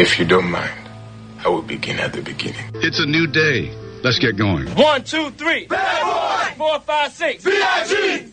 If you don't mind, I will begin at the beginning. It's a new day. Let's get going. 1, 2, 3. Bad boy. 4, 5, 6. B.I.G.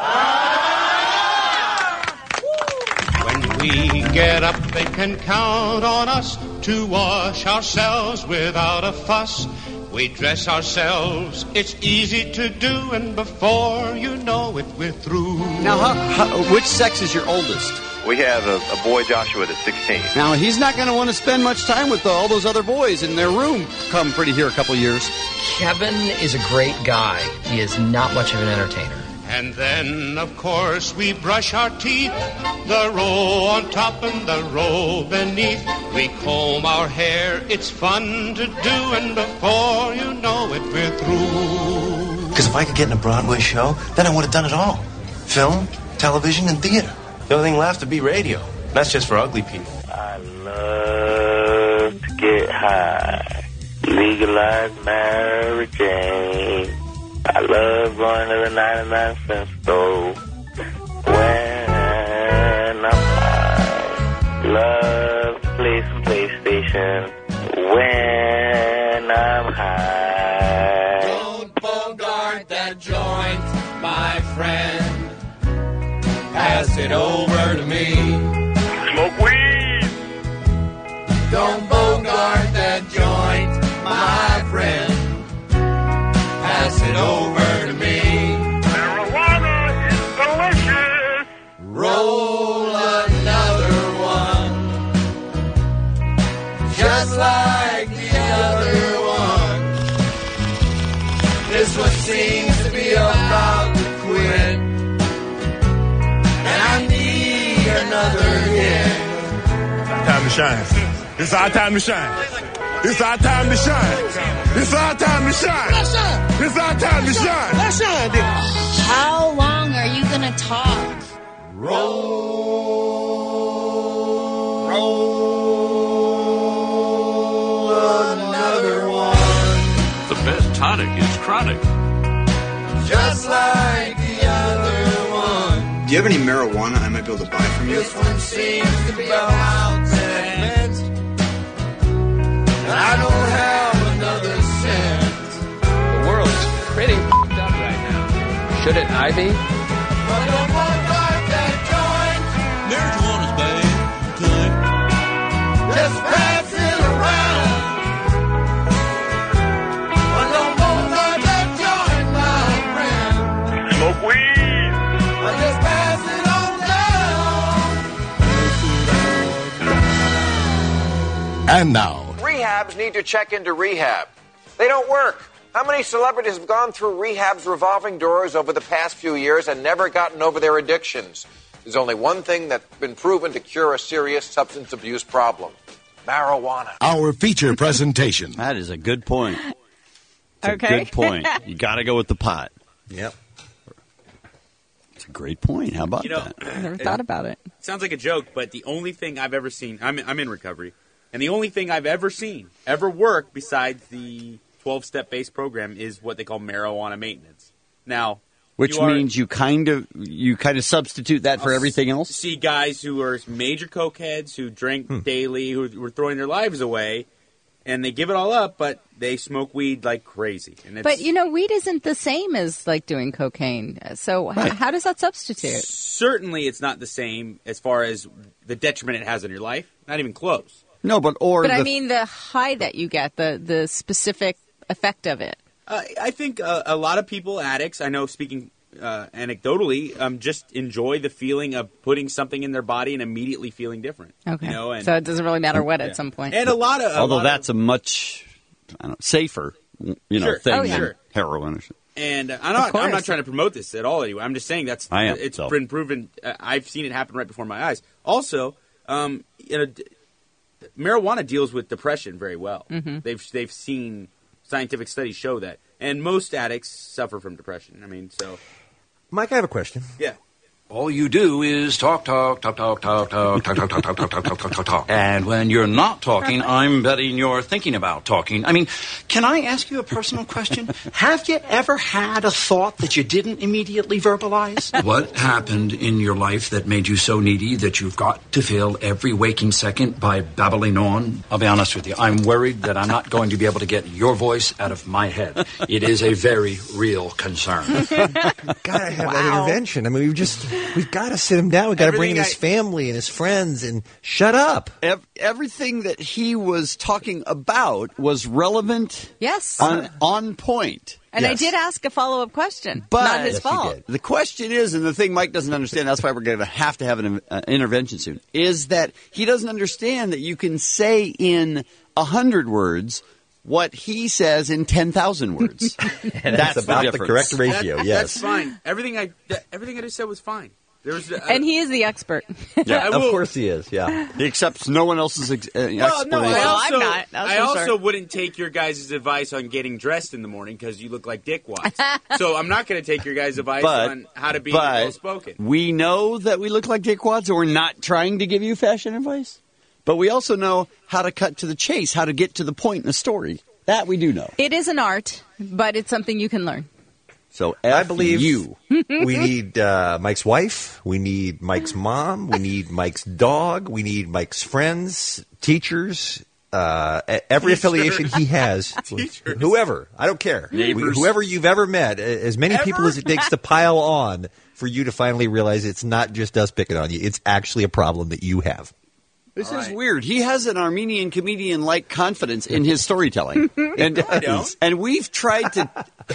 When we get up, they can count on us to wash ourselves without a fuss. We dress ourselves, it's easy to do, and before you know it, we're through. Now, which sex is your oldest? We have a boy, Joshua, that's 16. Now, he's not going to want to spend much time with all those other boys in their room come pretty here a couple years. Kevin is a great guy. He is not much of an entertainer. And then, of course, we brush our teeth, the row on top and the row beneath. We comb our hair, it's fun to do, and before you know it, we're through. Because if I could get in a Broadway show, then I would have done it all. Film, television, and theater. The only thing left to be radio. That's just for ugly people. I love to get high. Legalize Mary Jane. I love going to the 99-cent store when I'm high. Love to play some PlayStation when I'm high. Don't bogart that joint, my friend. Pass it over to me. Smoke weed. Don't bogart that joint, my friend. Pass it over to me. Marijuana is delicious. Roll another one, just like the other one. This one seems to be about to quit, and I need another hit. Time to shine. It's our time to shine. It's our time to shine. It's our time to shine. Let's shine. It's our time to shine. Let's shine. How long are you going to talk? Roll another one. The best tonic is chronic. Just like the other one. Do you have any marijuana I might be able to buy from you? This one seems to be about to end. I don't have another cent. The world is pretty f***ed up right now. Shouldn't I be? But don't bogart that joint. Marijuana's bad. Good. Just pass it around. But don't bogart that joint, my friend. Smoke weed. But just pass it on down. And now, rehabs need to check into rehab. They don't work. How many celebrities have gone through rehab's revolving doors over the past few years and never gotten over their addictions? There's only one thing that's been proven to cure a serious substance abuse problem: marijuana. Our feature presentation. That is a good point. It's Okay. a good point. You got to go with the pot. Yep. It's a great point. How about that? I never thought about it. Sounds like a joke, but the only thing I've ever seen, I'm in recovery, and the only thing I've ever seen ever work besides the 12-step based program is what they call marijuana maintenance. Now, Which means you kind of substitute that for everything else? See guys who are major cokeheads who drink daily, who were throwing their lives away, and they give it all up, but they smoke weed like crazy. And But, weed isn't the same as, like, doing cocaine. So how does that substitute? Certainly it's not the same as far as the detriment it has on your life. Not even close. No, but I mean the high that you get, the specific effect of it. I think a lot of people, addicts, I know speaking anecdotally, just enjoy the feeling of putting something in their body and immediately feeling different. Okay. And, so it doesn't really matter what at some point. And although that's a much safer, Sure. thing Oh, than sure. heroin or something. And I'm not trying to promote this at all anyway. I'm just saying it's been proven. I've seen it happen right before my eyes. Also, marijuana deals with depression very well. Mm-hmm. They've seen scientific studies show that, and most addicts suffer from depression. I mean, so Mike, I have a question. Yeah. All you do is talk. And when you're not talking, I'm betting you're thinking about talking. I mean, can I ask you a personal question? Have you ever had a thought that you didn't immediately verbalize? What happened in your life that made you so needy that you've got to fill every waking second by babbling on? I'll be honest with you. I'm worried that I'm not going to be able to get your voice out of my head. It is a very real concern. Gotta have that intervention. I mean, we've got to sit him down. We've got to bring in his family and his friends and shut up. Everything that he was talking about was relevant. Yes. On point. And yes. I did ask a follow-up question. But not his fault. The question is, and the thing Mike doesn't understand, that's why we're going to have an intervention soon, is that he doesn't understand that you can say in 100 words what he says in 10,000 words. That's about the correct ratio, yes. That's fine. Everything I just said was fine. And he is the expert. Yeah, of course he is, yeah. He accepts no one else's explanation. No, I'm not. I also wouldn't take your guys' advice on getting dressed in the morning because you look like dickwads. So I'm not going to take your guys' advice on how to be well-spoken. We know that we look like dickwads, and we're not trying to give you fashion advice. But we also know how to cut to the chase, how to get to the point in a story. That we do know. It is an art, but it's something you can learn. So I believe we need Mike's wife, we need Mike's mom, we need Mike's dog, we need Mike's friends, teachers, every affiliation he has, whoever, I don't care, whoever you've ever met, as many people as it takes to pile on for you to finally realize it's not just us picking on you, it's actually a problem that you have. This is weird. He has an Armenian comedian-like confidence in his storytelling. And we've tried to...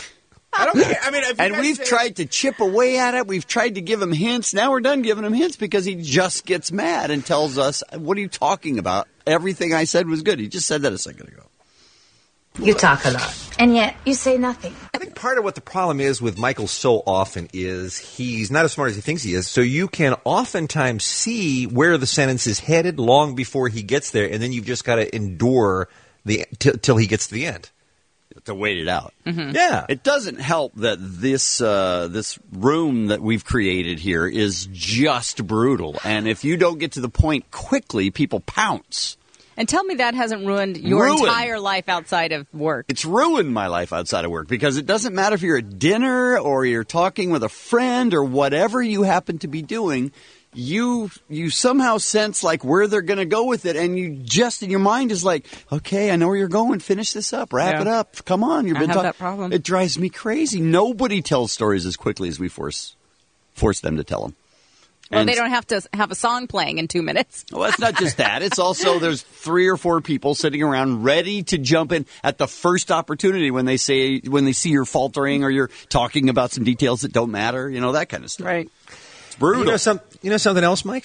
I don't care. I mean, we've tried to chip away at it. We've tried to give him hints. Now we're done giving him hints because he just gets mad and tells us, what are you talking about? Everything I said was good. He just said that a second ago. You talk a lot, and yet you say nothing. I think part of what the problem is with Michael so often is he's not as smart as he thinks he is, so you can oftentimes see where the sentence is headed long before he gets there, and then you've just got to endure till he gets to the end. To wait it out. Mm-hmm. Yeah. It doesn't help that this room that we've created here is just brutal. And if you don't get to the point quickly, people pounce. And tell me that hasn't ruined your entire life outside of work. It's ruined my life outside of work because it doesn't matter if you're at dinner or you're talking with a friend or whatever you happen to be doing. You somehow sense like where they're going to go with it, and you just in your mind is like, okay, I know where you're going. Finish this up, wrap it up. Come on, you've been talking. That problem. It drives me crazy. Nobody tells stories as quickly as we force them to tell them. Well, they don't have to have a song playing in 2 minutes. Well, it's not just that. It's also there's 3 or 4 people sitting around ready to jump in at the first opportunity when they see you're faltering or you're talking about some details that don't matter. You know, that kind of stuff. Right. It's brutal. You know something else, Mike?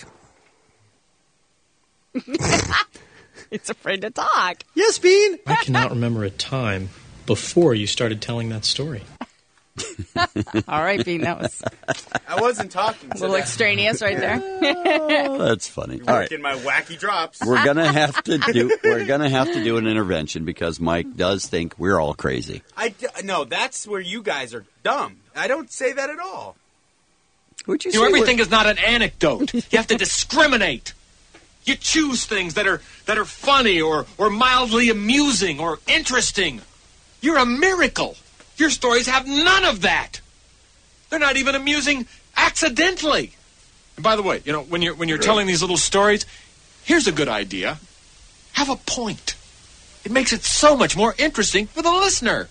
It's afraid to talk. Yes, Bean. I cannot remember a time before you started telling that story. All right, Bean, I wasn't talking. A little extraneous right there. Oh, that's funny. All right. In my wacky drops. We're gonna have to do an intervention because Mike does think we're all crazy. No, that's where you guys are dumb. I don't say that at all. Everything is not an anecdote. You have to discriminate. You choose things that are funny or mildly amusing or interesting. You're a miracle. Your stories have none of that. They're not even amusing accidentally. And by the way, when you're telling these little stories, here's a good idea. Have a point. It makes it so much more interesting for the listener.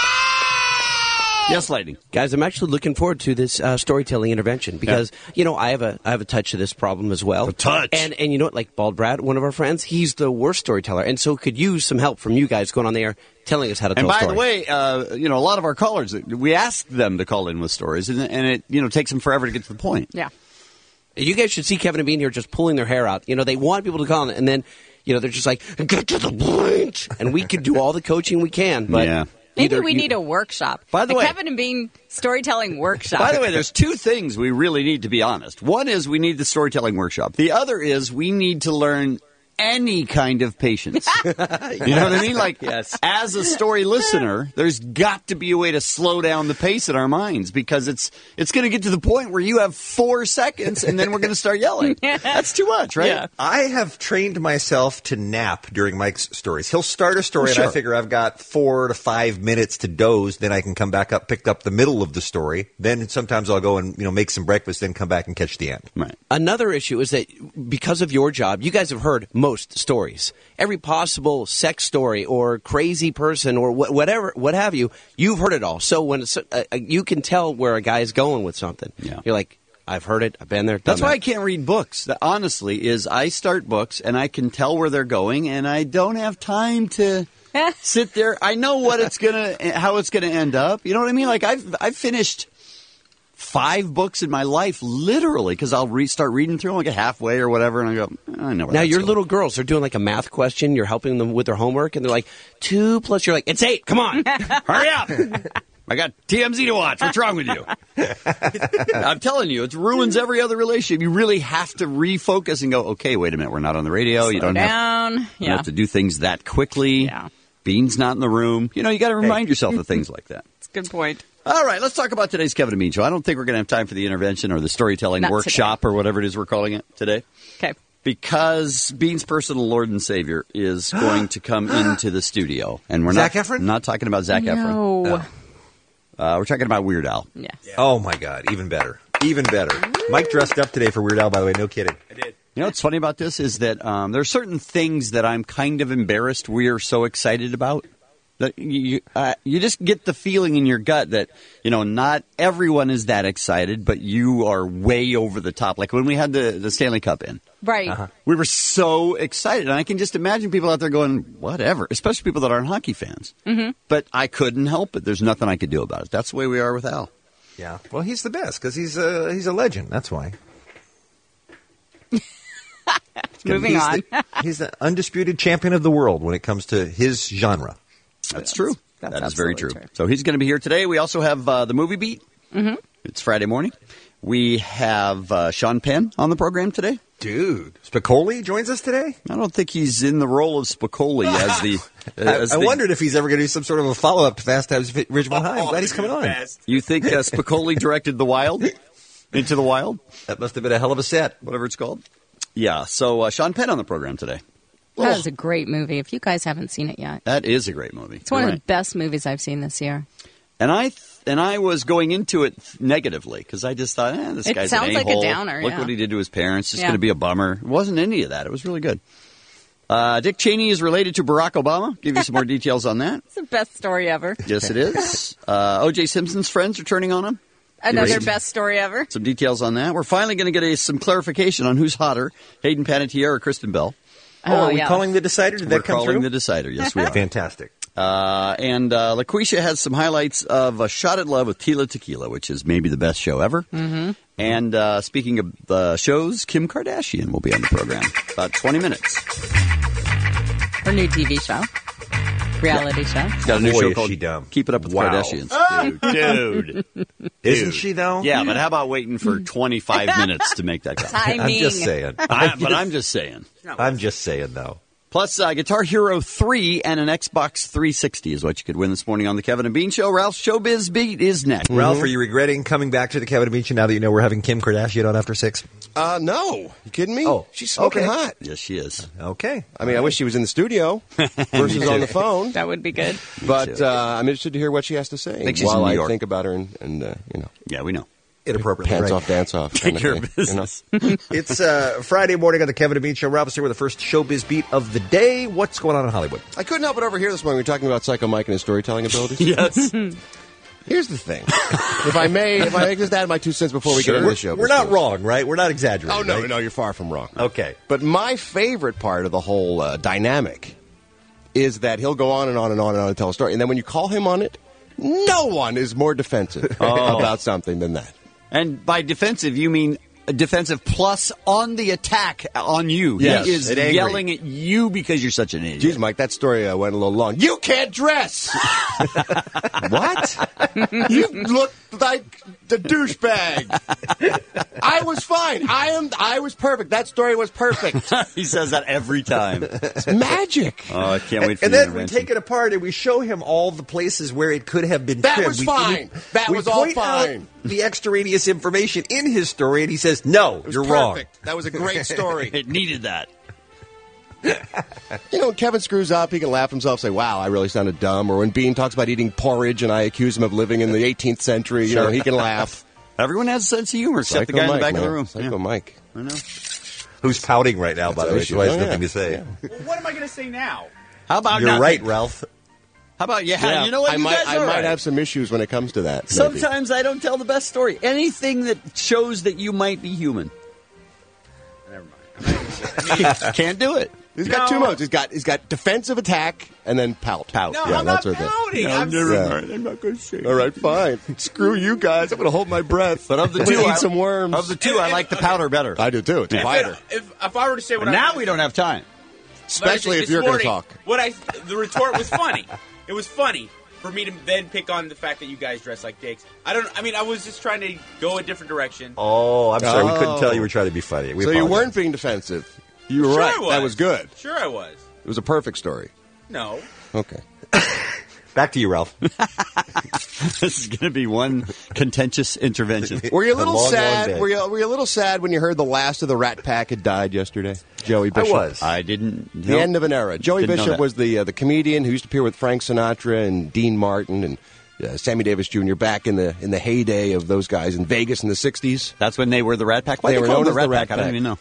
Yes, Lightning. Guys, I'm actually looking forward to this storytelling intervention because, I have a touch of this problem as well. A touch. And you know what, like Bald Brad, one of our friends, he's the worst storyteller, and so could use some help from you guys going on there telling us how to tell a story. And by the way, a lot of our callers, we ask them to call in with stories, and it takes them forever to get to the point. Yeah. You guys should see Kevin and Bean here just pulling their hair out. They want people to call in, and then, they're just like, get to the point. And we can do all the coaching we can, but... Yeah. Maybe we need a workshop. By the way, Kevin and Bean storytelling workshop. By the way, there's 2 things we really need to be honest. One is we need the storytelling workshop. The other is we need to learn any kind of patience. You know what I mean? Like, as a story listener, there's got to be a way to slow down the pace in our minds, because it's going to get to the point where you have 4 seconds and then we're going to start yelling. That's too much, right? Yeah. I have trained myself to nap during Mike's stories. He'll start a story, and I figure I've got 4 to 5 minutes to doze. Then I can come back up, pick up the middle of the story. Then sometimes I'll go and make some breakfast, then come back and catch the end. Right. Another issue is that because of your job, you guys have heard most stories. Every possible sex story or crazy person or whatever, what have you, you've heard it all. So when you can tell where a guy is going with something. Yeah. You're like, I've heard it. I've been there. That's why I can't read books. Honestly, is I start books and I can tell where they're going, and I don't have time to sit there. I know how it's gonna end up. You know what I mean? Like I've finished 5 books in my life, literally, because I'll start reading through them, like halfway or whatever, and I go, I know. Now your little girls are doing like a math question. You're helping them with their homework, and they're like 2 plus. You're like, it's 8. Come on, hurry up. I got TMZ to watch. What's wrong with you? I'm telling you, it ruins every other relationship. You really have to refocus and go, okay, wait a minute. We're not on the radio. You don't have to do things that quickly. Yeah. Bean's not in the room. You got to remind yourself of things like that. That's a good point. All right, let's talk about today's Kevin and Bean Show. I don't think we're going to have time for the intervention or the storytelling workshop or whatever it is we're calling it today. Okay. Because Bean's personal Lord and Savior is going to come into the studio. And we're Zac Efron? not talking about Zac Efron. No. We're talking about Weird Al. Yes. Oh, my God. Even better. Even better. Mike dressed up today for Weird Al, by the way. No kidding. I did. You know what's funny about this is that there are certain things that I'm kind of embarrassed we're so excited about. That you just get the feeling in your gut that, not everyone is that excited, but you are way over the top. Like when we had the Stanley Cup in. Right. We were so excited. And I can just imagine people out there going, whatever, especially people that aren't hockey fans. Mm-hmm. But I couldn't help it. There's nothing I could do about it. That's the way we are with Al. Yeah. Well, he's the best because he's a legend. That's why. Moving on. He's the undisputed champion of the world when it comes to his genre. That's true. That is very true. So he's going to be here today. We also have the Movie Beat. Mm-hmm. It's Friday morning. We have Sean Penn on the program today. Dude, Spicoli joins us today? I don't think he's in the role of Spicoli as the... I wondered if he's ever going to do some sort of a follow-up to Fast Times at Ridgemont High. I'm glad he's coming on. You think Spicoli directed The Wild? Into the Wild? That must have been a hell of a set. Whatever it's called. Yeah, so Sean Penn on the program today. That was a great movie. If you guys haven't seen it yet. That is a great movie. It's one of the best movies I've seen this year. And I was going into it negatively because I just thought, this guy's an a-hole. It sounds like a downer, Look what he did to his parents. It's going to be a bummer. It wasn't any of that. It was really good. Dick Cheney is related to Barack Obama. Give you some more details on that. It's the best story ever. Yes, it is. O.J. Simpson's friends are turning on him. Another best story ever. Some details on that. We're finally going to get some clarification on who's hotter, Hayden Panettiere or Kristen Bell. Are we calling the decider? Did that come through? We're calling the decider. Yes, we are. Fantastic. And LaQuisha has some highlights of A Shot at Love with Tila Tequila, which is maybe the best show ever. Mm-hmm. And speaking of the shows, Kim Kardashian will be on the program. About 20 minutes. Her new TV show. Reality show. She's got a new show called dumb. Keep It Up with the Kardashians. Dude. Isn't she, though? Yeah, but how about waiting for 25 minutes to make that go? Timing. I'm just saying. I'm just saying. I'm just saying, though. Plus, Guitar Hero 3 and an Xbox 360 is what you could win this morning on the Kevin and Bean Show. Ralph's Showbiz Beat is next. Mm-hmm. Ralph, are you regretting coming back to the Kevin and Bean Show now that you know we're having Kim Kardashian on after 6? No. You kidding me? Oh, she's smoking hot. Yes, she is. Okay. I mean, I wish she was in the studio versus on the phone. That would be good. But I'm interested to hear what she has to say while I think about her and Yeah, we know. Inappropriately. Pants off, dance off. Take care of business. It's Friday morning on the Kevin and Bean Show. Ralph is here with the first showbiz beat of the day. What's going on in Hollywood? I couldn't help but overhear this morning. We were talking about Psycho Mike and his storytelling abilities. Yes. Here's the thing. If I may just add my 2 cents before we get into the show. We're not wrong, right? We're not exaggerating. Oh, no, right? no, you're far from wrong. Okay. But my favorite part of the whole dynamic is that he'll go on and on and on and on and tell a story. And then when you call him on it, no one is more defensive about something than that. And by defensive, you mean defensive plus on the attack on you. Yes, he is yelling at you because you're such an idiot. Jeez, Mike, that story went a little long. You can't dress! What? You look like a douchebag. I was fine. I was perfect. That story was perfect. He says that every time. It's magic. Oh, I can't wait for And the then we intervention. take it apart and we show him all the places where it could have been That trimmed. was fine. That was all point out fine. the extraneous information in his story, and he says, "No, you're wrong." Perfect. That was a great story. It needed that. You know, when Kevin screws up, he can laugh himself, say, wow, I really sounded dumb. Or when Bean talks about eating porridge and I accuse him of living in the 18th century, you know, he can laugh. Everyone has a sense of humor, except the Psycho guy in the Mike, back of the man. room. Psycho Mike. I know. Who's pouting right now, by the way, so he has Oh, yeah. nothing to say. Well, what am I going to say now? How about You're nothing? right, Ralph. How about, you know what? I You might, guys I are might right. have some issues when it comes to that. maybe. Sometimes I don't tell the best story. Anything that shows that you might be human. Never mind. Can't do it. He's got two modes. He's got defensive attack and then pout. Pout. No, Yeah, I'm that's not what pouting. No, I'm never yeah. mind. I'm not going to say. All right, fine. Screw you guys. I'm going to hold my breath. But of the I'm gonna two, eat some worms. Of the two, I like the powder better. I do too. It's quieter. If I were to say what But I now we don't have time. Especially if this you're going to morning, talk. The retort was funny. It was funny for me to then pick on the fact that you guys dress like dicks. I was just trying to go a different direction. Oh, I'm sorry. We couldn't Oh. tell you were trying to be funny. We So you apologize. weren't being defensive. You were Sure right. I was. That was good. Sure I was. It was a perfect story. No. Okay. Back to you, Ralph. This is going to be one contentious intervention. Were you a little long, long sad? day. Were you a little sad when you heard the last of the Rat Pack had died yesterday? Joey Bishop. was. I didn't. The end of an era. Joey Didn't know Bishop that. was the comedian who used to appear with Frank Sinatra and Dean Martin and Sammy Davis Jr. back in the heyday of those guys in Vegas in the '60s. That's when they were the Rat Pack. Why They they were call known them the as the Rat Rat Pack? I don't Pack. even know.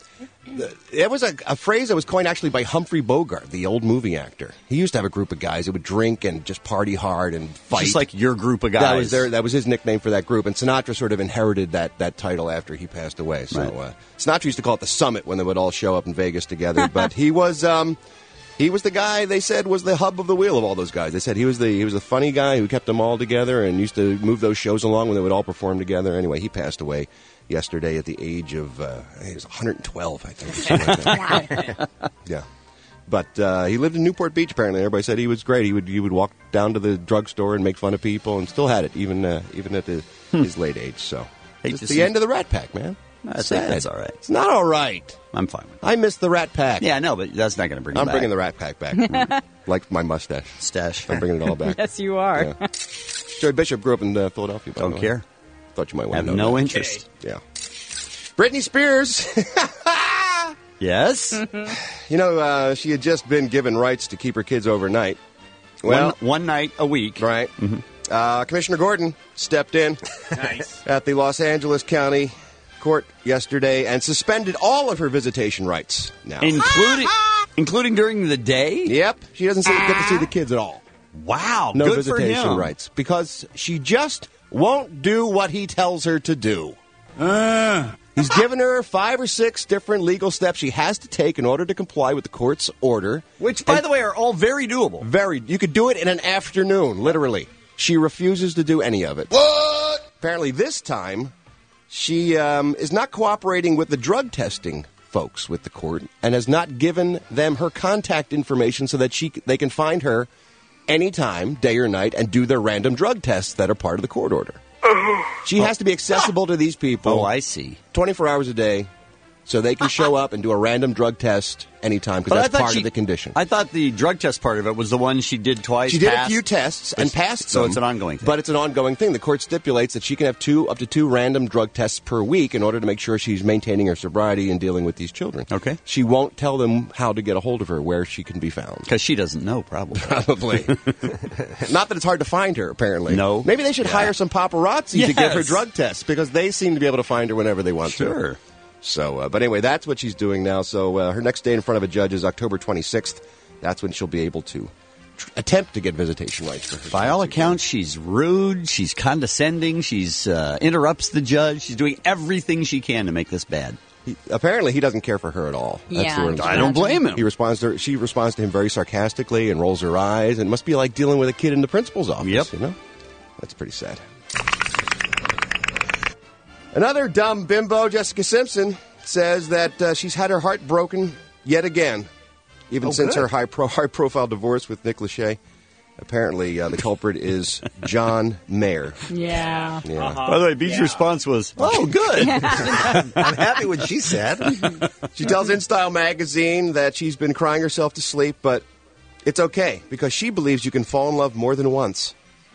It was a phrase that was coined actually by Humphrey Bogart, the old movie actor. He used to have a group of guys that would drink and just party hard and fight. Just like your group of guys. That was his nickname for that group, and Sinatra sort of inherited that title after he passed away. So Right. Sinatra used to call it the Summit when they would all show up in Vegas together. But he was the guy they said was the hub of the wheel of all those guys. They said he was the funny guy who kept them all together and used to move those shows along when they would all perform together. Anyway, he passed away yesterday at the age of I think he was 112, I think. Something like that. Yeah. But he lived in Newport Beach, apparently. Everybody said he was great. He would walk down to the drugstore and make fun of people and still had it, even at his late age. So it's the end of the Rat Pack, man. I Sad. think that's all right. It's not all right. I'm fine with it. I miss the Rat Pack. Yeah, I know, but that's not going to bring it I'm back. bringing the Rat Pack back. Like my mustache. Stash. I'm bringing it all back. Yes, you are. Yeah. Joey Bishop grew up in Philadelphia. by Don't the way. care. Thought you might want Have to know no that. interest. Yeah. Britney Spears. Yes? You know, she had just been given rights to keep her kids overnight. Well, one night a week. right. Commissioner Gordon stepped in Nice. at the Los Angeles County Court yesterday and suspended all of her visitation rights now. Including during the day? Yep. She doesn't get to see the kids at all. Wow. No good visitation for him. rights because she just won't do what he tells her to do. He's given her 5 or 6 different legal steps she has to take in order to comply with the court's order. Which, by the way, are all very doable. You could do it in an afternoon, literally. She refuses to do any of it. What? Apparently this time, she is not cooperating with the drug testing folks with the court and has not given them her contact information so that they can find her anytime, day or night, and do their random drug tests that are part of the court order. She has to be accessible to these people. Oh, I see. 24 hours a day, so they can show up and do a random drug test anytime, because that's part of the condition. I thought the drug test part of it was the one she did twice. She did passed. a few tests and passed So them. it's an ongoing thing. But it's an ongoing thing. The court stipulates that she can have up to two random drug tests per week in order to make sure she's maintaining her sobriety and dealing with these children. Okay. She won't tell them how to get a hold of her, where she can be found. Because she doesn't know, probably. Probably. Not that it's hard to find her, apparently. No. Maybe they should hire some paparazzi to give her Yes. drug tests, because they seem to be able to find her whenever they want to. Sure. So, but anyway, that's what she's doing now. So her next day in front of a judge is October 26th. That's when she'll be able to attempt to get visitation rights for her. By all accounts, she's rude, she's condescending, she's interrupts the judge, she's doing everything she can to make this bad. Apparently, he doesn't care for her at all. That's Yeah, the word. I don't blame him. She responds to him very sarcastically and rolls her eyes, and it must be like dealing with a kid in the principal's office. Yep. You know, that's pretty sad. Another dumb bimbo, Jessica Simpson, says that she's had her heart broken yet again, even since her high-profile divorce with Nick Lachey. Apparently, the culprit is John Mayer. Yeah. Yeah. By the way, Beach's response was, "Oh, good." I'm happy what she said. She tells InStyle magazine that she's been crying herself to sleep, but it's okay because she believes you can fall in love more than once.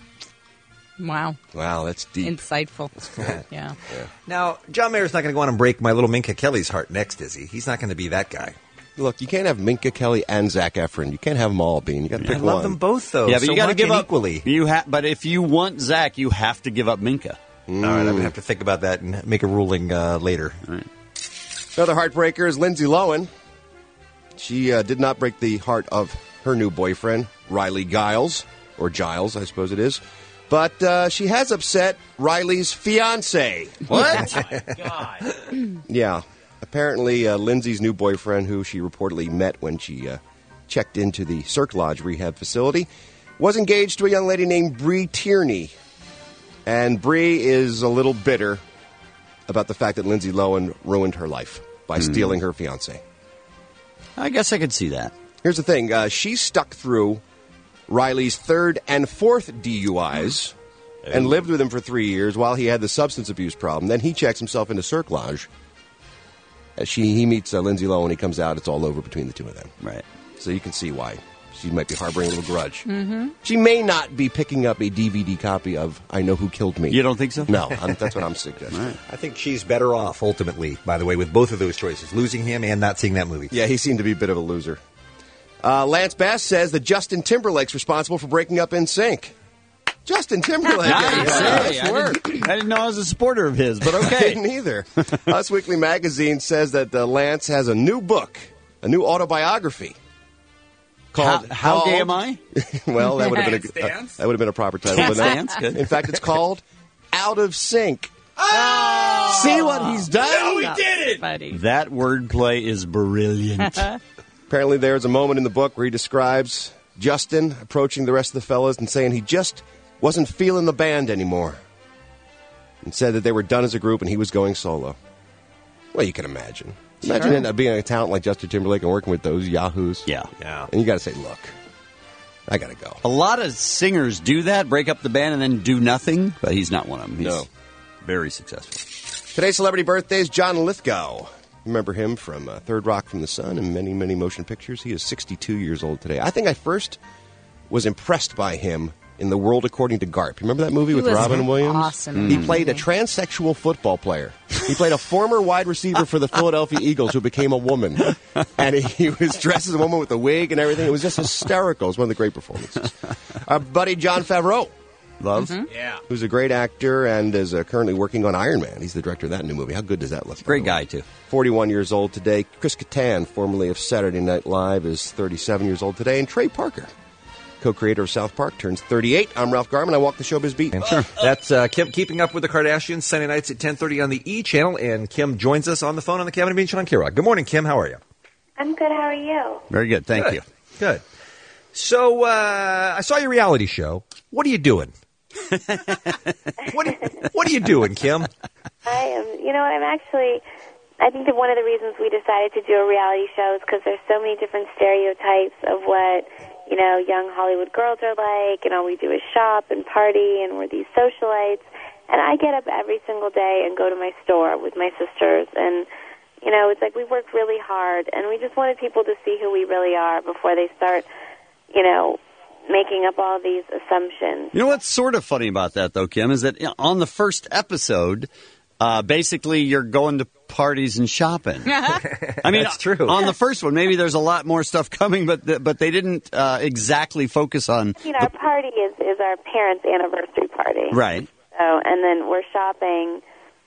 Wow. Wow, that's deep. Insightful. Yeah. Now, John Mayer's not going to go on and break my little Minka Kelly's heart next, is he? He's not going to be that guy. Look, you can't have Minka Kelly and Zac Efron. You can't have them all, Bean. You got to pick I one. love them both, though. Yeah, but so you got to much give and up equally. But if you want Zach, you have to give up Minka. All right, I'm going to have to think about that and make a ruling later. All right. Another heartbreaker is Lindsay Lohan. She did not break the heart of her new boyfriend, Riley Giles, or Giles, I suppose it is. But she has upset Riley's fiancé. What? Oh, my God. Yeah. Apparently, Lindsay's new boyfriend, who she reportedly met when she checked into the Cirque Lodge rehab facility, was engaged to a young lady named Bree Tierney. And Bree is a little bitter about the fact that Lindsay Lohan ruined her life by stealing her fiancé. I guess I could see that. Here's the thing. She stuck through Riley's third and fourth DUIs and lived with him for 3 years while he had the substance abuse problem. Then he checks himself into Cirque Lodge. He meets Lindsay Lohan. He comes out. It's all over between the two of them. Right. So you can see why she might be harboring a little grudge. Mm-hmm. She may not be picking up a DVD copy of I Know Who Killed Me. You don't think so? No, that's what I'm suggesting. Right. I think she's better off, ultimately, by the way, with both of those choices, losing him and not seeing that movie. Yeah, he seemed to be a bit of a loser. Lance Bass says that Justin Timberlake's responsible for breaking up NSYNC. Justin Timberlake. Nice. I didn't know I was a supporter of his, but okay. I didn't either. Us Weekly Magazine says that Lance has a new book, a new autobiography. Called How Gay Am I? Well, that would have been a proper title. But Stance, good. In fact, it's called Out of Sync. Oh! See what he's done? No, he did it! Buddy. That wordplay is brilliant. Apparently, there's a moment in the book where he describes Justin approaching the rest of the fellas and saying he just wasn't feeling the band anymore. And said that they were done as a group and he was going solo. Well, you can imagine. Imagine being a talent like Justin Timberlake and working with those yahoos. Yeah. And you got to say, look, I got to go. A lot of singers do that, break up the band and then do nothing, but he's not one of them. He's very successful. Today's celebrity birthdays, John Lithgow. Remember him from Third Rock from the Sun and many, many motion pictures. He is 62 years old today. I think I first was impressed by him in The World According to Garp. Remember that movie with Robin Williams? Awesome. He played a transsexual football player. He played a former wide receiver for the Philadelphia Eagles who became a woman. And he was dressed as a woman with a wig and everything. It was just hysterical. It was one of the great performances. Our buddy Jon Favreau. Love? Yeah. Who's a great actor and is currently working on Iron Man. He's the director of that new movie. How good does that look? Great guy, too. 41 years old today. Chris Kattan, formerly of Saturday Night Live, is 37 years old today. And Trey Parker, co-creator of South Park, turns 38. I'm Ralph Garman. I walk the showbiz beat. Sure. That's Kim keeping up with the Kardashians Sunday nights at 10:30 on the E! Channel. And Kim joins us on the phone on the Kevin and Bean Show on K-Rock. Good morning, Kim. How are you? I'm good. How are you? Very good. Thank you. Good. So I saw your reality show. What are you doing? What are you doing, Kim? I am. You know what? I think that one of the reasons we decided to do a reality show is because there's so many different stereotypes of what, young Hollywood girls are like, and all we do is shop and party, and we're these socialites. And I get up every single day and go to my store with my sisters, and, it's like we work really hard, and we just wanted people to see who we really are before they start, making up all these assumptions. You know what's sort of funny about that, though, Kim, is that on the first episode, basically you're going to parties and shopping. I mean, that's true. On the first one, maybe there's a lot more stuff coming, but they didn't exactly focus on. Our party is our parents' anniversary party. Right. So, and then we're shopping.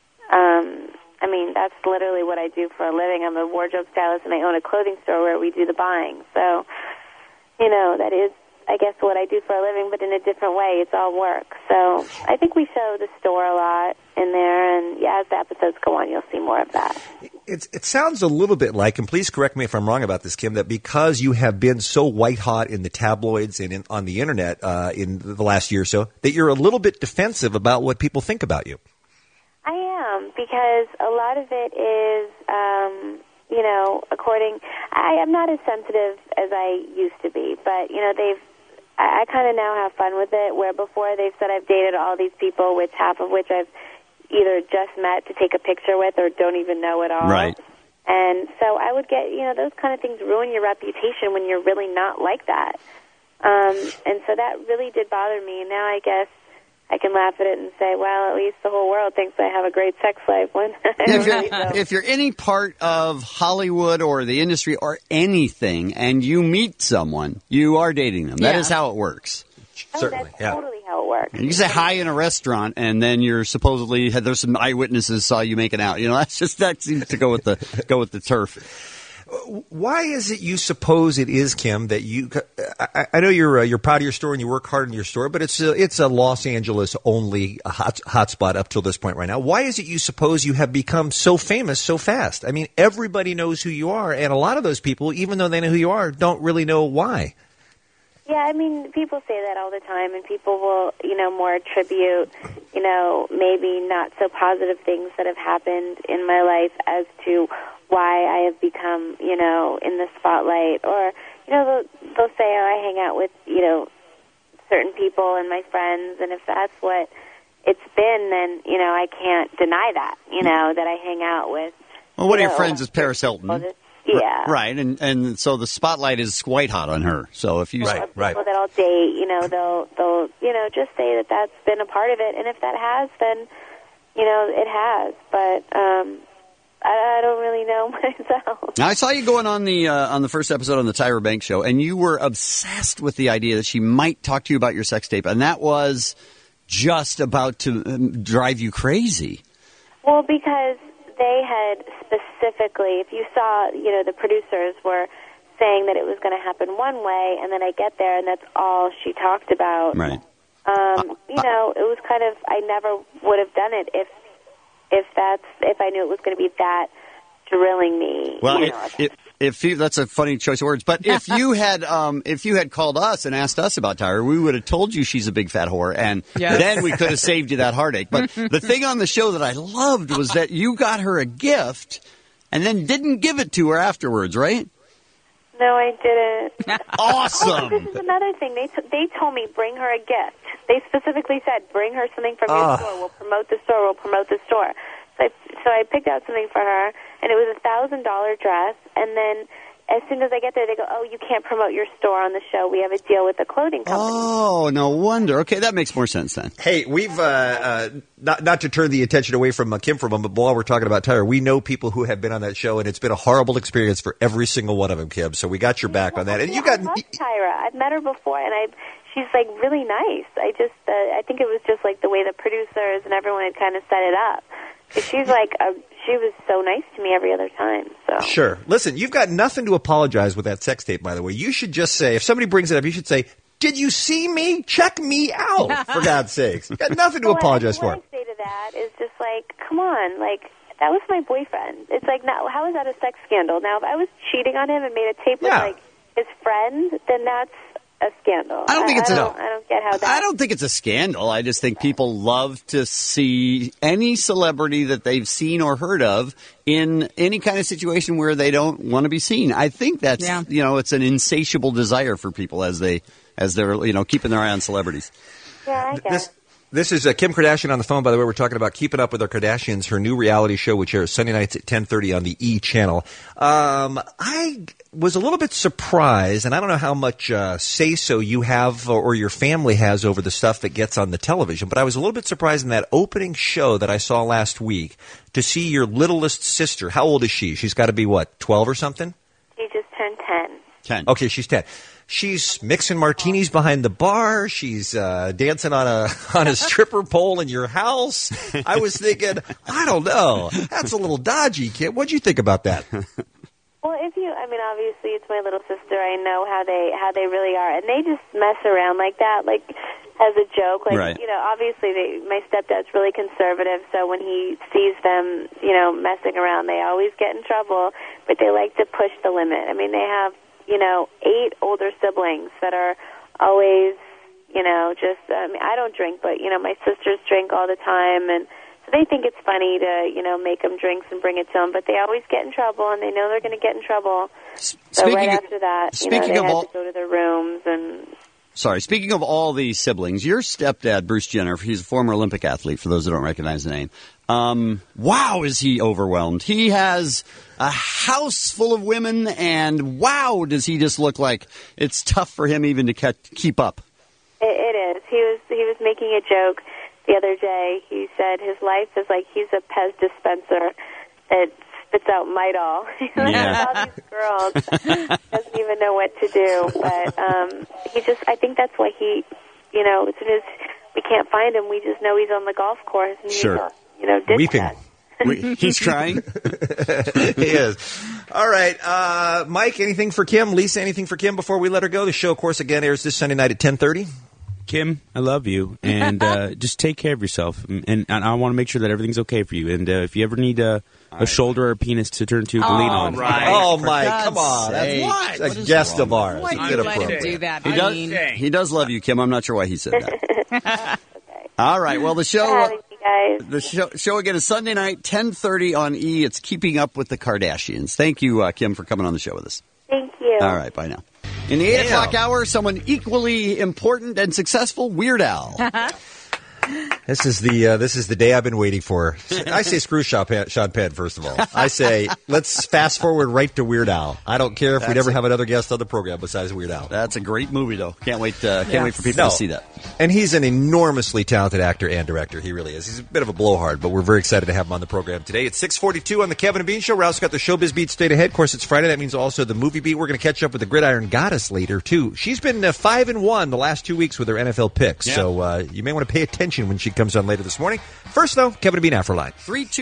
That's literally what I do for a living. I'm a wardrobe stylist, and I own a clothing store where we do the buying. So, that is, I guess, what I do for a living, but in a different way. It's all work. So I think we show the store a lot in there, and as the episodes go on, you'll see more of that. It sounds a little bit like, and please correct me if I'm wrong about this, Kim, that because you have been so white-hot in the tabloids and on the Internet in the last year or so, that you're a little bit defensive about what people think about you. I am, because a lot of it is, I'm not as sensitive as I used to be, but, I kind of now have fun with it, where before they've said I've dated all these people, which half of which I've either just met to take a picture with or don't even know at all. Right. And so I would get, those kind of things ruin your reputation when you're really not like that. And so that really did bother me. And now I guess I can laugh at it and say, well, at least the whole world thinks I have a great sex life when If you're any part of Hollywood or the industry or anything and you meet someone, you are dating them. That is how it works. Certainly, that's totally how it works. You say hi in a restaurant, and then you're supposedly there's some eyewitnesses saw you making out. That seems to go with the turf. Why is it you suppose it is, Kim, that you? I know you're proud of your store and you work hard in your store, but it's a Los Angeles only hot spot up till this point right now. Why is it you suppose you have become so famous so fast? I mean, everybody knows who you are, and a lot of those people, even though they know who you are, don't really know why. Yeah, I mean, people say that all the time, and people will, more attribute, maybe not so positive things that have happened in my life as to why I have become, in the spotlight. Or, they'll say, oh, I hang out with, certain people and my friends, and if that's what it's been, then, I can't deny that, that I hang out with. Well, one of your friends is Paris Hilton. Yeah. Right, and so the spotlight is white hot on her. So if you people that I'll date, they'll just say that that's been a part of it, and if that has, then it has. But I don't really know myself. Now, I saw you going on the first episode on the Tyra Banks show, and you were obsessed with the idea that she might talk to you about your sex tape, and that was just about to drive you crazy. Well, because they had specifically, if you saw, the producers were saying that it was going to happen one way, and then I get there, and that's all she talked about. Right. It was kind of, I never would have done it if I knew it was going to be that drilling me. Well, that's a funny choice of words. But if you had called us and asked us about Tyra, we would have told you she's a big fat whore, and then we could have saved you that heartache. But the thing on the show that I loved was that you got her a gift and then didn't give it to her afterwards, right? No, I didn't. Awesome. Oh, this is another thing. They told me, bring her a gift. They specifically said, bring her something from your store. We'll promote the store. We'll promote the store. So I picked out something for her, and it was a $1,000 dress. And then as soon as I get there, they go, oh, you can't promote your store on the show. We have a deal with the clothing company. Oh, no wonder. Okay, that makes more sense then. Hey, we've not to turn the attention away from Kim for a moment, but while we're talking about Tyra, we know people who have been on that show, and it's been a horrible experience for every single one of them, Kim. So we got your back on that. And I love Tyra. I've met her before, and she's like really nice. I think it was just like the way the producers and everyone had kind of set it up. She's like she was so nice to me every other time. So sure. Listen, you've got nothing to apologize with that sex tape, by the way. You should just say, if somebody brings it up, you should say, did you see me? Check me out, for God's sakes. You've got nothing to apologize for. What I say to that is just like, come on, like, that was my boyfriend. It's like, now, how is that a sex scandal? Now, if I was cheating on him and made a tape with, like, his friend, then that's a scandal. I don't think it's I don't get how that. I don't think it's a scandal. I just think people love to see any celebrity that they've seen or heard of in any kind of situation where they don't want to be seen. I think that's it's an insatiable desire for people as they're keeping their eye on celebrities. Yeah, I guess. This is Kim Kardashian on the phone, by the way. We're talking about Keeping Up with the Kardashians, her new reality show, which airs Sunday nights at 10:30 on the E! channel. I was a little bit surprised, and I don't know how much say-so you have or your family has over the stuff that gets on the television, but I was a little bit surprised in that opening show that I saw last week to see your littlest sister. How old is she? She's got to be, 12 or something? She just turned 10. 10. Okay, she's 10. She's mixing martinis behind the bar. She's dancing on a stripper pole in your house. I was thinking, I don't know. That's a little dodgy, Kim. What'd you think about that? Well, obviously it's my little sister. I know how they really are, and they just mess around like that, like as a joke. Like, right. Obviously my stepdad's really conservative, so when he sees them, messing around, they always get in trouble. But they like to push the limit. I mean, they have 8 older siblings that are always, I don't drink, but, my sisters drink all the time, and so they think it's funny to, make them drinks and bring it to them, but they always get in trouble, and they know they're going to get in trouble. So right after that, they had to go to their rooms, and sorry. Speaking of all the siblings, your stepdad, Bruce Jenner, he's a former Olympic athlete, for those that don't recognize the name. Wow, is he overwhelmed. He has a house full of women, and wow, does he just look like it's tough for him even to keep up. It is. He was making a joke the other day. He said his life is like he's a Pez dispenser that spits out Midol. Yeah. All these girls doesn't even know what to do. But I think that's why he, as soon as we can't find him, we just know he's on the golf course and Sure. he's Weeping. He's crying. He is. All right, Mike, anything for Kim? Lisa, anything for Kim before we let her go? The show, of course, again airs this Sunday night at 10:30. Kim, I love you, and just take care of yourself. And I want to make sure that everything's okay for you. And if you ever need a shoulder or a penis to turn to lean on. Right. Oh, For Mike, God's come on. sake. That's a guest of ours. Why It's do you let him inappropriate. do that? He does love you, Kim. I'm not sure why he said that. All right. Well, the show. having you guys. The show again is Sunday night, 10:30 on E! It's Keeping Up with the Kardashians. Thank you, Kim, for coming on the show with us. Thank you. All right, bye now. In the 8 o'clock hour, someone equally important and successful, Weird Al. This is the day I've been waiting for. I say screw Sean Penn, first of all. I say let's fast forward right to Weird Al. I don't care if we never have another guest on the program besides Weird Al. That's a great movie, though. Can't wait for people to see that. And he's an enormously talented actor and director. He really is. He's a bit of a blowhard, but we're very excited to have him on the program today. It's 6:42 on the Kevin and Bean Show. We're also got the Showbiz Beat straight ahead. Of course, it's Friday. That means also the Movie Beat. We're going to catch up with the Gridiron Goddess later, too. She's been 5-1 the last 2 weeks with her NFL picks, so you may want to pay attention when she comes on later this morning. First, though, Kevin and Bean Afro Line.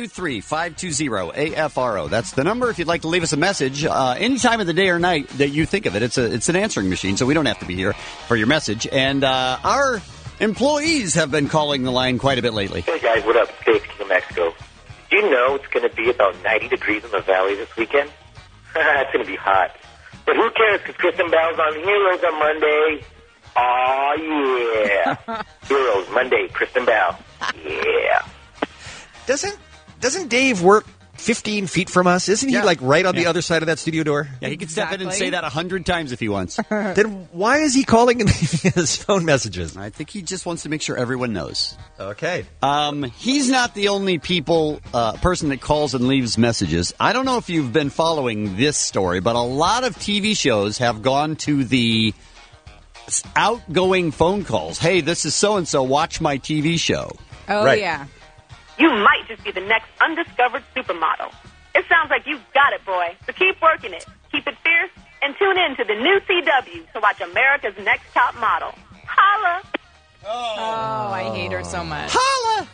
323-520-AFRO. That's the number if you'd like to leave us a message any time of the day or night that you think of it. It's an answering machine, so we don't have to be here for your message. And our employees have been calling the line quite a bit lately. Hey guys, what up? It's Dave from New Mexico. Do you know it's going to be about 90 degrees in the valley this weekend? It's going to be hot. But who cares, because Kristen Bell's on Heroes on Monday. Aw, yeah. Heroes, Monday, Kristen Bell. Yeah. Doesn't Dave work 15 feet from us? Isn't he right on the other side of that studio door? Yeah, he could step in and say that 100 times if he wants. Then why is he calling and leaving his phone messages? I think he just wants to make sure everyone knows. Okay. He's not the only person that calls and leaves messages. I don't know if you've been following this story, but a lot of TV shows have gone to the outgoing phone calls. Hey, this is so-and-so, watch my TV show. Oh, yeah. You might just be the next undiscovered supermodel. It sounds like you've got it, boy. So keep working it. Keep it fierce and tune in to the new CW to watch America's Next Top Model. Holla! Oh, I hate her so much. Holla!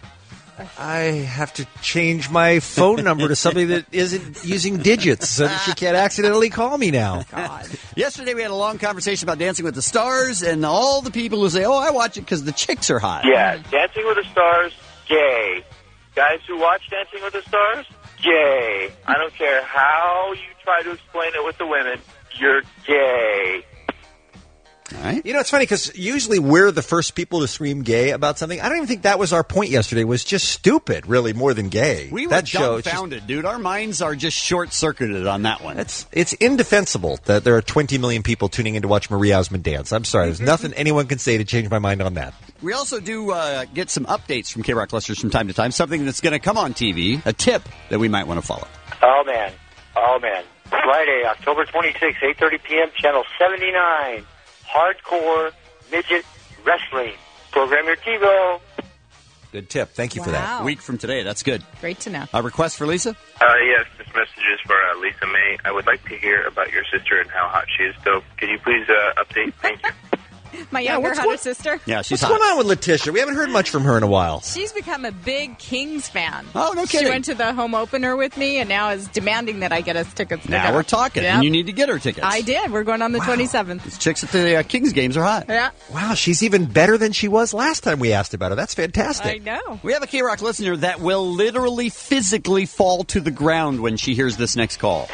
I have to change my phone number to somebody that isn't using digits so that she can't accidentally call me now. God. Yesterday we had a long conversation about Dancing with the Stars and all the people who say, oh, I watch it because the chicks are hot. Yeah, Dancing with the Stars, gay. Guys who watch Dancing with the Stars, gay. I don't care how you try to explain it with the women, you're gay. All right. You know, it's funny because usually we're the first people to scream gay about something. I don't even think that was our point yesterday. It was just stupid, really, more than gay. We were that show is dumbfounded, dude. Our minds are just short-circuited on that one. It's indefensible that there are 20 million people tuning in to watch Marie Osmond dance. I'm sorry. There's nothing anyone can say to change my mind on that. We also do get some updates from K-Rock listeners from time to time, something that's going to come on TV, a tip that we might want to follow. Oh, man. Friday, October 26, 8:30 p.m., Channel 79. Hardcore Midget Wrestling. Program your TiVo. Good tip. Thank you for that. A week from today. That's good. Great to know. A request for Lisa? Yes, this message is for Lisa May. I would like to hear about your sister and how hot she is. So, could you please update? Thank you. My younger sister? Yeah, she's What's going on with Letitia? We haven't heard much from her in a while. She's become a big Kings fan. Oh, no kidding. She went to the home opener with me and now is demanding that I get us tickets. Now we're talking, Yep. and you need to get her tickets. I did. We're going on the 27th. These chicks at the Kings games are hot. Yeah. Wow, she's even better than she was last time we asked about her. That's fantastic. I know. We have a K-Rock listener that will literally physically fall to the ground when she hears this next call.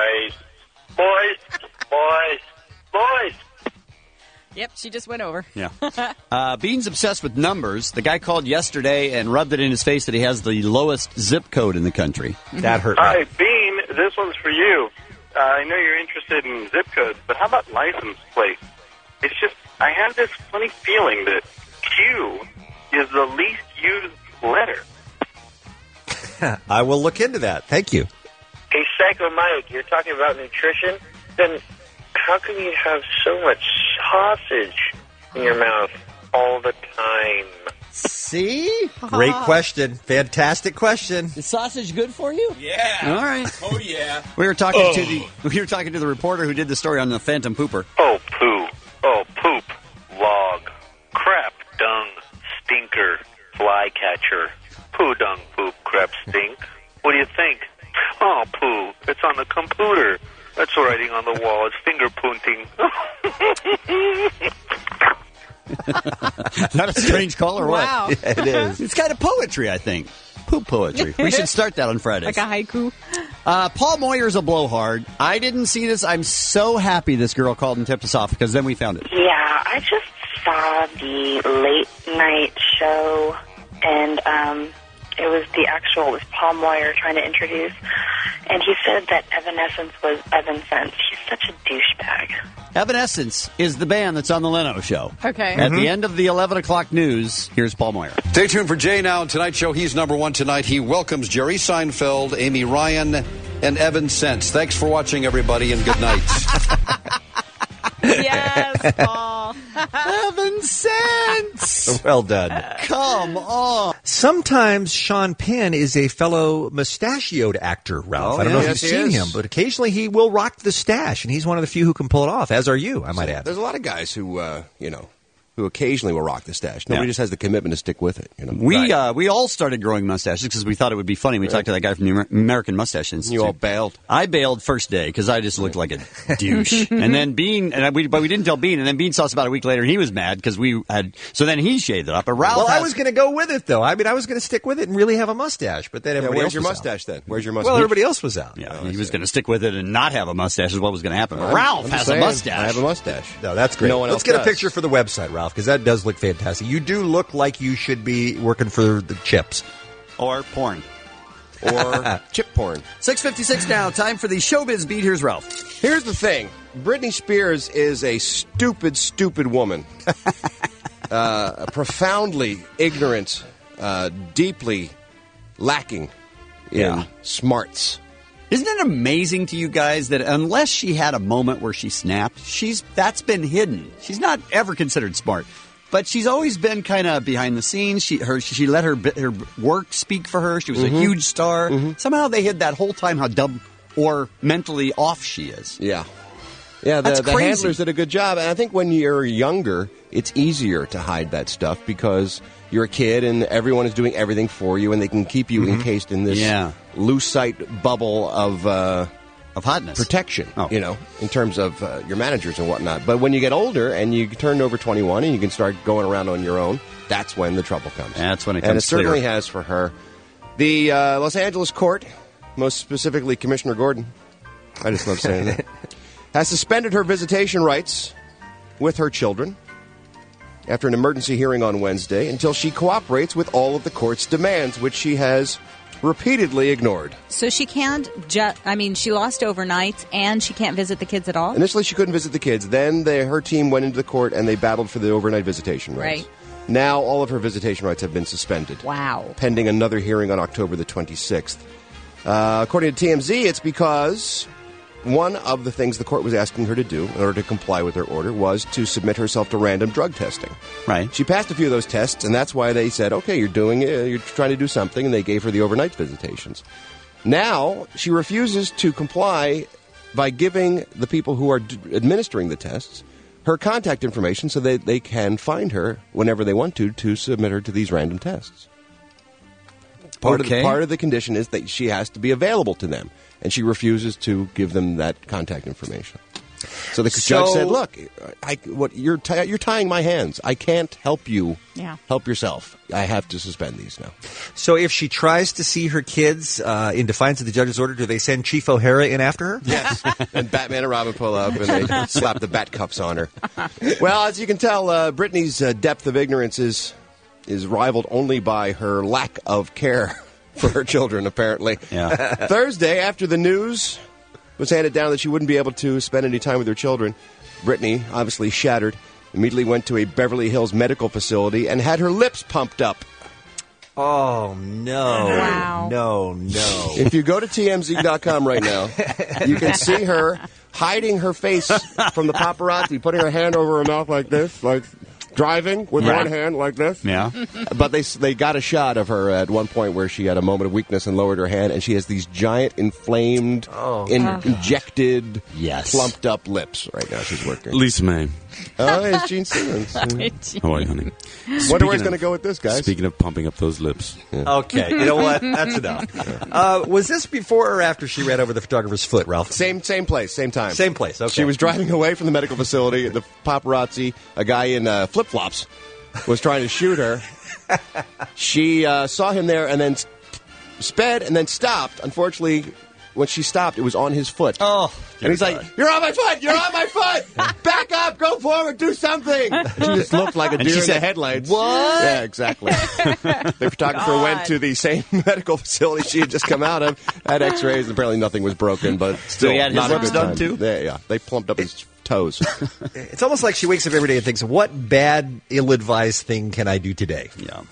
Boys. Yep, she just went over. Yeah. Bean's obsessed with numbers. The guy called yesterday and rubbed it in his face that he has the lowest zip code in the country. That hurt. Hi, Bean. This one's for you. I know you're interested in zip codes, but how about license plate? It's just I have this funny feeling that Q is the least used letter. I will look into that. Thank you. Hey, Psycho Mike, you're talking about nutrition? Then how can you have so much sausage in your mouth all the time? See? Great question. Fantastic question. Is sausage good for you? Yeah. All right. Oh, yeah. We were talking to the reporter who did the story on the Phantom Pooper. Oh, poo. Oh, poop. Log. Crap. Dung. Stinker. Flycatcher. Poo, dung, poop, crap, stink. What do you think? Oh, poo. It's on the computer. That's writing on the wall. It's finger pointing. Is that a strange call or what? Wow. Yeah, it is. It's kind of poetry, I think. Poop poetry. We should start that on Fridays. Like a haiku. Paul Moyer's a blowhard. I didn't see this. I'm so happy this girl called and tipped us off because then we found it. Yeah, I just saw the late night show, and it was Paul Moyer trying to introduce, and he said that Evanescence was Evanescence. He's such a douchebag. Evanescence is the band that's on the Leno Show. Okay. At the end of the 11 o'clock news, here's Paul Moyer. Stay tuned for Jay Now. Tonight show, he's number one tonight. He welcomes Jerry Seinfeld, Amy Ryan, and Evan Sense. Thanks for watching, everybody, and good night. Yes, Paul. Evan Sense. Well done. Come on. Sometimes Sean Penn is a fellow mustachioed actor, Ralph. I don't know if you've seen him, but occasionally he will rock the stash, and he's one of the few who can pull it off, as are you, I might add. There's a lot of guys who, who occasionally will rock the stash. Nobody just has the commitment to stick with it. You know? We all started growing mustaches because we thought it would be funny. We talked to that guy from the American Mustache Institute. You all bailed. I bailed first day because I just looked like a douche. And then Bean, but we didn't tell Bean. And then Bean saw us about a week later, and he was mad because we had. So then he shaved it up. But Ralph, I was going to go with it though. I mean, I was going to stick with it and really have a mustache. But then everybody else where's your was mustache out. then? Where's your mustache? Well, everybody else was out. Yeah, he was going to stick with it and not have a mustache is what was going to happen. But Ralph has a mustache. I have a mustache. No, that's great. No one Let's else get does. a picture for the website, Ralph, because that does look fantastic. You do look like you should be working for the chips. Or porn. Or chip porn. 6:56 now. Time for the Showbiz Beat. Here's Ralph. Here's the thing. Britney Spears is a stupid, stupid woman. Profoundly ignorant, deeply lacking in smarts. Isn't it amazing to you guys that unless she had a moment where she snapped, that's been hidden. She's not ever considered smart, but she's always been kind of behind the scenes. She let her work speak for her. She was a huge star. Somehow they hid that whole time how dumb or mentally off she is. Yeah. Yeah, the crazy. handlers did a good job. And I think when you're younger, it's easier to hide that stuff because you're a kid and everyone is doing everything for you and they can keep you encased in this lucite bubble of hotness. Protection, in terms of your managers and whatnot. But when you get older and you turn over 21 and you can start going around on your own, that's when the trouble comes. That's when it comes And it certainly clear. has for her. The Los Angeles court, most specifically Commissioner Gordon, I just love saying that, has suspended her visitation rights with her children after an emergency hearing on Wednesday until she cooperates with all of the court's demands, which she has repeatedly ignored. So she can't she lost overnight and she can't visit the kids at all? Initially, she couldn't visit the kids. Then her team went into the court and they battled for the overnight visitation rights. Right. Now, all of her visitation rights have been suspended. Wow. Pending another hearing on October the 26th. According to TMZ, it's because one of the things the court was asking her to do in order to comply with her order was to submit herself to random drug testing. Right. She passed a few of those tests, and that's why they said, okay, you're trying to do something, and they gave her the overnight visitations. Now, she refuses to comply by giving the people who are administering the tests her contact information so that they can find her whenever they want to submit her to these random tests. Part of the condition is that she has to be available to them, and she refuses to give them that contact information. So the judge said, "Look, you're tying my hands. I can't help you. Help yourself. I have to suspend these now." So if she tries to see her kids in defiance of the judge's order, do they send Chief O'Hara in after her? Yes. And Batman and Robin pull up, and they slap the bat cuffs on her. Well, as you can tell, Britney's depth of ignorance is rivaled only by her lack of care for her children, apparently. Yeah. Thursday, after the news was handed down that she wouldn't be able to spend any time with her children, Britney, obviously shattered, immediately went to a Beverly Hills medical facility and had her lips pumped up. Oh, no. Wow. No. If you go to TMZ.com right now, you can see her hiding her face from the paparazzi, putting her hand over her mouth like this, like driving with one hand like this. Yeah. But they got a shot of her at one point where she had a moment of weakness and lowered her hand, and she has these giant, inflamed, injected, plumped up lips right now. She's working. Lisa May. Oh, it's Gene Simmons. How are you, honey? Wonder where he's going to go with this, guys. Speaking of pumping up those lips. Okay, you know what? That's enough. Was this before or after she ran over the photographer's foot, Ralph? Same place, same time. Same place, okay. She was driving away from the medical facility. The paparazzi, a guy in flip-flops, was trying to shoot her. She saw him there and then sped and then stopped. Unfortunately, when she stopped, it was on his foot. Oh, and he's like, "You're on my foot! You're on my foot! Back up! Go forward! Do something!" She just looked like a deer in the headlights. What? Yeah, exactly. The photographer went to the same medical facility she had just come out of, had X-rays, and apparently nothing was broken, but still he had his not a lips good done time. too? They plumped up his toes. It's almost like she wakes up every day and thinks, what bad, ill-advised thing can I do today? Yeah.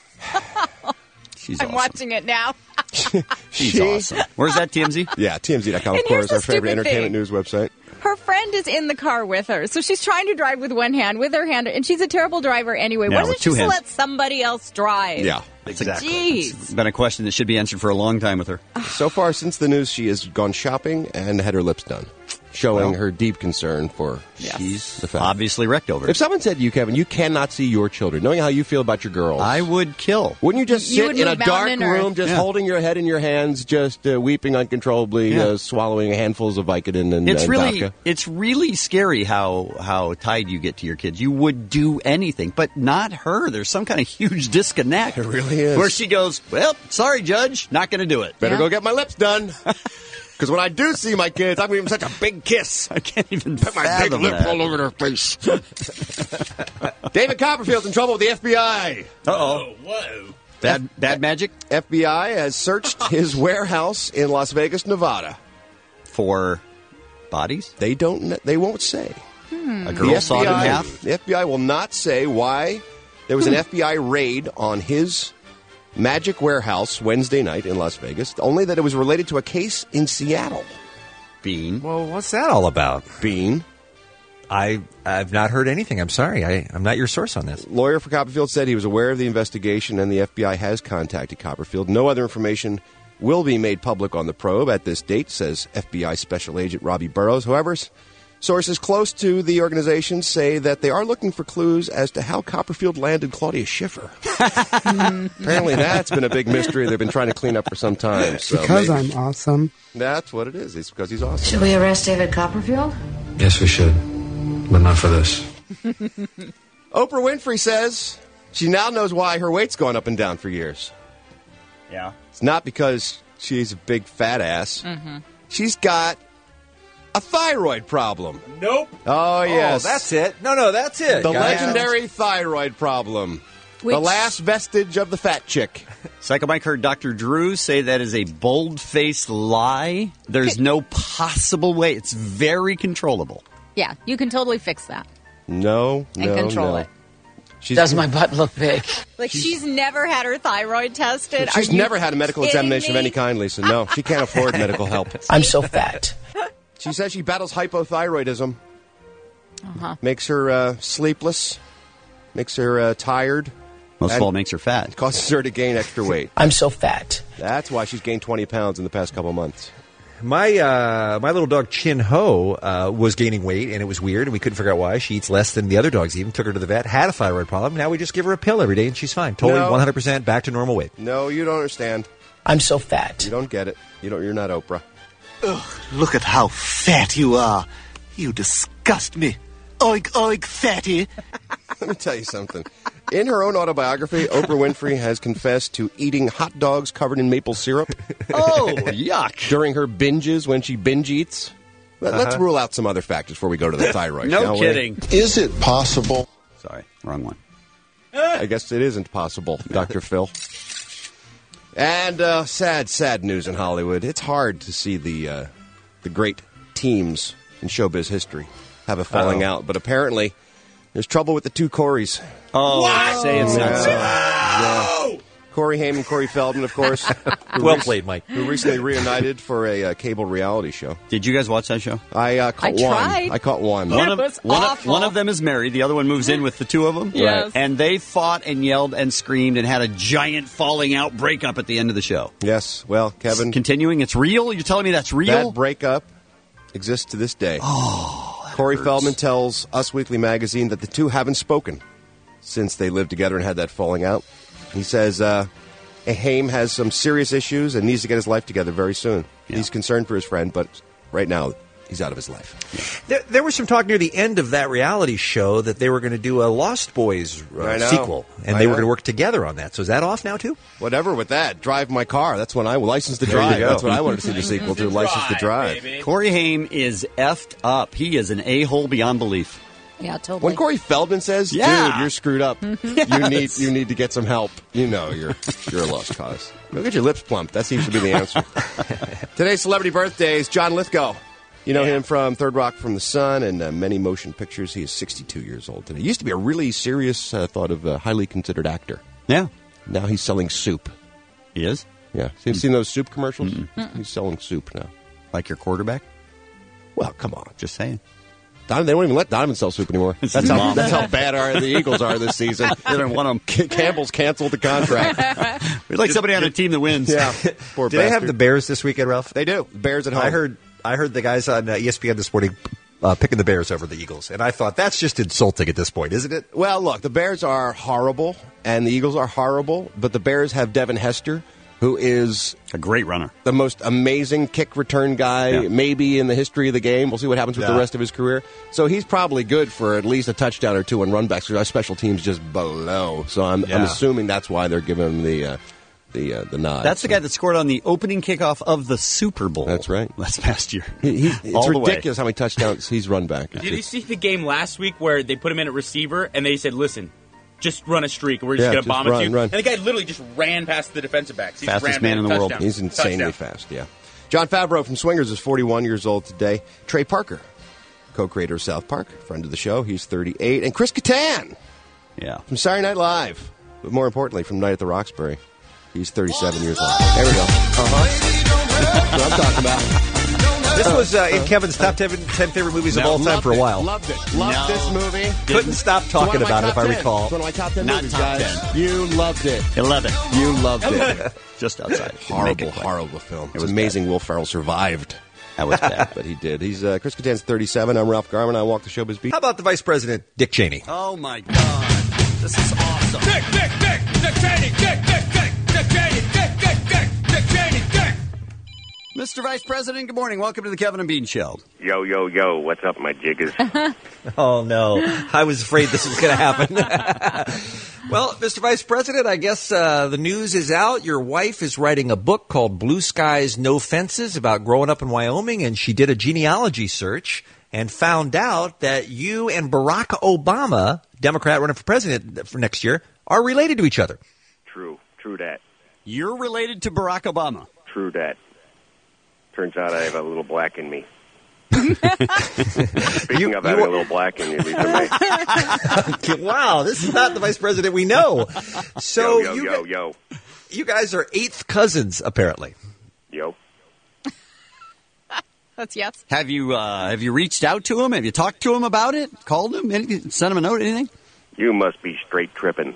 I'm watching it now. She's awesome. Where's that, TMZ? Yeah, TMZ.com, of And here's course, the our favorite stupid entertainment thing. news website. Her friend is in the car with her, so she's trying to drive with one hand, with her hand, and she's a terrible driver anyway. Yeah, Why with doesn't she two just hands. let somebody else drive? Yeah, exactly. Jeez. It's been a question that should be answered for a long time with her. So far, since the news, she has gone shopping and had her lips done, showing her deep concern for the fact. Obviously wrecked over it. If someone said to you, Kevin, you cannot see your children, knowing how you feel about your girls, I would kill. Wouldn't you just You sit would in a move dark mountain and room, earth. just holding your head in your hands, just weeping uncontrollably, swallowing handfuls of Vicodin and vodka? It's really scary how tied you get to your kids. You would do anything, but not her. There's some kind of huge disconnect. It really is. Where she goes, well, sorry, Judge, not going to do it. Better go get my lips done. Because when I do see my kids, I'm going to give them such a big kiss. I can't even put my big fathom lip that. all over their face. David Copperfield's in trouble with the FBI. Uh-oh. Whoa. Bad magic? FBI has searched his warehouse in Las Vegas, Nevada. For bodies? They won't say. A girl sawed in half? The FBI will not say why there was an FBI raid on his Magic Warehouse Wednesday night in Las Vegas, only that it was related to a case in Seattle. Bean. Well, what's that all about? Bean. I've not heard anything. I'm sorry. I'm not your source on this. Lawyer for Copperfield said he was aware of the investigation and the FBI has contacted Copperfield. No other information will be made public on the probe at this date, says FBI Special Agent Robbie Burrows. However, sources close to the organization say that they are looking for clues as to how Copperfield landed Claudia Schiffer. Apparently that's been a big mystery they've been trying to clean up for some time. So Because maybe I'm awesome. that's what it is. It's because he's awesome. Should we arrest David Copperfield? Yes, we should. But not for this. Oprah Winfrey says she now knows why her weight's gone up and down for years. Yeah. It's not because she's a big fat ass. Mm-hmm. She's got a thyroid problem. Nope. Oh, yes. Oh, that's it. No, that's it. The guys. legendary thyroid problem. Which- The last vestige of the fat chick. Psycho Mike heard Dr. Drew say that is a bold-faced lie. There's no possible way. It's very controllable. Yeah, you can totally fix that. No, And control it. Does my butt look big? Like, she's never had her thyroid tested. She's Are you never had a medical kidding examination of me? any kind, Lisa. No, she can't afford medical help. I'm so fat. She says she battles hypothyroidism. Uh-huh. Makes her sleepless. Makes her tired. Most of and all, it makes her fat. Causes her to gain extra weight. I'm so fat. That's why she's gained 20 pounds in the past couple months. My little dog Chin Ho was gaining weight, and it was weird, and we couldn't figure out why. She eats less than the other dogs even. Took her to the vet, had a thyroid problem. Now we just give her a pill every day, and she's fine. Totally No. 100% back to normal weight. No, you don't understand. I'm so fat. You don't get it. You're not Oprah. Ugh, look at how fat you are. You disgust me. Oink, oink, fatty. Let me tell you something. In her own autobiography, Oprah Winfrey has confessed to eating hot dogs covered in maple syrup. Oh, yuck. During her binges when she binge eats. Let's rule out some other factors before we go to the thyroid. No shall we? kidding. Is it possible? Sorry, wrong one. I guess it isn't possible, Dr. Phil. And sad news in Hollywood. It's hard to see the great teams in showbiz history have a falling out. But apparently, There's trouble with the two Corys. Oh, What? say it's not so. Yeah. Corey Haim and Corey Feldman, of course. Well played, Mike. Who recently reunited for a cable reality show. Did you guys watch that show? I caught one. tried. I caught one. One of them is married. The other one moves in with the two of them. Yes. Right. And they fought and yelled and screamed and had a giant falling out breakup at the end of the show. Yes. Well, Kevin. Continuing, it's real? You're telling me that's real? That breakup exists to this day. Oh, Corey Feldman tells Us Weekly magazine that the two haven't spoken since they lived together and had that falling out. He says Haim has some serious issues and needs to get his life together very soon. Yeah. He's concerned for his friend, but right now he's out of his life. Yeah. There was some talk near the end of that reality show that they were going to do a Lost Boys sequel, and they were going to work together on that. So is that off now, too? Whatever with that. Drive My Car. That's when I License to Drive. That's what I wanted to see the sequel to, License to Drive. Baby. Corey Haim is effed up. He is an a-hole beyond belief. Yeah, totally. When Corey Feldman says, "Dude, you're screwed up. Yes. You need to get some help," you know you're a lost cause. Go get your lips plumped. That seems to be the answer. Today's celebrity birthdays: John Lithgow. You know him from Third Rock from the Sun and many motion pictures. He is 62 years old today. He used to be a really serious, thought of highly considered actor. Yeah. Now he's selling soup. He is? Yeah. Seen those soup commercials? He's selling soup now. Like your quarterback? Well, come on. Just saying. They don't even let Donovan sell soup anymore. That's how bad the Eagles are this season. They don't want them. Campbell's canceled the contract. We'd like somebody on a team that wins. Yeah. Poor Do they have the Bears this weekend, Ralph? They do. Bears at home. I heard the guys on ESPN this morning picking the Bears over the Eagles, and I thought that's just insulting at this point, isn't it? Well, look, the Bears are horrible, and the Eagles are horrible, but the Bears have Devin Hester, who is a great runner, the most amazing kick return guy maybe in the history of the game. We'll see what happens with the rest of his career. So he's probably good for at least a touchdown or two on runbacks because our special team's just below. So I'm assuming that's why they're giving him the nod. That's the guy that scored on the opening kickoff of the Super Bowl. That's right. Last past year. It's ridiculous how many touchdowns he's run back. Did you see the game last week where they put him in at receiver and they said, "Listen, just run a streak. We're just going to bomb it to you." Run. And the guy literally just ran past the defensive backs. Fastest man in the world. He's insanely fast, yeah. John Favreau from Swingers is 41 years old today. Trey Parker, co-creator of South Park, friend of the show. He's 38. And Chris Kattan from Saturday Night Live. But more importantly, from Night at the Roxbury. He's 37 years old. There we go. That's what I'm talking about. This was in Kevin's top 10 favorite movies of all time for a while. Loved it. Loved this movie. Couldn't stop talking about it, if I recall. It's one of my top 10 Not movies, top guys. 10. You loved it. 11. You loved it. Just outside. Horrible film. It was amazing Will Ferrell survived. That was bad. But he did. He's Chris Kattan's 37. I'm Ralph Garman. I walk the showbiz beat. How about the Vice President, Dick Cheney? Oh, my God. This is awesome. Dick Cheney, Dick Cheney, Dick Cheney. Mr. Vice President, good morning. Welcome to the Kevin and Bean Show. Yo. What's up, my jiggers? Oh, no. I was afraid this was going to happen. Well, Mr. Vice President, I guess the news is out. Your wife is writing a book called Blue Skies, No Fences about growing up in Wyoming, and she did a genealogy search and found out that you and Barack Obama, Democrat running for president for next year, are related to each other. True that. You're related to Barack Obama. True that. Turns out I have a little black in me. Speaking of having a little black in you, Lisa May. Wow, this is not the Vice President we know. So Yo. You guys are eighth cousins, apparently. Yo. That's yes. Have you reached out to him? Have you talked to him about it? Called him? Anything? Sent him a note? Anything? You must be straight tripping.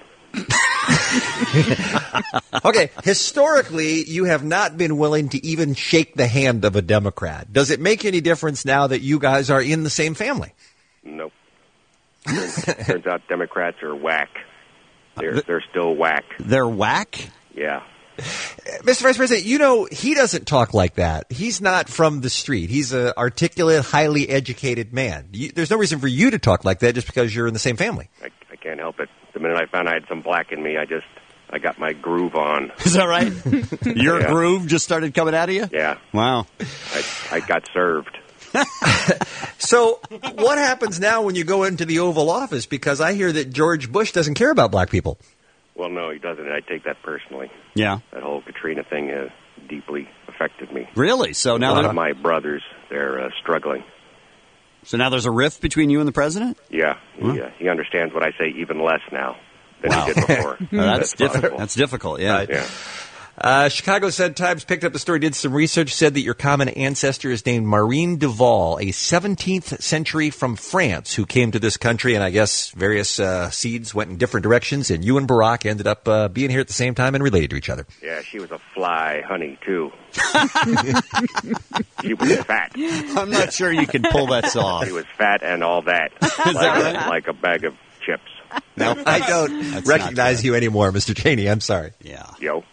Okay, historically, you have not been willing to even shake the hand of a Democrat. Does it make any difference now that you guys are in the same family? Nope. Turns out Democrats are whack. They're still whack. They're whack? Yeah. Mr. Vice President, you know, he doesn't talk like that. He's not from the street. He's an articulate, highly educated man. There's no reason for you to talk like that just because you're in the same family. I can't help it. The minute I found I had some black in me, I got my groove on. Is that right? Your groove just started coming out of you? Yeah. Wow. I got served. So what happens now when you go into the Oval Office? Because I hear that George Bush doesn't care about black people. Well, no, he doesn't. I take that personally. Yeah. That whole Katrina thing has deeply affected me. Really? So now a lot of my brothers, they're struggling. So now there's a rift between you and the president? Yeah, he understands what I say even less now than he did before. That's difficult. That's difficult, yeah. Right. Yeah. Chicago Sun-Times picked up the story, did some research, said that your common ancestor is named Marine Duval, a 17th century from France who came to this country, and I guess various seeds went in different directions, and you and Barack ended up being here at the same time and related to each other. Yeah, she was a fly honey, too. She was fat. I'm not sure you can pull that off. She was fat and all that. Like a bag of chips. No, I don't recognize you anymore, Mr. Cheney. I'm sorry. Yeah. Yo.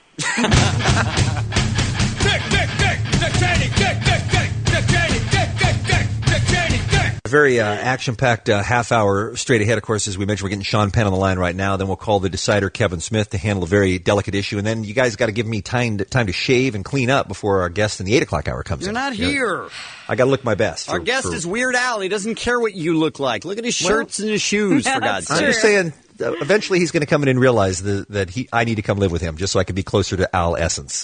A very action-packed half hour straight ahead, of course, as we mentioned. We're getting Sean Penn on the line right now. Then we'll call the decider, Kevin Smith, to handle a very delicate issue. And then you guys got to give me time to shave and clean up before our guest in the 8 o'clock hour comes You're in. not here. I got to look my best. Our guest is Weird Al. He doesn't care what you look like. Look at his shirts and his shoes, for God's sake. I'm just saying, eventually he's going to come in and realize that I need to come live with him just so I can be closer to Al Essence.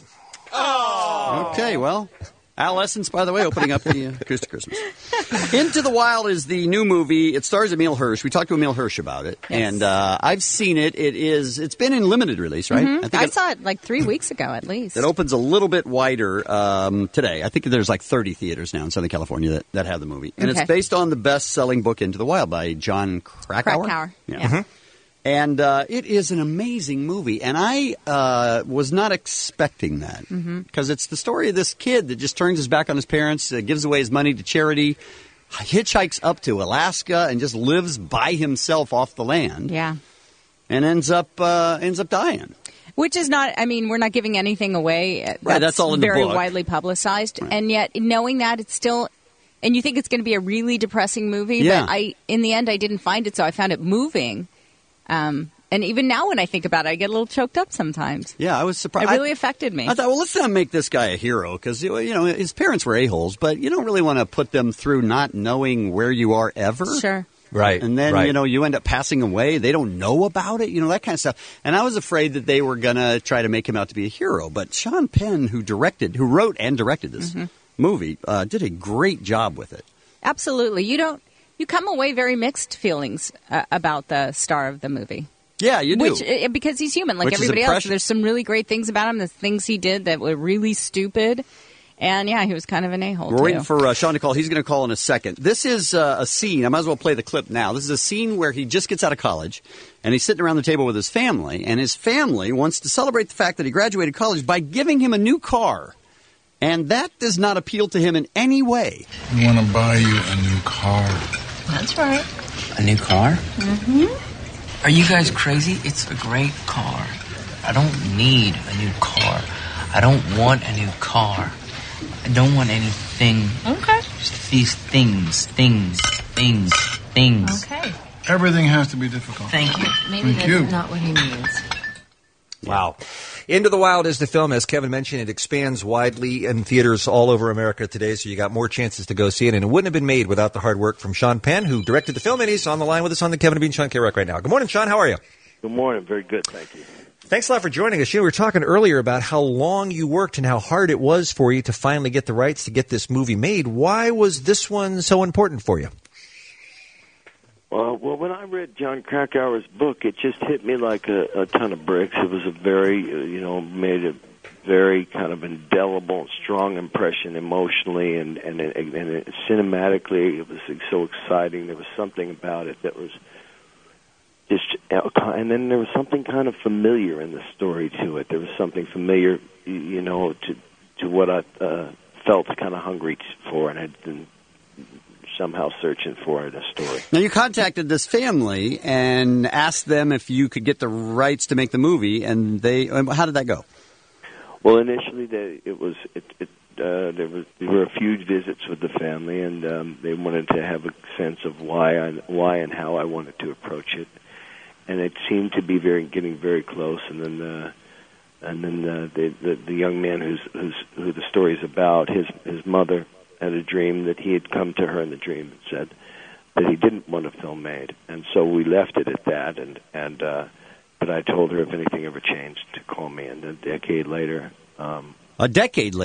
Oh! Okay, well... Al Essence, by the way, opening up the Acoustic Christmas. Into the Wild is the new movie. It stars Emile Hirsch. We talked to Emile Hirsch about it, and I've seen it. It's been in limited release, right? Mm-hmm. I saw it like 3 weeks ago, at least. It opens a little bit wider today. I think there's like 30 theaters now in Southern California that have the movie, and it's based on the best-selling book Into the Wild by John Krakauer. Yeah. Mm-hmm. And it is an amazing movie, and I was not expecting that because it's the story of this kid that just turns his back on his parents, gives away his money to charity, hitchhikes up to Alaska, and just lives by himself off the land. Yeah, and ends up dying. Which is not. I mean, we're not giving anything away. Right, that's all in the book. Very widely publicized, and yet knowing that it's still. And you think it's going to be a really depressing movie, but in the end, I didn't find it, so I found it moving. And even now when I think about it, I get a little choked up sometimes. Yeah, I was surprised. It really affected me. I thought, well, let's not make this guy a hero because, his parents were a-holes, but you don't really want to put them through not knowing where you are ever. Sure. Right. And then, you end up passing away. They don't know about it, that kind of stuff. And I was afraid that they were going to try to make him out to be a hero. But Sean Penn, who wrote and directed this movie, did a great job with it. Absolutely. You come away very mixed feelings about the star of the movie. Yeah, you do. Because he's human, like everybody else. There's some really great things about him, the things he did that were really stupid. And, he was kind of an a-hole, We're waiting for Sean to call. He's going to call in a second. This is a scene. I might as well play the clip now. This is a scene where he just gets out of college, and he's sitting around the table with his family, and his family wants to celebrate the fact that he graduated college by giving him a new car. And that does not appeal to him in any way. I want to buy you a new car. That's right. A new car? Mm-hmm. Are you guys crazy? It's a great car. I don't need a new car. I don't want a new car. I don't want anything. Okay. Just these things. Okay. Everything has to be difficult. Thank you. Maybe that's not what he means. Wow. Into the Wild is the film. As Kevin mentioned, it expands widely in theaters all over America today, so you got more chances to go see it. And it wouldn't have been made without the hard work from Sean Penn, who directed the film, and he's on the line with us on the Kevin and Bean Sean K. Rock right now. Good morning, Sean. How are you? Good morning. Very good. Thank you. Thanks a lot for joining us. We were talking earlier about how long you worked and how hard it was for you to finally get the rights to get this movie made. Why was this one so important for you? Well, when I read John Krakauer's book, it just hit me like a ton of bricks. It was a very, made a very kind of indelible, strong impression emotionally and cinematically. It was so exciting. There was something about it that was just, and then there was something kind of familiar in the story to it. There was something familiar, to what I felt kind of hungry for and had been somehow searching for in a story. Now, you contacted this family and asked them if you could get the rights to make the movie, and how did that go? Well, initially, there were a few visits with the family, and they wanted to have a sense of why and how I wanted to approach it, and it seemed to be getting very close. And then the young man who the story is about, his mother had a dream that he had come to her in the dream and said that he didn't want a film made, and so we left it at that. But I told her if anything ever changed to call me, and a decade later. A decade later?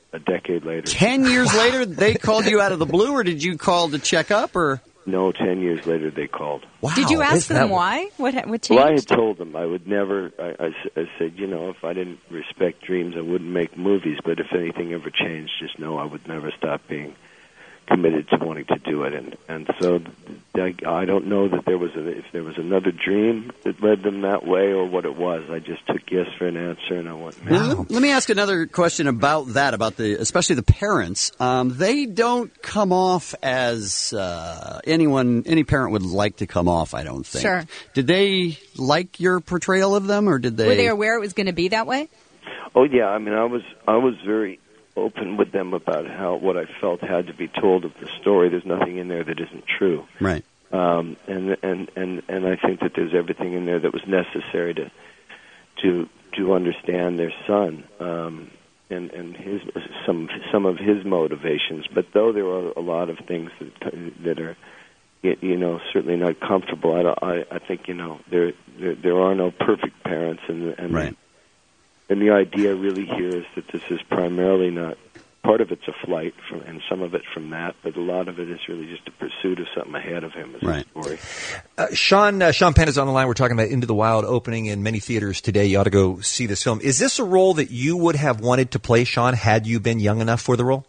a decade later. 10 years later, they called you out of the blue, or did you call to check up, or? No, 10 years later they called. Wow. Did you ask them why? What changed? Well, I had told them I would never. I said, if I didn't respect dreams, I wouldn't make movies. But if anything ever changed, just know I would never stop being committed to wanting to do it. And so I don't know that if there was another dream that led them that way or what it was. I just took yes for an answer, and I went. Now, let me ask another question about that, especially the parents. They don't come off as any parent would like to come off, I don't think. Sure. Did they like your portrayal of them, or did they? Were they aware it was going to be that way? Oh yeah, I mean, I was very open with them about what I felt had to be told of the story. There's nothing in there that isn't true. Right. And I think that there's everything in there that was necessary to understand their son and his some of his motivations. But though there are a lot of things that are certainly not comfortable, I think there are no perfect parents, and right. And the idea really here is that this is primarily not, part of it's a flight, and some of it from that, but a lot of it is really just a pursuit of something ahead of him as a story. Sean Penn is on the line. We're talking about Into the Wild, opening in many theaters today. You ought to go see this film. Is this a role that you would have wanted to play, Sean, had you been young enough for the role?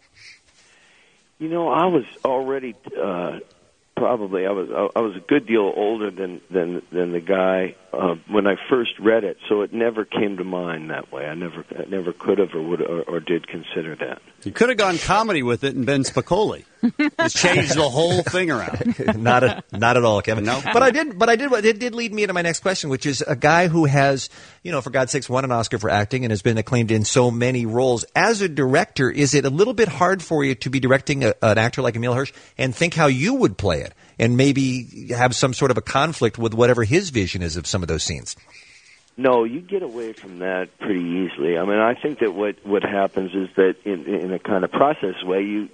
I was already... Probably, I was a good deal older than the guy when I first read it, so it never came to mind that way. I never could have or would or did consider that. You could have gone comedy with it and been Spicoli. It's changed the whole thing around. Not at all, Kevin. No. But I did. It did lead me into my next question, which is a guy who has, for God's sakes, won an Oscar for acting and has been acclaimed in so many roles. As a director, is it a little bit hard for you to be directing an actor like Emile Hirsch and think how you would play it, and maybe have some sort of a conflict with whatever his vision is of some of those scenes? No, you get away from that pretty easily. I mean, I think that what happens is that in a kind of process way, you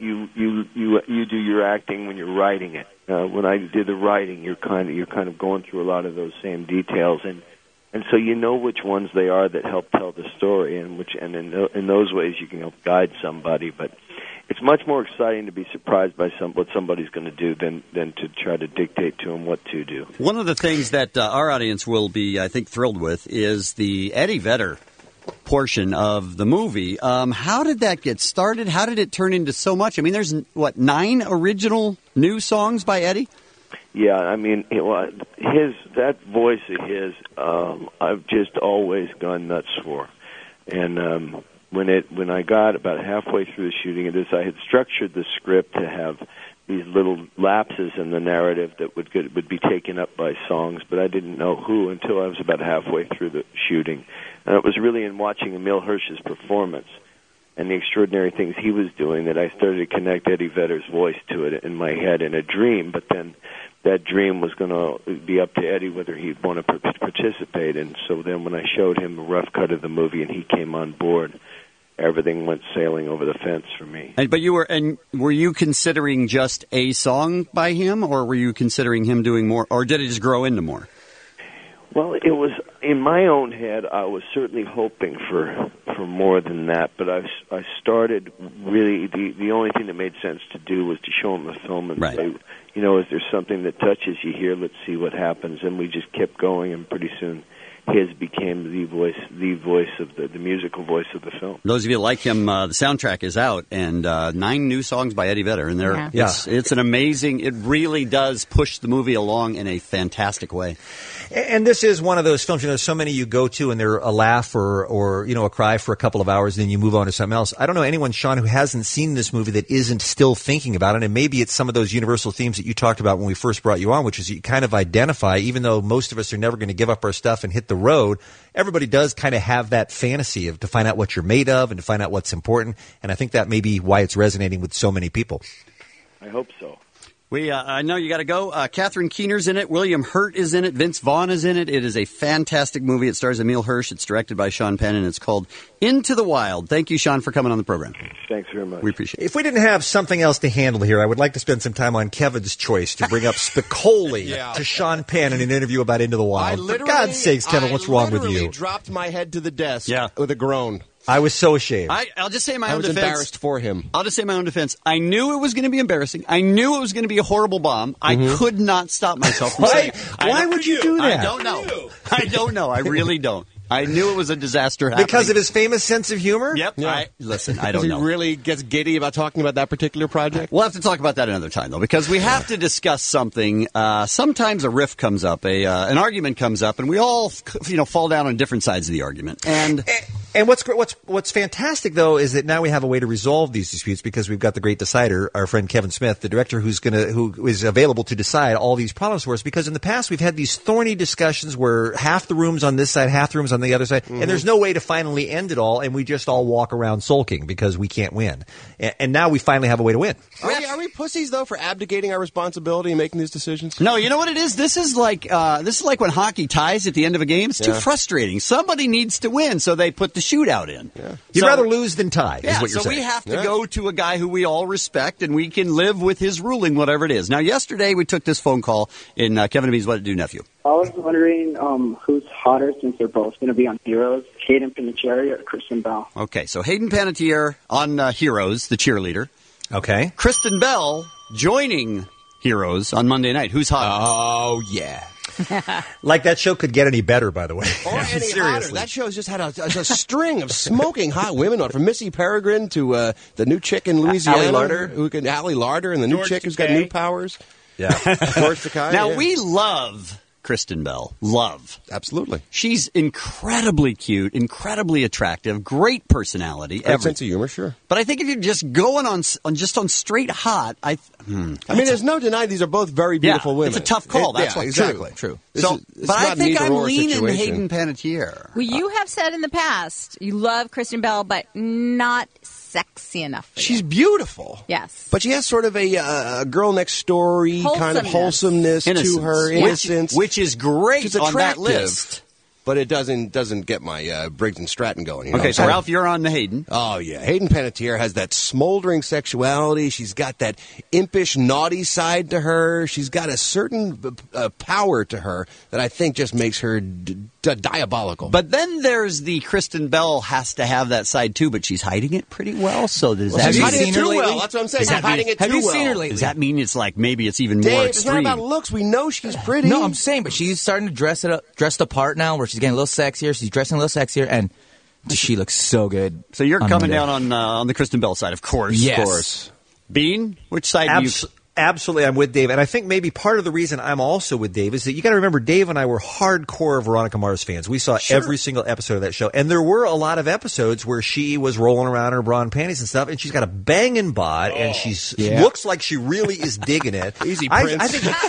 do your acting when you're writing it. When I did the writing, you're kind of going through a lot of those same details, and so you know which ones they are that help tell the story, and in those ways you can help guide somebody. But it's much more exciting to be surprised by what somebody's going to do than to try to dictate to them what to do. One of the things that our audience will be, I think, thrilled with is the Eddie Vedder portion of the movie. How did that get started? How did it turn into so much? I mean, there's, 9 original new songs by Eddie? Yeah, I mean, that voice of his, I've just always gone nuts for. And when I got about halfway through the shooting of this, I had structured the script to have these little lapses in the narrative that would be taken up by songs, but I didn't know who until I was about halfway through the shooting. And it was really in watching Emile Hirsch's performance and the extraordinary things he was doing that I started to connect Eddie Vedder's voice to it in my head in a dream, but then that dream was going to be up to Eddie whether he'd want to participate. And so then when I showed him a rough cut of the movie and he came on board, everything went sailing over the fence for me. Were you considering just a song by him, or were you considering him doing more, or did it just grow into more? Well, it was in my own head. I was certainly hoping for more than that, but I started really the only thing that made sense to do was to show him the film and say, is there something that touches you here? Let's see what happens. And we just kept going, and pretty soon his became the voice of the musical voice of the film. Those of you like him, the soundtrack is out, and 9 new songs by Eddie Vedder, and it's an amazing. It really does push the movie along in a fantastic way. And this is one of those films, so many you go to and they're a laugh or a cry for a couple of hours, and then you move on to something else. I don't know anyone, Sean, who hasn't seen this movie that isn't still thinking about it, and maybe it's some of those universal themes that you talked about when we first brought you on, which is you kind of identify, even though most of us are never going to give up our stuff and hit the road, everybody does kind of have that fantasy to find out what you're made of and to find out what's important, and I think that may be why it's resonating with so many people. I hope so. I know you got to go. Catherine Keener's in it. William Hurt is in it. Vince Vaughn is in it. It is a fantastic movie. It stars Emile Hirsch. It's directed by Sean Penn, and it's called Into the Wild. Thank you, Sean, for coming on the program. Thanks very much. We appreciate it. If we didn't have something else to handle here, I would like to spend some time on Kevin's choice to bring up Spicoli to Sean Penn in an interview about Into the Wild. For God's sakes, Kevin, what's wrong with you? I dropped my head to the desk with a groan. I was so ashamed. I'll just say in my I own was defense. embarrassed for him. I'll just say in my own defense. I knew it was going to be embarrassing. I knew it was going to be a horrible bomb. I could not stop myself from saying. Why would you do that? I don't know. I don't know. I really don't. I knew it was a disaster happening. Because of his famous sense of humor? Yep. Yeah. Listen, I don't know. He really gets giddy about talking about that particular project? We'll have to talk about that another time, though, because we have to discuss something. Sometimes a riff comes up, an argument comes up, and we all, fall down on different sides of the argument. And what's fantastic though is that now we have a way to resolve these disputes because we've got the great decider, our friend Kevin Smith, the director who is available to decide all these problems for us. Because in the past we've had these thorny discussions where half the room's on this side, half the room's on the other side, and there's no way to finally end it all, and we just all walk around sulking because we can't win. And now we finally have a way to win. Are we pussies though for abdicating our responsibility and making these decisions? No, you know what it is? This is like when hockey ties at the end of a game. It's too frustrating. Somebody needs to win, so they put the shootout in. Yeah. You'd rather lose than tie, is what you're so saying. we have to go to a guy who we all respect, and we can live with his ruling, whatever it is. Now, yesterday we took this phone call in Kevin and Bean's What It Do Nephew. I was wondering who's hotter since they're both going to be on Heroes, Hayden Panettiere or Kristen Bell. Okay, so Hayden Panettiere on Heroes, the cheerleader. Okay. Kristen Bell joining Heroes on Monday night. Who's hotter? Oh, yeah. Like that show could get any better, by the way. Or any Seriously. hotter. That show's just had a string of smoking hot women on, from Missy Peregrine to the new chick in Louisiana. Allie Larder. Allie Larder, and the new chick who's got new powers. Yeah. George Takei. Now, we love Kristen Bell. Love. Absolutely. She's incredibly cute, incredibly attractive, great personality. Great sense of humor, sure. But I think if you're just going on straight hot, I mean, there's no denying these are both very beautiful women. It's a tough call. That's what's exactly true. This So, is- it's but I not think I'm neither-or leaning situation. Hayden Panettiere. Well, you have said in the past you love Kristen Bell, but not sexy enough for She's you. beautiful. Yes. But she has sort of a girl next story kind of wholesomeness to her, innocence. Which is great She's on that attractive, list. But it doesn't get my Briggs and Stratton going. You know Okay, what so I'm saying? Ralph, you're on the Hayden. Oh, yeah. Hayden Panettiere has that smoldering sexuality. She's got that impish, naughty side to her. She's got a certain power to her that I think just makes her diabolical. But then there's the Kristen Bell has to have that side too, but she's hiding it pretty well. So does that she's mean hiding it too well. That's what I'm saying. She's hiding it too well. Have you seen her lately? Does that mean it's like maybe it's even Dave, more it's extreme? not about looks. We know she's pretty. No, I'm saying, but she's starting to dress the part now, where she's getting a little sexier. She's dressing a little sexier, and she looks so good. So you're on coming Monday. down on the Kristen Bell side, of course. Yes. Of course. Bean, which side do you? Absolutely, I'm with Dave. And I think maybe part of the reason I'm also with Dave is that you got to remember, Dave and I were hardcore Veronica Mars fans. We saw every single episode of that show. And there were a lot of episodes where she was rolling around in her bra and panties and stuff, and she's got a banging bod, and looks like she really is digging it. Easy, Prince.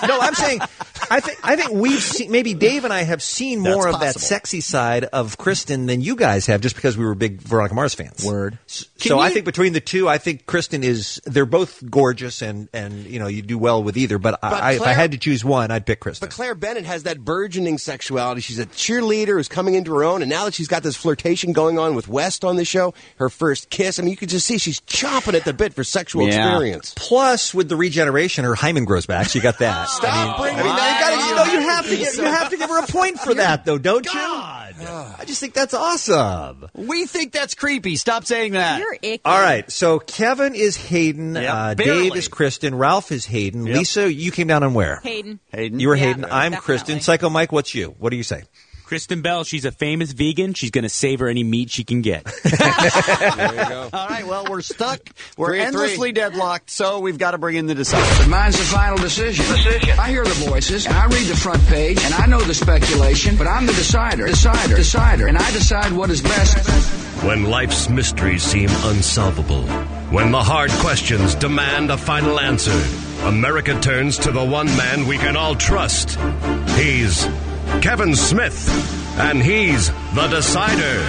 I think we've seen, maybe Dave and I have seen more of that sexy side of Kristen than you guys have, just because we were big Veronica Mars fans. Word. So I think between the two, I think Kristen they're both gorgeous, and you do well with either. But if I had to choose one, I'd pick Kristen. But Claire Bennett has that burgeoning sexuality. She's a cheerleader who's coming into her own, and now that she's got this flirtation going on with West on the show, her first kiss, I mean, you could just see she's chomping at the bit for sexual experience. Plus, with the regeneration, her hymen grows back. So you got that. Stop bringing you have to give her a point for that, though, don't you? I just think that's awesome. We think that's creepy. Stop saying that. You're icky. All right, so Kevin is Hayden, Yep, Dave is Kristen, Ralph is Hayden. Yep. Lisa, you came down on where? Hayden. You were Yeah, Hayden. I'm definitely. Kristen. Psycho Mike, what's you? What do you say? Kristen Bell, she's a famous vegan. She's going to savor any meat she can get. There you go. All right, well, we're stuck. We're 3-3. endlessly deadlocked, so we've got to bring in the decider. Mine's the final decision. I hear the voices, and I read the front page, and I know the speculation, but I'm the decider, and I decide what is best. When life's mysteries seem unsolvable, when the hard questions demand a final answer, America turns to the one man we can all trust. He's Kevin Smith, and he's the decider.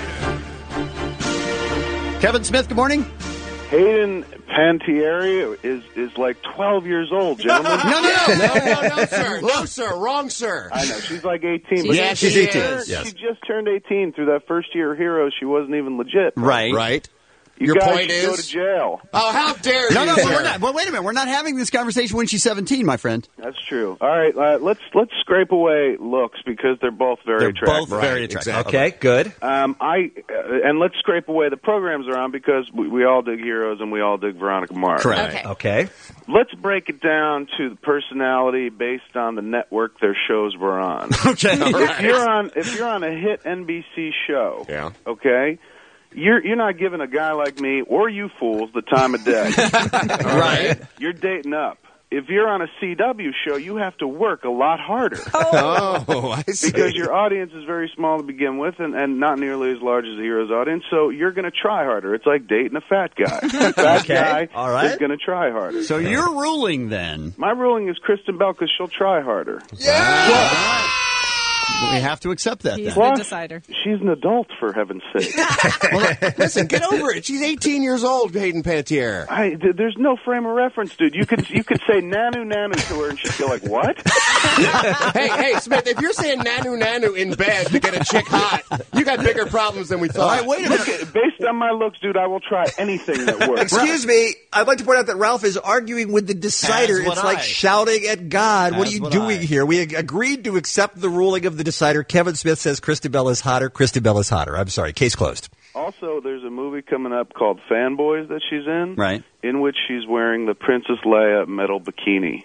Kevin Smith, good morning. Hayden Panettiere is like 12 years old, gentlemen. No, sir. No, sir. Wrong, sir. I know. She's like 18. Yeah, she's 18. She just turned 18 through that first year of Heroes. She wasn't even legit. Right. You guys should go to jail. Oh, how dare you! No, but sir. we're not. Well, wait a minute. We're not having this conversation when she's 17, my friend. That's true. All right, let's scrape away looks because they're both very attractive. Both very attractive. Exactly. Okay, good. And let's scrape away the programs they're on because we all dig Heroes and we all dig Veronica Mars. Correct. Okay. Let's break it down to the personality based on the network their shows were on. Okay. If you're on a hit NBC show, okay, you're not giving a guy like me or you fools the time of day. Right. You're dating up. If you're on a CW show, you have to work a lot harder. Oh, I see. Because your audience is very small to begin with and not nearly as large as the Heroes audience, so you're going to try harder. It's like dating a fat guy. A fat guy is going to try harder. So your ruling, then? My ruling is Kristen Bell because she'll try harder. Yeah! We have to accept that. He's then. the decider. She's an adult, for heaven's sake. Well, listen, get over it. She's 18 years old, Hayden Panettiere. There's no frame of reference, dude. You could say nanu nanu to her, and she'd go like, "What?" hey, Smith, if you're saying nanu nanu in bed to get a chick hot, you got bigger problems than we thought. All right, wait a minute. Based on my looks, dude, I will try anything that works. Excuse me. I'd like to point out that Ralph is arguing with the decider. As would It's like I. shouting at God. What are As you would doing I. here? We agreed to accept the ruling of the decider. Kevin Smith says Kristen Bell is hotter. Kristen Bell is hotter. I'm sorry. Case closed. Also, there's a movie coming up called Fanboys that she's in, Right. in which she's wearing the Princess Leia metal bikini.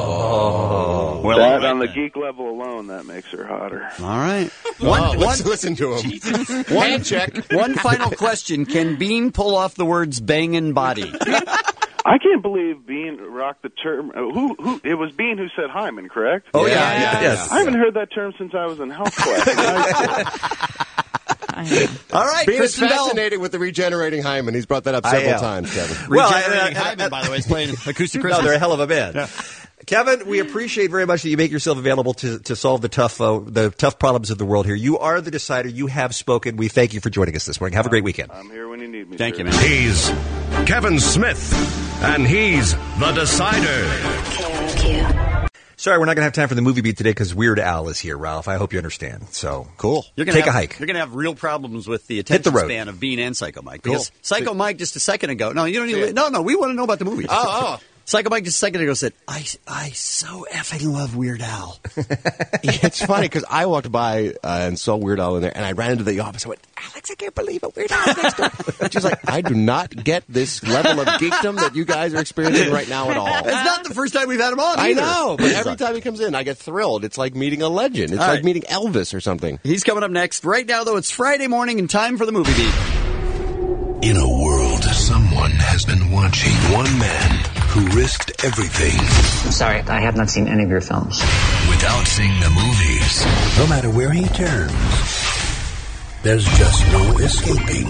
Oh. Well, That, all right, on the then. geek level alone, that makes her hotter. All right. Let's listen to him. Hand check. One final question. Can Bean pull off the words bangin' body? I can't believe Bean rocked the term. Who? It was Bean who said Hyman, correct? Oh, yeah. Yes. I haven't heard that term since I was in health class. All right, Bean is Kristen Bell. fascinated with the regenerating hymen. He's brought that up several times, Kevin. Regenerating Hyman, by the way, is playing acoustic Christmas. No, they're a hell of a band. Kevin, we appreciate very much that you make yourself available to solve the tough problems of the world here. You are the decider. You have spoken. We thank you for joining us this morning. Have a great weekend. I'm here when you need me. Thank sir. you, man. He's Kevin Smith, and he's the decider. Sorry, we're not going to have time for the movie beat today because Weird Al is here, Ralph. I hope you understand. So, cool. Take a hike. You're going to have real problems with the the attention road. span of Bean and Psycho Mike. Cool. Because Psycho Mike just a second ago. No, you don't need. No. We want to know about the movie. Oh. Psycho Mike just a second ago said, "I so effing love Weird Al." It's funny because I walked by and saw Weird Al in there, and I ran into the office. I went, Alex, I can't believe it. Weird Al next door. She's like, I do not get this level of geekdom that you guys are experiencing right now at all. It's not the first time we've had him on. I either. know, but every time he comes in, I get thrilled. It's like meeting a legend. It's All like right. meeting Elvis or something. He's coming up next. Right now, though, it's Friday morning and time for the movie beat. In a world, someone has been watching. One man who risked everything I'm sorry, I have not seen any of your films. without seeing the movies. No matter where he turns, there's just no escaping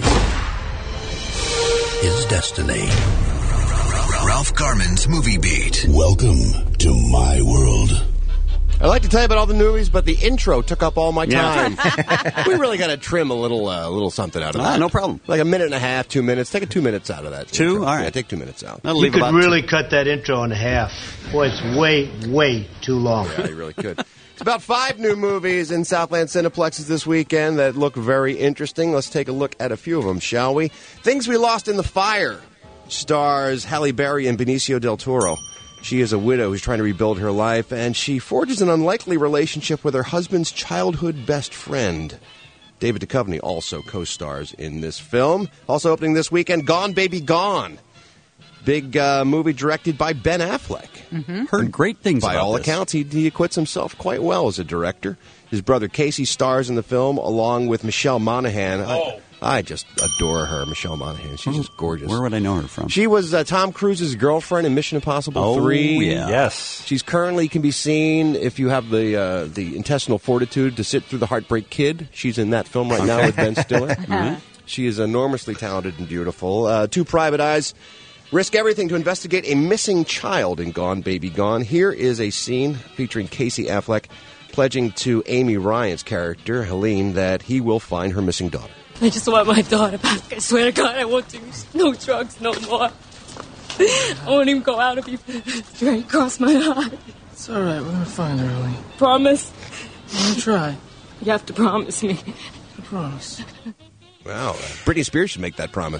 his destiny. Ralph Garman's Movie Beat. Welcome to my world. I'd like to tell you about all the movies, but the intro took up all my time. We really got to trim a little something out of that. No problem. Like a minute and a half, 2 minutes. Take 2 minutes out of that. Two? Intro. All right. Yeah, take 2 minutes out. That'll You leave could about really cut that intro in half. Boy, it's way too long. Yeah, you really could. It's about 5 new movies in Southland Cineplexes this weekend that look very interesting. Let's take a look at a few of them, shall we? Things We Lost in the Fire stars Halle Berry and Benicio del Toro. She is a widow who's trying to rebuild her life, and she forges an unlikely relationship with her husband's childhood best friend. David Duchovny also co-stars in this film. Also opening this weekend, Gone Baby Gone. Big movie directed by Ben Affleck. Mm-hmm. Heard great things By about all this. accounts, he acquits himself quite well as a director. His brother Casey stars in the film along with Michelle Monaghan. I just adore her, Michelle Monaghan. She's just gorgeous. Where would I know her from? She was Tom Cruise's girlfriend in Mission Impossible 3. yeah. Yes. She's currently can be seen if you have the intestinal fortitude to sit through The Heartbreak Kid. She's in that film right now with Ben Stiller. She is enormously talented and beautiful. Two Private Eyes risk everything to investigate a missing child in Gone Baby Gone. Here is a scene featuring Casey Affleck pledging to Amy Ryan's character, Helene, that he will find her missing daughter. I just want my daughter back. I swear to God, I won't do no drugs no more. I won't even go out if you straight cross my heart. It's all right. We're going to find her, Ellie. Promise? I'm going to try. You have to promise me. I promise. Wow, Britney Spears should make that promise.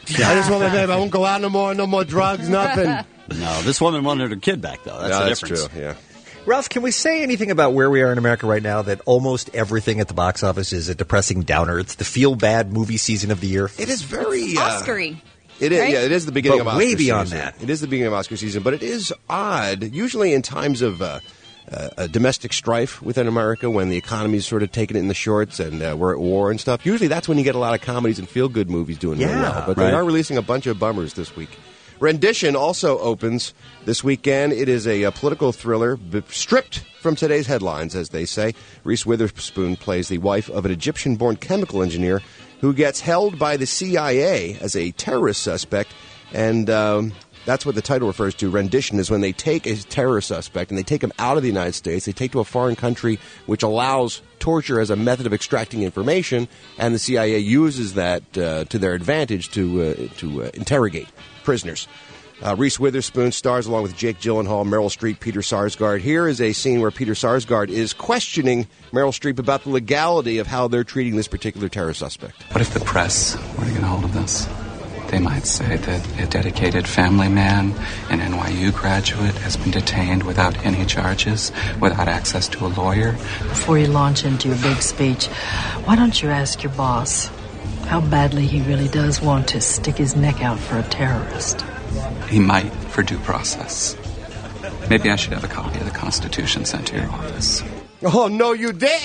I just want my baby. I won't go out no more drugs, nothing. No, this woman wanted her kid back, though. That's the difference. True, yeah. Ralph, can we say anything about where we are in America right now, that almost everything at the box office is a depressing downer? It's the feel-bad movie season of the year. It is very... Oscar-y. It is, right? yeah, it is the beginning of Oscar season. Way beyond that. It is the beginning of Oscar season, but it is odd, usually in times of domestic strife within America, when the economy's sort of taking it in the shorts and we're at war and stuff. Usually that's when you get a lot of comedies and feel-good movies doing really well. But they are releasing a bunch of bummers this week. Rendition also opens this weekend. It is a political thriller stripped from today's headlines, as they say. Reese Witherspoon plays the wife of an Egyptian-born chemical engineer who gets held by the CIA as a terrorist suspect. And that's what the title refers to. Rendition is when they take a terrorist suspect and they take him out of the United States. They take to a foreign country which allows torture as a method of extracting information, and the CIA uses that to their advantage to interrogate prisoners. Reese Witherspoon stars along with Jake Gyllenhaal, Meryl Streep, Peter Sarsgaard. Here is a scene where Peter Sarsgaard is questioning Meryl Streep about the legality of how they're treating this particular terror suspect. What if the press were to get a hold of this? They might say that a dedicated family man, an NYU graduate, has been detained without any charges, without access to a lawyer. Before you launch into your big speech, why don't you ask your boss how badly he really does want to stick his neck out for a terrorist? He might for due process. Maybe I should have a copy of the Constitution sent to your office. Oh, no, you didn't!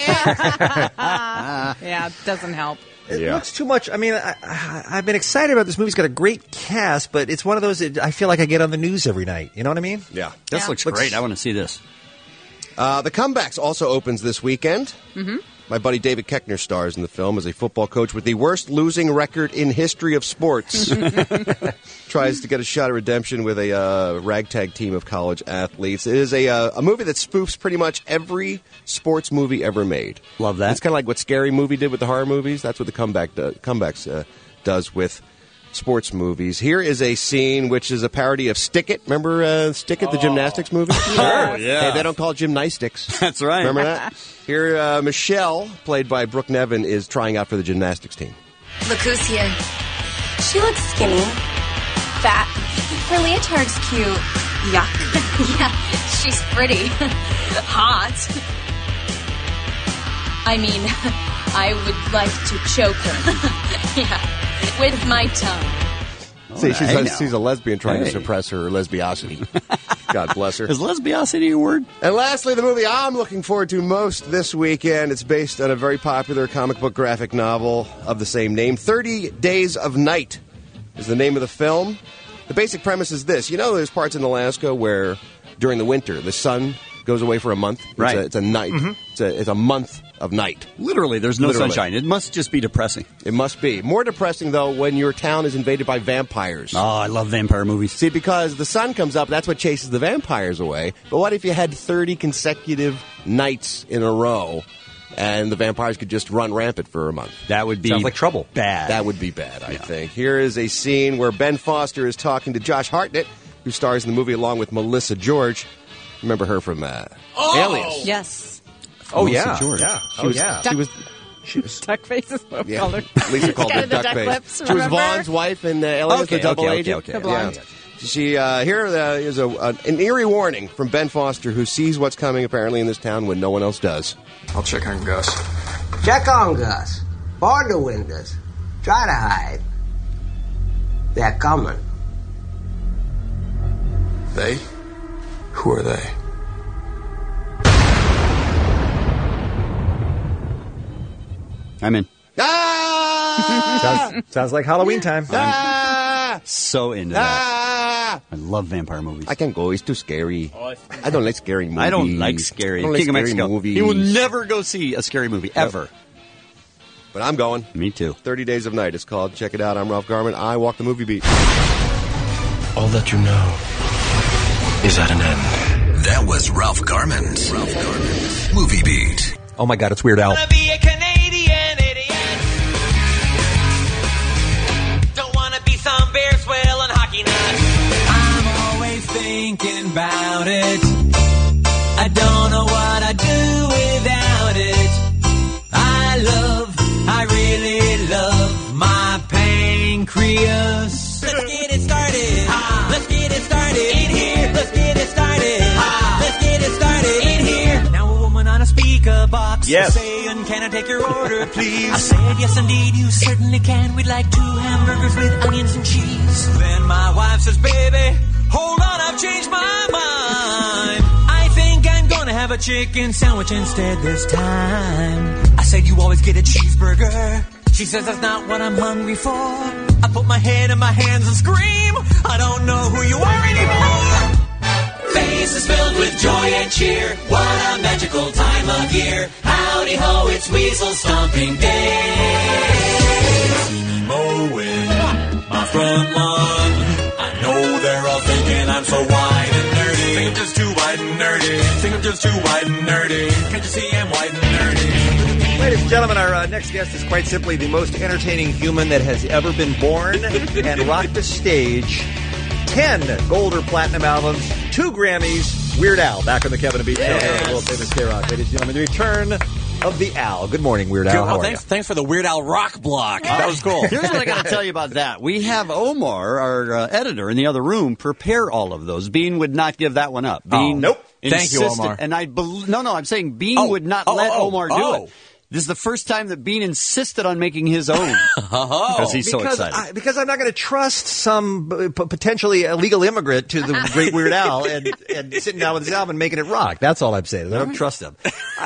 Yeah, it doesn't help. It looks too much. I mean, I've been excited about this movie. It's got a great cast, but it's one of those I feel like I get on the news every night. You know what I mean? Yeah. This looks great. I want to see this. The Comebacks also opens this weekend. Mm-hmm. My buddy David Koechner stars in the film as a football coach with the worst losing record in history of sports. Tries to get a shot at redemption with a ragtag team of college athletes. It is a movie that spoofs pretty much every sports movie ever made. Love that. It's kind of like what Scary Movie did with the horror movies. That's what the Comebacks does with sports movies. Here is a scene which is a parody of Stick It. Remember Stick It, the gymnastics movie? Sure, yeah. Hey, they don't call it gymnastics. That's right. Remember that? Here, Michelle, played by Brooke Nevin, is trying out for the gymnastics team. Look who's here. She looks skinny, fat. Her leotard's cute. Yuck. Yeah, she's pretty. Hot. I mean, I would like to choke her. Yeah. With my tongue. See, she's a lesbian trying to suppress her lesbiosity. God bless her. Is lesbiosity a word? And lastly, the movie I'm looking forward to most this weekend. It's based on a very popular comic book graphic novel of the same name. 30 Days of Night is the name of the film. The basic premise is this. You know, there's parts in Alaska where during the winter the sun goes away for a month. Right. It's a night. Mm-hmm. It's a month of night. Literally, there's no sunshine. It must just be depressing. It must be. More depressing, though, when your town is invaded by vampires. Oh, I love vampire movies. See, because the sun comes up, that's what chases the vampires away. But what if you had 30 consecutive nights in a row and the vampires could just run rampant for a month? That would be sounds like trouble. Bad. That would be bad, I think. Here is a scene where Ben Foster is talking to Josh Hartnett, who stars in the movie along with Melissa George. Remember her from Alias? Yes. Oh, Melissa yeah. George. Yeah. She was Duck faces. What yeah. color? Lisa called her the duck face. lips, she was remember? Vaughn's wife in Alias, the double agent. The blonde. Yeah. She here is an eerie warning from Ben Foster, who sees what's coming apparently in this town when no one else does. I'll check on Gus. Check on Gus. Bar the windows. Try to hide. They're coming. They? Who are they? I'm in. Sounds like Halloween time. I'm so into that. I love vampire movies. I can't go. It's too scary. I don't like scary movies. I don't like scary. I don't like King of scary Mexico. movies. He will never go see a scary movie, ever. But I'm going. Me too. 30 Days of Night, it's called. Check it out. I'm Ralph Garman. I walk the movie beat. All that you know is at an end. That was Ralph Garman's Movie Beat. Oh my God, it's Weird Al. Be a Canadian idiot. Don't want to be some bear swell and hockey nut. I'm always thinking about it. I don't know what I'd do without it. I really love my pancreas. Yes. Saying, can I take your order, please? I said, yes, indeed, you certainly can. We'd like 2 hamburgers with onions and cheese. Then my wife says, baby, hold on, I've changed my mind. I think I'm gonna have a chicken sandwich instead this time. I said, you always get a cheeseburger. She says, that's not what I'm hungry for. I put my head in my hands and scream, I don't know who you are anymore. Faces filled with joy and cheer. What a magical time of year. Howdy ho, it's Weasel Stomping Day. See me mowing my front lawn. I know they're all thinking I'm so wide and nerdy. Think I'm just too wide and nerdy. Think I'm just too wide and nerdy. Can't you see I'm wide and nerdy? Ladies and gentlemen, our next guest is quite simply the most entertaining human that has ever been born and rocked the stage. 10 gold or platinum albums, 2 Grammys, Weird Al, back on the Kevin and Bean Show here on the world famous K-Rock. Ladies and gentlemen, the return of the Al. Good morning, Weird Al. How are you? Thanks for the Weird Al rock block. That was cool. Here's what I got to tell you about that. We have Omar, our editor, in the other room, prepare all of those. Bean would not give that one up. Bean nope. Insisted, Thank you, Omar. And I'm saying Bean would not let Omar do it. This is the first time that Bean insisted on making his own because he's so excited. Because I'm not going to trust some potentially illegal immigrant to the great Weird Al and sitting down with his album and making it rock. That's all I'm saying. I don't trust him.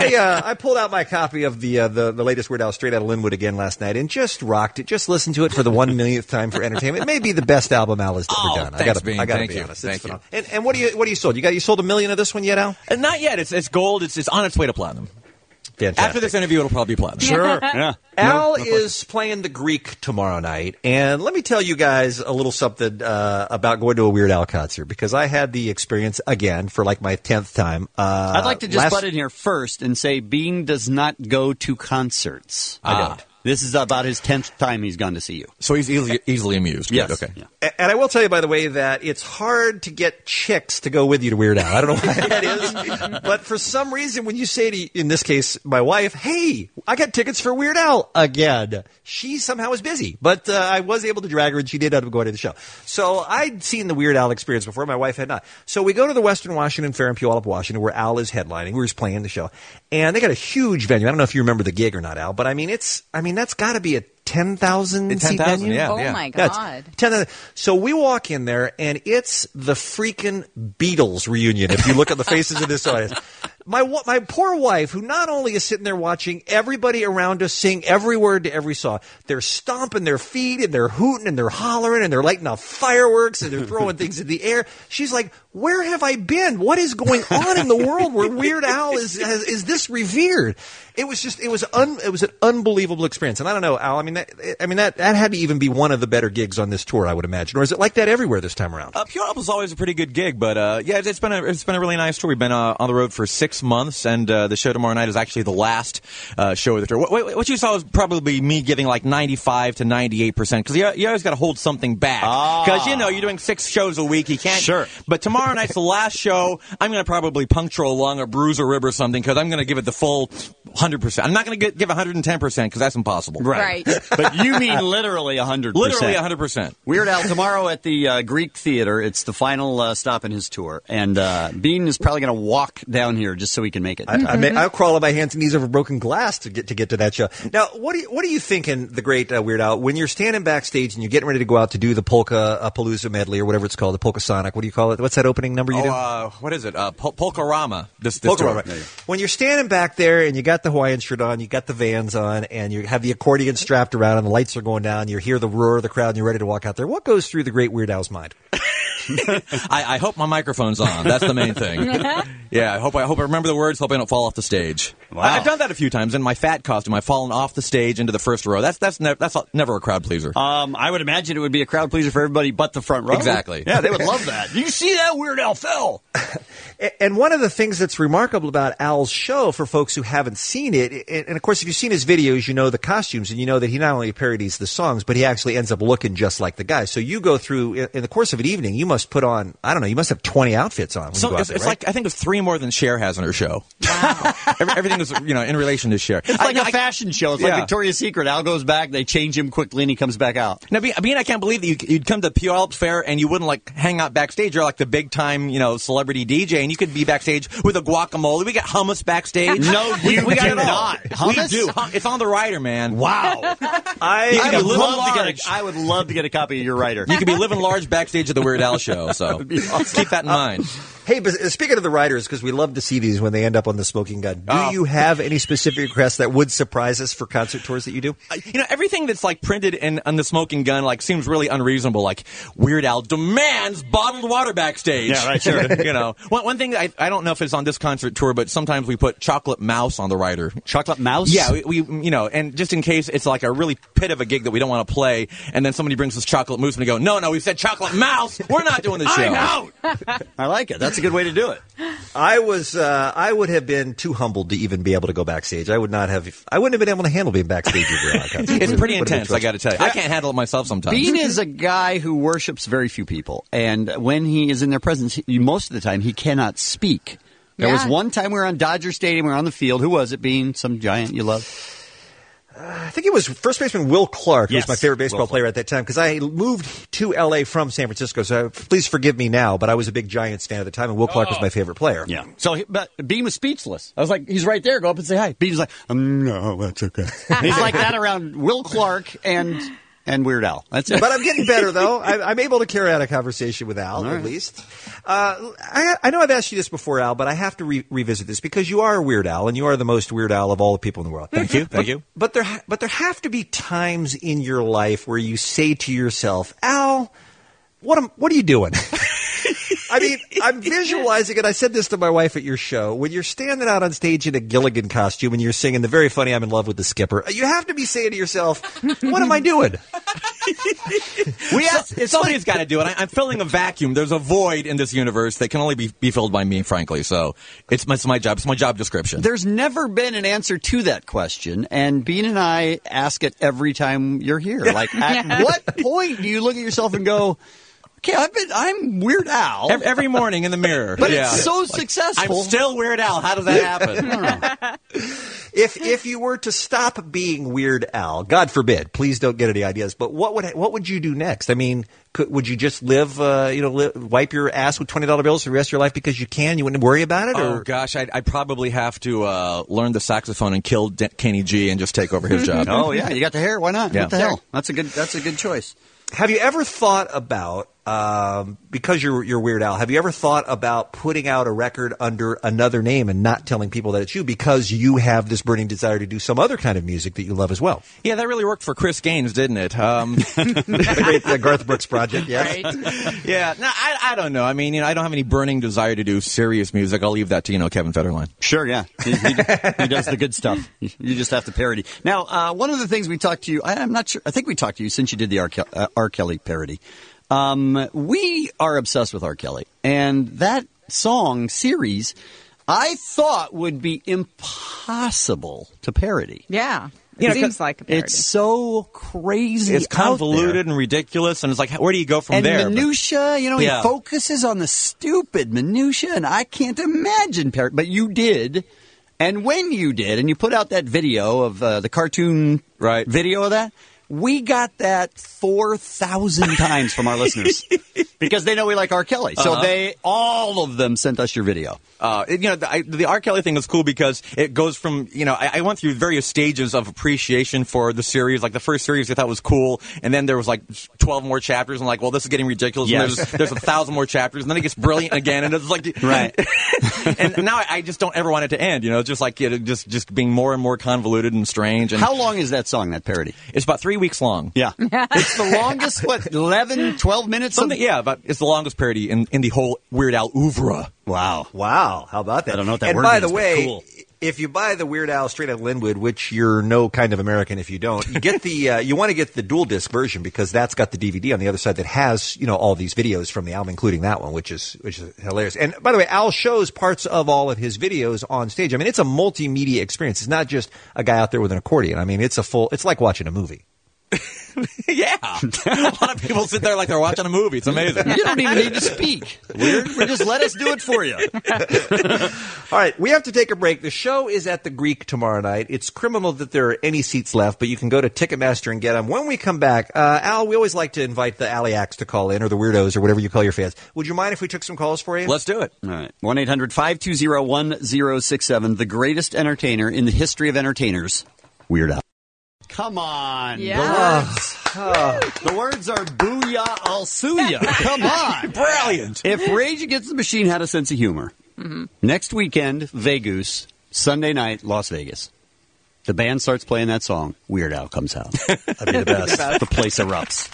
I pulled out my copy of the latest Weird Al Straight Outta Linwood again last night and just rocked it. Just listened to it for the 1 millionth time for entertainment. It may be the best album Al has ever done. Thanks, I got to be honest. It's phenomenal. And what do you sold? You sold 1 million of this one yet, Al? Not yet. It's gold. It's on its way to platinum. Fantastic. After this interview, it'll probably be platinum. Sure. Yeah. Al is playing the Greek tomorrow night, and let me tell you guys a little something about going to a Weird Al concert, because I had the experience again for like my 10th time. I'd like to just butt in here first and say Bean does not go to concerts. I don't. This is about his 10th time he's gone to see you. So he's easily amused. Good, Yes. okay. Yeah. And I will tell you, by the way, that it's hard to get chicks to go with you to Weird Al. I don't know why that is. But for some reason, when you say to, in this case, my wife, hey, I got tickets for Weird Al again, she somehow was busy. But I was able to drag her, and she did end up going to the show. So I'd seen the Weird Al experience before. My wife had not. So we go to the Western Washington Fair in Puyallup, Washington, where Al is headlining. We were just playing the show. And they got a huge venue. I don't know if you remember the gig or not, Al, but that's got to be a 10,000 seat venue. Yeah, Oh, my God. 10,000. So we walk in there, and it's the freaking Beatles reunion, if you look at the faces of this audience. My poor wife, who not only is sitting there watching everybody around us sing every word to every song, they're stomping their feet, and they're hooting, and they're hollering, and they're lighting off fireworks, and they're throwing things in the air. She's like, where have I been? What is going on in the world where Weird Al is this revered? It was an unbelievable experience. And I don't know, Al, that had to even be one of the better gigs on this tour, I would imagine. Or is it like that everywhere this time around? Puyallup was always a pretty good gig, but it's been a really nice tour. We've been on the road for 6 months, and the show tomorrow night is actually the last show of the tour. What you saw was probably me giving like 95 to 98%, because you always got to hold something back. Because you're doing 6 shows a week, you can't. Sure. But tomorrow night's the last show. I'm going to probably puncture a lung or bruise a rib or something, because I'm going to give it the full 100%. I'm not going to give 110%, because that's impossible. Right. But you mean literally 100%. Literally 100%. Weird Al tomorrow at the Greek Theater. It's the final stop in his tour. And Bean is probably going to walk down here just so he can make it. I'll crawl on my hands and knees over broken glass to get to that show. Now, what are you thinking, the great Weird Al, when you're standing backstage and you're getting ready to go out to do the Polka Palooza medley or whatever it's called, the Polka Sonic? What do you call it? What's that opening number you do? What is it? Polka-rama. This Polka-rama. tour. When you're standing back there and you got the Hawaiian shirt on, you got the Vans on, and you have the accordion strapped around, and the lights are going down, you hear the roar of the crowd, and you're ready to walk out there. What goes through the great Weird Al's mind? I hope my microphone's on. That's the main thing. Yeah, I hope I remember the words. Hope I don't fall off the stage. Wow. I've done that a few times in my fat costume. I've fallen off the stage into the first row. That's never a crowd pleaser. I would imagine it would be a crowd pleaser for everybody but the front row. Exactly. Yeah, they would love that. You see that? Weird Al fell. And one of the things that's remarkable about Al's show, for folks who haven't seen it, and of course if you've seen his videos, you know the costumes, and you know that he not only parodies the songs, but he actually ends up looking just like the guy. So you go through, in the course of an evening, you must put on, I don't know, you must have 20 outfits on when you go out there, it's right? like, I think it's 3 more than Cher has on her show. Wow. Everything is, in relation to Cher. It's like a fashion show. It's like Victoria's Secret. Al goes back, they change him quickly, and he comes back out. Now, I can't believe that you'd come to Puyallup Fair and you wouldn't, like, hang out backstage. You're like the big-time, celebrity DJ, and you could be backstage with a guacamole. We got hummus backstage. No, we got do it all. not. Hummus? We do. It's on the rider, man. Wow. I would love to get a copy of your writer. You could be living large backstage at the Weird Al show, so keep that in mind. Hey, but speaking of the writers, because we love to see these when they end up on the Smoking Gun, do you have any specific requests that would surprise us for concert tours that you do? Everything that's like printed on the Smoking Gun like seems really unreasonable. Like Weird Al demands bottled water backstage. Yeah, right, sure. One thing I don't know if it's on this concert tour, but sometimes we put Chocolate Mouse on the rider. Chocolate Mouse? Yeah, we and just in case it's like a really pit of a gig that we don't want to play, and then somebody brings us Chocolate Moose and we go, no, we said Chocolate Mouse. We're not doing the show. I'm out. I like it. That's a good way to do it. I would have been too humbled to even be able to go backstage. I wouldn't have been able to handle being backstage at your concert. It's pretty intense, I got to tell you. I can't handle it myself sometimes. Bean is a guy who worships very few people, and when he is in their presence, most of the time he cannot speak. There was one time we were on Dodger Stadium, we were on the field. Who was it, Bean? Some giant you love? I think it was first baseman Will Clark, who was my favorite baseball player at that time, because I moved to L.A. from San Francisco, so please forgive me now, but I was a big Giants fan at the time, and Will Clark was my favorite player. Yeah. So, but Bean was speechless. I was like, he's right there. Go up and say hi. Bean was like, no, that's okay. He's like that around Will Clark and Weird Al. That's it. But I'm getting better, though. I'm able to carry out a conversation with Al, at least. I know I've asked you this before, Al, but I have to revisit this because you are Weird Al, and you are the most Weird Al of all the people in the world. Thank you. But there have to be times in your life where you say to yourself, Al, what are you doing? I mean, I'm visualizing it. I said this to my wife at your show. When you're standing out on stage in a Gilligan costume and you're singing the very funny I'm in love with the skipper, you have to be saying to yourself, what am I doing? Somebody's got to do it. I'm filling a vacuum. There's a void in this universe that can only be filled by me, frankly. So it's my job. It's my job description. There's never been an answer to that question, and Bean and I ask it every time you're here. Like, at what point do you look at yourself and go, okay, I'm Weird Al. Every morning in the mirror. But it's so successful. I'm still Weird Al. How does that happen? If you were to stop being Weird Al, God forbid, please don't get any ideas, but what would you do next? I mean, would you just wipe your ass with $20 bills for the rest of your life because you can? You wouldn't worry about it? Oh, gosh, I'd probably have to learn the saxophone and kill Kenny G and just take over his job. Oh, yeah, you got the hair. Why not? Yeah. What the hell? That's a good choice. Have you ever thought about, because you're Weird Al, have you ever thought about putting out a record under another name and not telling people that it's you because you have this burning desire to do some other kind of music that you love as well? Yeah, that really worked for Chris Gaines, didn't it? The great Garth Brooks project, yes. Right. Yeah, no, I don't know. I mean, I don't have any burning desire to do serious music. I'll leave that to, Kevin Federline. Sure, yeah. He does the good stuff. You just have to parody. Now, one of the things we talked to you, I'm not sure, I think we talked to you since you did the R. Kelly parody. We are obsessed with R. Kelly, and that song series I thought would be impossible to parody. Yeah. It seems like a parody. It's so crazy. It's convoluted and ridiculous, and it's like, where do you go from and there? And minutia, he focuses on the stupid minutia, and I can't imagine parody. But you did, and when you did, and you put out that video of the cartoon video of that, we got that 4,000 times from our listeners because they know we like R. Kelly. So all of them sent us your video. The R. Kelly thing is cool because it goes from, I went through various stages of appreciation for the series. Like the first series I thought was cool, and then there was like 12 more chapters, and like, well, this is getting ridiculous. Yes. And there's 1,000 more chapters, and then it gets brilliant again, and it's like, right. And now I just don't ever want it to end. Just like just being more and more convoluted and strange. And how long is that song, that parody? It's about 3 weeks long. Yeah, it's the longest. What, 11, 12 minutes? Something. Yeah, but it's the longest parody in the whole Weird Al oeuvre. Wow. How about that? I don't know what that and word by means, the way, cool. If you buy the Weird Al straight out of Linwood, which you're no kind of American if you don't, you get the you want to get the dual disc version because that's got the DVD on the other side that has all these videos from the album, including that one, which is hilarious. And by the way, Al shows parts of all of his videos on stage. I mean, it's a multimedia experience. It's not just a guy out there with an accordion. I mean, it's like watching a movie. Yeah. A lot of people sit there like they're watching a movie. It's amazing. You don't even need to speak. We just let us do it for you. All right, we have to take a break. The show is at the Greek tomorrow night. It's criminal that there are any seats left, but you can go to Ticketmaster and get them. When we come back, Al, we always like to invite the Alley-Acts to call in, or the Weirdos, or whatever you call your fans. Would you mind if we took some calls for you? Let's do it. All right. 1-800-520-1067. The greatest entertainer in the history of entertainers, Weird Al. Come on. Yeah. The words are booyah, I'll sue ya. Come on. Brilliant. If Rage Against the Machine had a sense of humor, next weekend, Vegas, Sunday night, Las Vegas. The band starts playing that song. Weird Al comes out. That'd be the best. The place erupts.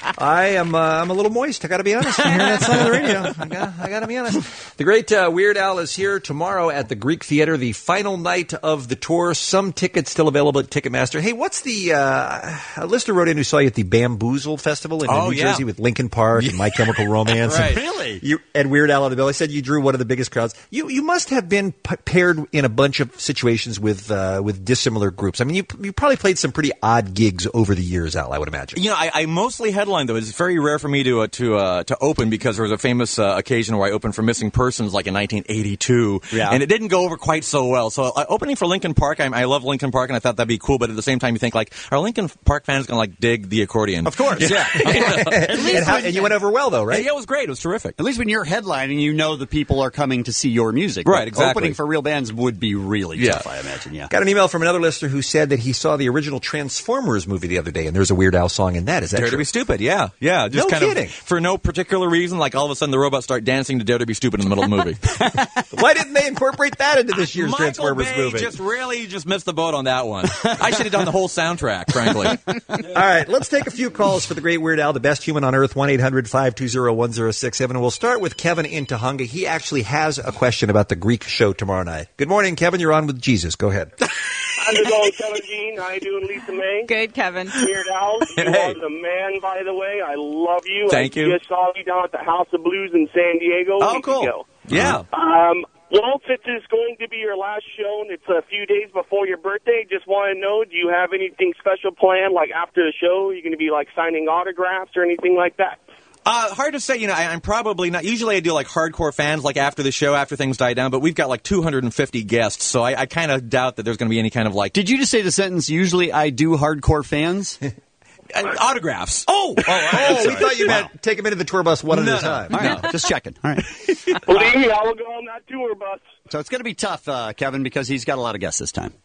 I'm a little moist. I got to be honest. I'm hearing that song on the radio. I got to be honest. The great Weird Al is here tomorrow at the Greek Theater, the final night of the tour. Some tickets still available at Ticketmaster. Hey, what's the a listener wrote in who saw you at the Bamboozle Festival in New Jersey with Linkin Park and My Chemical Romance. Right. Really? And Weird Al on the bill. I said you drew one of the biggest crowds. You must have been paired in a bunch of situations with dissimilar groups. I mean, you probably played some pretty odd gigs over the years, Al, I would imagine. You know, I mostly headlined, though. It's very rare for me to open because there was a famous occasion where I opened for Missing Persons, like in 1982, and it didn't go over quite so well. So opening for Linkin Park, I love Linkin Park, and I thought that'd be cool. But at the same time, you think, like, are Linkin Park fans going to, like, dig the accordion? Of course, yeah. And you went over well, though, right? Yeah, it was great. It was terrific. At least when you're headlining, you know the people are coming to see your music. Right, exactly. Opening for real bands would be really tough, I imagine, yeah. Got an email from another listener who said that he saw the original Transformers movie the other day, and there's a Weird Al song in that. Is that Dare true? to Be Stupid, yeah. Just no kind kidding. of for no particular reason, like all of a sudden the robots start dancing to Dare to Be Stupid in the middle of the movie. Why didn't they incorporate that into this year's Transformers Michael Bay movie? just really missed the boat on that one. I should have done the whole soundtrack, frankly. All right, let's take a few calls for the great Weird Al, the best human on earth, 1-800-520-1067. And we'll start with Kevin in Tahunga. He actually has a question about the Greek show tomorrow night. Good morning, Kevin. You're on with Jesus. Go ahead. How's it going, Kevin Jean? How you doing, Lisa May? Good, Kevin. Weird Al, you are the man, by the way. I love you. Thank you. I just saw you down at the House of Blues in San Diego. Oh, cool. Ago. Yeah. Well, since it's going to be your last show and it's a few days before your birthday, just want to know, do you have anything special planned, like after the show? Are you going to be, like, signing autographs or anything like that? Hard to say. You know, I'm probably not. Usually I do like hardcore fans, like after the show, after things die down. But we've got like 250 guests, so I kind of doubt that there's going to be any kind of like. Did you just say the sentence, usually I do hardcore fans? Autographs. Oh, we thought you meant take them into the tour bus one at a time. All right, just checking. All right. Believe me, I will go on that tour bus. So it's going to be tough, Kevin, because he's got a lot of guests this time.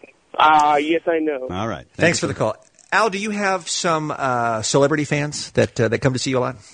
Yes, I know. All right. Thanks for the call. Al, do you have some celebrity fans that come to see you a lot?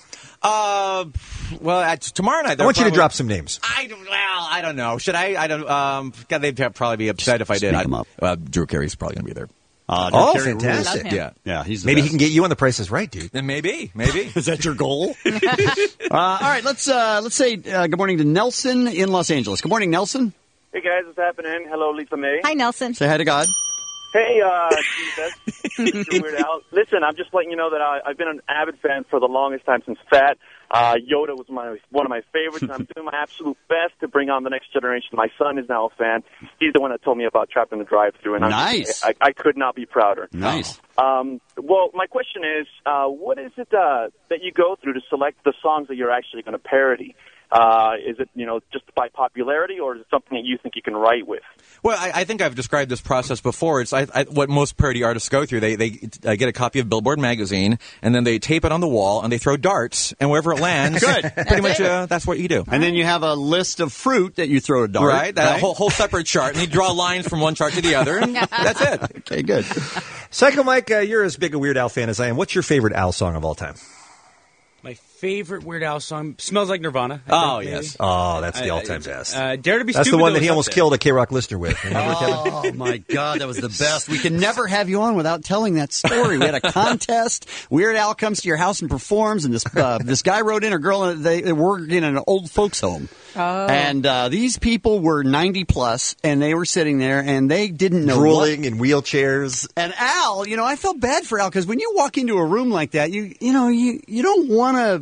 Well, tomorrow night. I want you to drop some names. I don't know. Should I? I don't. God, they'd probably be upset if I did. Make them up. Drew Carey's probably going to be there. Carey fantastic! rules. Yeah, he's the maybe best. he can get you on The Price is Right, dude. Then maybe. Is that your goal? All right, let's say good morning to Nelson in Los Angeles. Good morning, Nelson. Hey, guys, what's happening? Hello, Lisa May. Hi, Nelson. Say hi to God. Hey, Jesus. Weird Al. Listen, I'm just letting you know that I've been an avid fan for the longest time since Fat. Yoda was one of my favorites, and I'm doing my absolute best to bring on the next generation. My son is now a fan. He's the one that told me about Trapped in the Drive-Thru, and nice. I could not be prouder. Nice. Well, my question is, what is it that you go through to select the songs that you're actually going to parody? Is it, just by popularity, or is it something that you think you can write with? Well, I think I've described this process before. It's what most parody artists go through. They get a copy of Billboard magazine, and then they tape it on the wall, and they throw darts, and wherever it lands, Good. Pretty much that's what you do. And then you have a list of fruit that you throw a dart. Right, that whole separate chart, and you draw lines from one chart to the other, and that's it. Okay, good. Psycho Mike, you're as big a Weird Al fan as I am. What's your favorite Al song of all time? My favorite Weird Al song, Smells Like Nirvana. Yes. Oh, that's the all-time best. Dare to Be That's Stupid. the one that he almost killed a K-Rock listener with. Remember, Kevin? Oh, my God, that was the best. We can never have you on without telling that story. We had a contest. Weird Al comes to your house and performs, and this guy wrote in, a girl, and they were in an old folks home. Oh. And these people were 90-plus, and they were sitting there, and they didn't know drooling in wheelchairs. And Al, I felt bad for Al, because when you walk into a room like that, you don't want to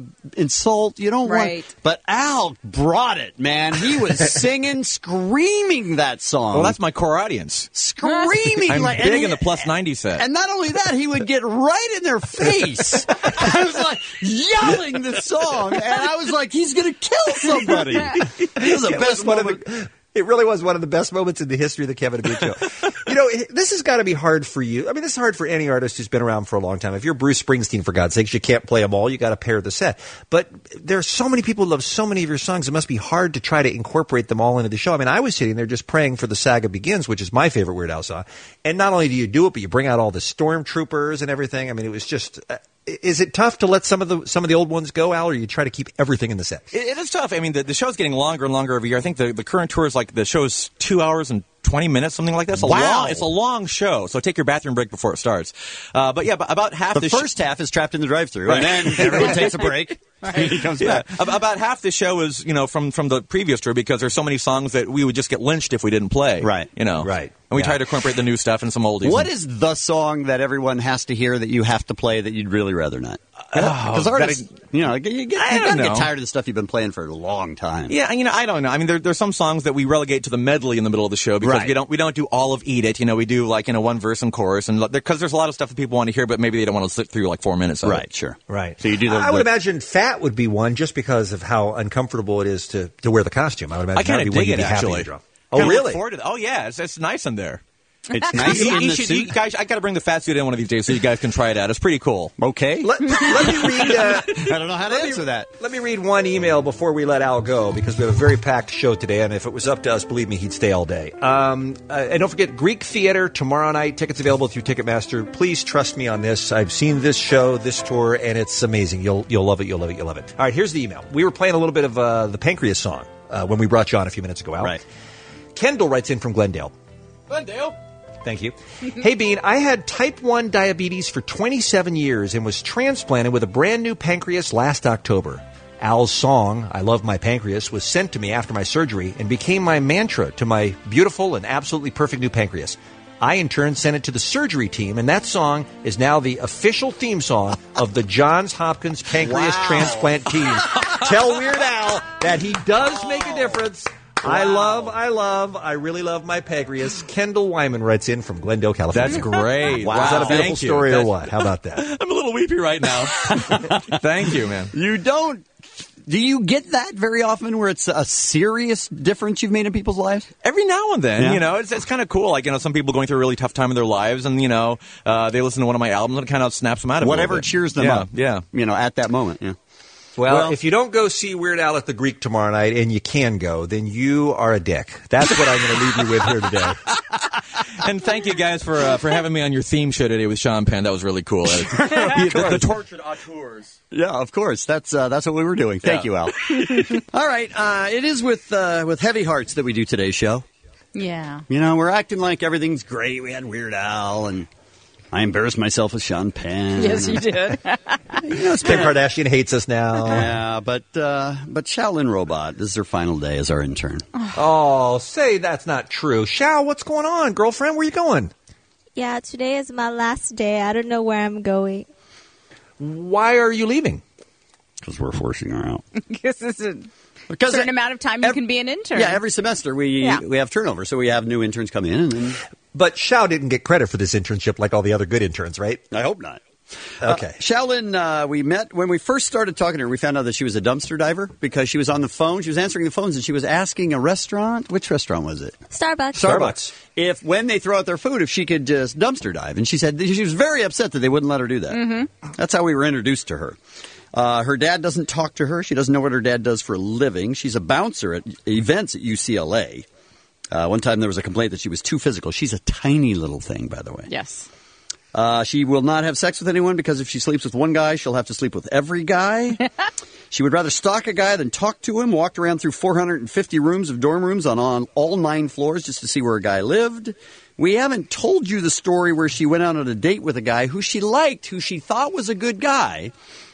insult. You don't Right. want. But Al brought it, man. He was singing, screaming that song. Well, that's my core audience. Screaming I'm like big and in the plus 90 set. And not only that, he would get right in their face. I was like yelling the song, and I was like, he's going to kill somebody. It was the best moment. It really was one of the best moments in the history of the Kevin and Bean Show. You know, this has got to be hard for you. I mean, this is hard for any artist who's been around for a long time. If you're Bruce Springsteen, for God's sakes, you can't play them all. You got to pair the set. But there are so many people who love so many of your songs. It must be hard to try to incorporate them all into the show. I mean, I was sitting there just praying for The Saga Begins, which is my favorite Weird Al song. And not only do you do it, but you bring out all the stormtroopers and everything. I mean, it was just... Is it tough to let some of the old ones go, Al, or you try to keep everything in the set? It is tough. I mean, the show's getting longer and longer every year. I think the current tour is like the show's 2 hours and 20 minutes, something like that. It's a long show, so take your bathroom break before it starts. But about half the first half is trapped in the drive-thru, right. and then everyone takes a break. Right. He comes back. About half the show is, from the previous tour because there's so many songs that we would just get lynched if we didn't play. Right. Right. And we try to incorporate the new stuff and some oldies. What is the song that everyone has to hear that you have to play that you'd really rather not? Because artists, you gotta get tired of the stuff you've been playing for a long time. Yeah, I don't know. I mean, there's some songs that we relegate to the medley in the middle of the show because we don't do all of Eat It. We do one verse and chorus, and because there's a lot of stuff that people want to hear, but maybe they don't want to sit through 4 minutes of it. Sure. Right. So you do. I would imagine Fat would be one just because of how uncomfortable it is to wear the costume. I would imagine I kind that of would be dig one it you'd be happy actually. to drop. Oh, really? Oh, yeah. It's nice in there. It's nice in the suit. You guys, I got to bring the fat suit in one of these days so you guys can try it out. It's pretty cool. Okay. Let me read. I don't know how to answer that. Let me read one email before we let Al go because we have a very packed show today, and if it was up to us, believe me, he'd stay all day. And don't forget Greek Theater tomorrow night. Tickets available through Ticketmaster. Please trust me on this. I've seen this show, this tour, and it's amazing. You'll love it. You'll love it. You'll love it. All right, here's the email. We were playing a little bit of the Pancreas song when we brought you on a few minutes ago, Al. Right. Kendall writes in from Glendale. Glendale. Thank you. Hey, Bean, I had type 1 diabetes for 27 years and was transplanted with a brand new pancreas last October. Al's song, I Love My Pancreas, was sent to me after my surgery and became my mantra to my beautiful and absolutely perfect new pancreas. I, in turn, sent it to the surgery team, and that song is now the official theme song of the Johns Hopkins Pancreas Transplant Team. Tell Weird Al that he does make a difference. Wow. I really love my pancreas. Kendall Wyman writes in from Glendale, California. That's great. Wow. Is that a beautiful story or what? How about that? I'm a little weepy right now. Thank you, man. Do you get that very often where it's a serious difference you've made in people's lives? Every now and then, it's kind of cool. Some people going through a really tough time in their lives and, they listen to one of my albums and it kind of snaps them out of it. Whatever cheers them up. Yeah. At that moment. Yeah. Well, if you don't go see Weird Al at the Greek tomorrow night, and you can go, then you are a dick. That's what I'm going to leave you with here today. And thank you guys for having me on your theme show today with Sean Penn. That was really cool. The tortured auteurs. Yeah, of course. That's what we were doing. Thank you, Al. All right. It is with heavy hearts that we do today's show. Yeah. We're acting like everything's great. We had Weird Al, and I embarrassed myself with Sean Penn. Yes, you did. Kim Kardashian hates us now. Yeah, but Shaolin Robot, this is her final day as our intern. Oh, say that's not true. Shao, what's going on, girlfriend? Where you going? Yeah, today is my last day. I don't know where I'm going. Why are you leaving? Because we're forcing her out. Because it's a certain amount of time you can be an intern. Yeah, every semester we have turnover, so we have new interns come in. And But Shao didn't get credit for this internship like all the other good interns, right? I hope not. Okay. Shaolin, we met when we first started talking to her. We found out that she was a dumpster diver because she was on the phone. She was answering the phones and she was asking a restaurant. Which restaurant was it? Starbucks. If when they throw out their food, if she could just dumpster dive. And she said she was very upset that they wouldn't let her do that. Mm-hmm. That's how we were introduced to her. Her dad doesn't talk to her. She doesn't know what her dad does for a living. She's a bouncer at events at UCLA. One time there was a complaint that she was too physical. She's a tiny little thing, by the way. Yes. She will not have sex with anyone because if she sleeps with one guy, she'll have to sleep with every guy. She would rather stalk a guy than talk to him, walked around through 450 rooms of dorm rooms on all 9 floors just to see where a guy lived. We haven't told you the story where she went out on a date with a guy who she liked, who she thought was a good guy.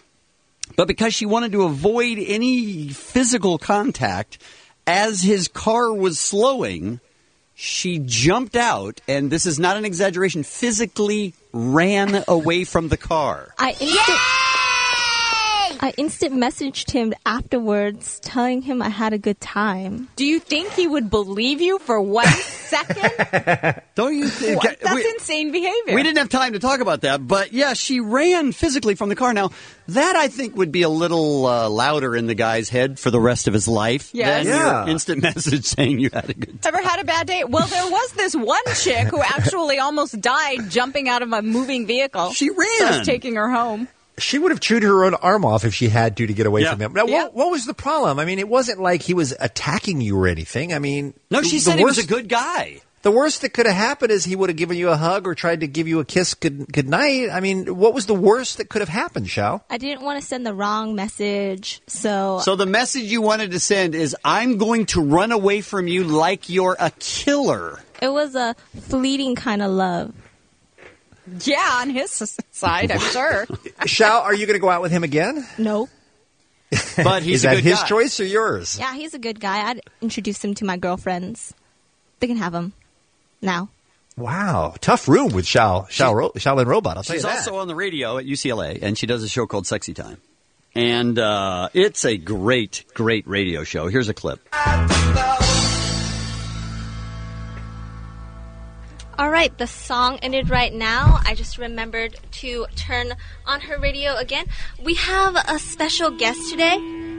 But because she wanted to avoid any physical contact as his car was slowing, she jumped out, and this is not an exaggeration, physically ran away from the car. I I instant messaged him afterwards, telling him I had a good time. Do you think he would believe you for 1 second? Don't you think? That's insane behavior. We didn't have time to talk about that, but yeah, she ran physically from the car. Now, that I think would be a little louder in the guy's head for the rest of his life Yes. than Yeah. your instant message saying you had a good time. Ever had a bad day? Well, there was this one chick who actually almost died jumping out of a moving vehicle. She ran. So I was taking her home. She would have chewed her own arm off if she had to get away Yeah. from him. Now, what was the problem? I mean, it wasn't like he was attacking you or anything. I mean, No, she said he was a good guy. The worst that could have happened is he would have given you a hug or tried to give you a kiss good night. I mean, what was the worst that could have happened, Xiao? I didn't want to send the wrong message, so So the message you wanted to send is, I'm going to run away from you like you're a killer. it was a fleeting kind of love. Yeah, on his side, I'm sure. Xiao, are you going to go out with him again? No. But he's Is a that good his guy. choice or yours? Yeah, he's a good guy. I'd introduce him to my girlfriends. They can have him now. Wow, tough room with Shaolin Robot. I'll tell you She's that. also on the radio at UCLA, and she does a show called Sexy Time. And it's a great, great radio show. Here's a clip. All right, the song ended right now. I just remembered to turn on her radio again. We have a special guest today.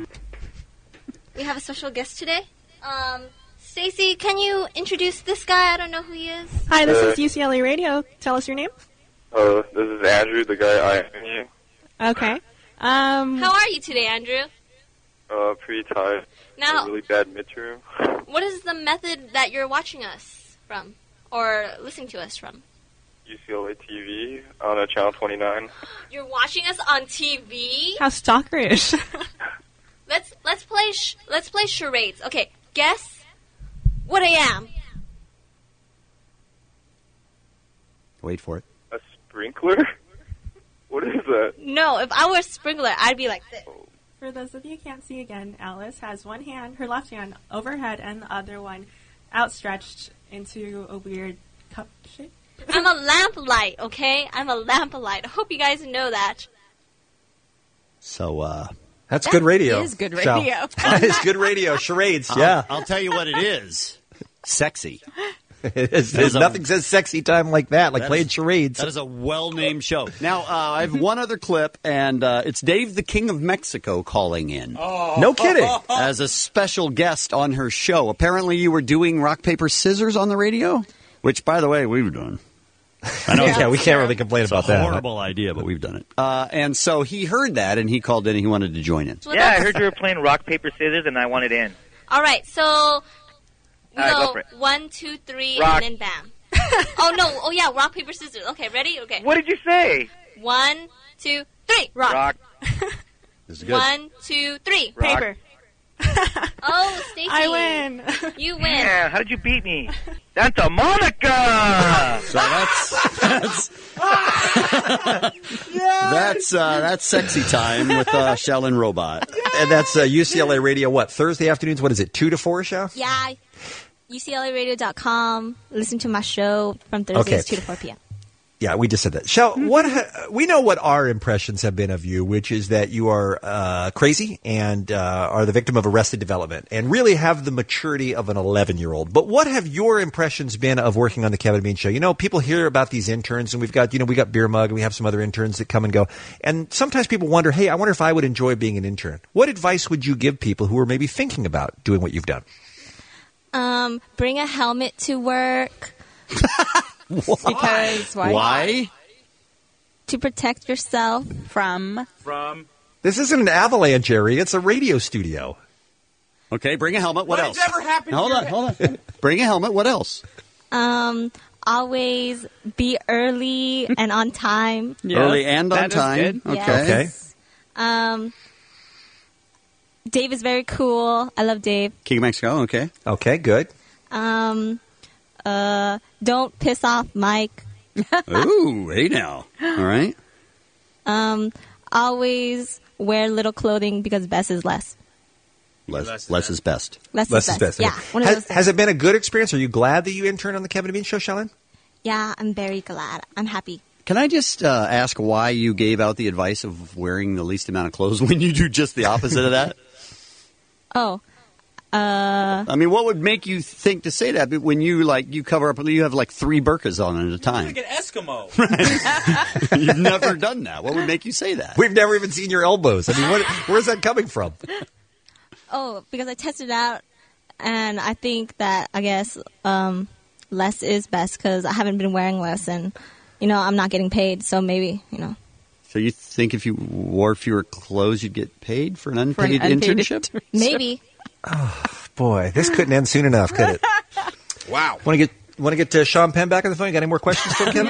Stacy, can you introduce this guy? I don't know who he is. Hi, this is UCLA Radio. Tell us your name. This is Andrew, the guy I am you. Okay. How are you today, Andrew? Pretty tired. Now- A really bad midterm. What is the method that you're watching us from or listening to us from? UCLA TV on channel 29. You're watching us on TV? How stalkerish. Let's play charades. Okay, guess what I am. Wait for it. A sprinkler? What is that? No, if I were a sprinkler, I'd be like this. For those of you who can't see again, Alice has one hand, her left hand, overhead, and the other one outstretched into a weird cup shape. I'm a lamplight, okay? I'm a lamplight. I hope you guys know that. So, That's good radio. is good Xiao. radio. That is good radio. Charades, yeah. I'll tell you what it is. Sexy. Nothing says sexy time like that, like That playing is- charades. That is a well-named show. Now, I have one other clip, and it's Dave, the King of Mexico, calling in. No kidding. As a special guest on her show. Apparently you were doing rock, paper, scissors on the radio, which, by the way, we've done. I know Yeah, we can't really complain it's about a that. horrible idea, but we've done it. And so he heard that, and he called in, and he wanted to join in. Yeah, I heard you were playing rock, paper, scissors, and I wanted in. All right, so we All right, go go for it. 1, 2, 3, Rock. and then bam. Oh, no. Oh, yeah, rock, paper, scissors. Okay, ready? Okay. What did you say? 1, 2, 3. Rock. Rock. This is good. 1, 2, 3. Rock. Paper. Oh, Stacy. I win. You win. Yeah, how did you beat me? Santa Monica! So that's Sexy Time with Shaolin Robot. And that's UCLA Radio, what, Thursday afternoons? What is it, 2 to 4, Xiao? Yeah, UCLAradio.com. Listen to my show from Thursdays, Okay. 2 to 4 p.m. Yeah, we just said that. Xiao, we know what our impressions have been of you, which is that you are crazy and are the victim of arrested development and really have the maturity of an 11-year-old. But what have your impressions been of working on the Kevin and Bean Show? You know, people hear about these interns, and we got Beer Mug, and we have some other interns that come and go. And sometimes people wonder, hey, I wonder if I would enjoy being an intern. What advice would you give people who are maybe thinking about doing what you've done? Bring a helmet to work. Because why? Why? To protect yourself From? This isn't an avalanche area. It's a radio studio. Okay, bring a helmet. What else? Whatever happened to Hold your on, hold on. Bring a helmet. What else? Always be early and on time. Early and on that is time. good. Okay. Okay. Dave is very cool. I love Dave. King of Mexico. Okay. Okay, good. Don't piss off Mike. Ooh, hey now. All right. Always wear little clothing because best is less. Less is best. Less Less is best. Okay. Yeah. One of those Has things. it been a good experience? Are you glad that you interned on the Kevin and Bean Show, Shaolin? Yeah, I'm very glad. I'm happy. Can I just ask why you gave out the advice of wearing the least amount of clothes when you do just the opposite of that? Oh. I mean, what would make you think to say that when you cover up, you have like 3 burqas on at a time? Like an Eskimo. You've never done that. What would make you say that? We've never even seen your elbows. I mean, where's that coming from? Oh, because I tested it out, and I think that, I guess, less is best because I haven't been wearing less, and, I'm not getting paid, so maybe, So you think if you wore fewer clothes, you'd get paid for an unpaid internship? Maybe. Oh, boy, this couldn't end soon enough, could it? Wow. Want to get Sean Penn back on the phone? You got any more questions for him?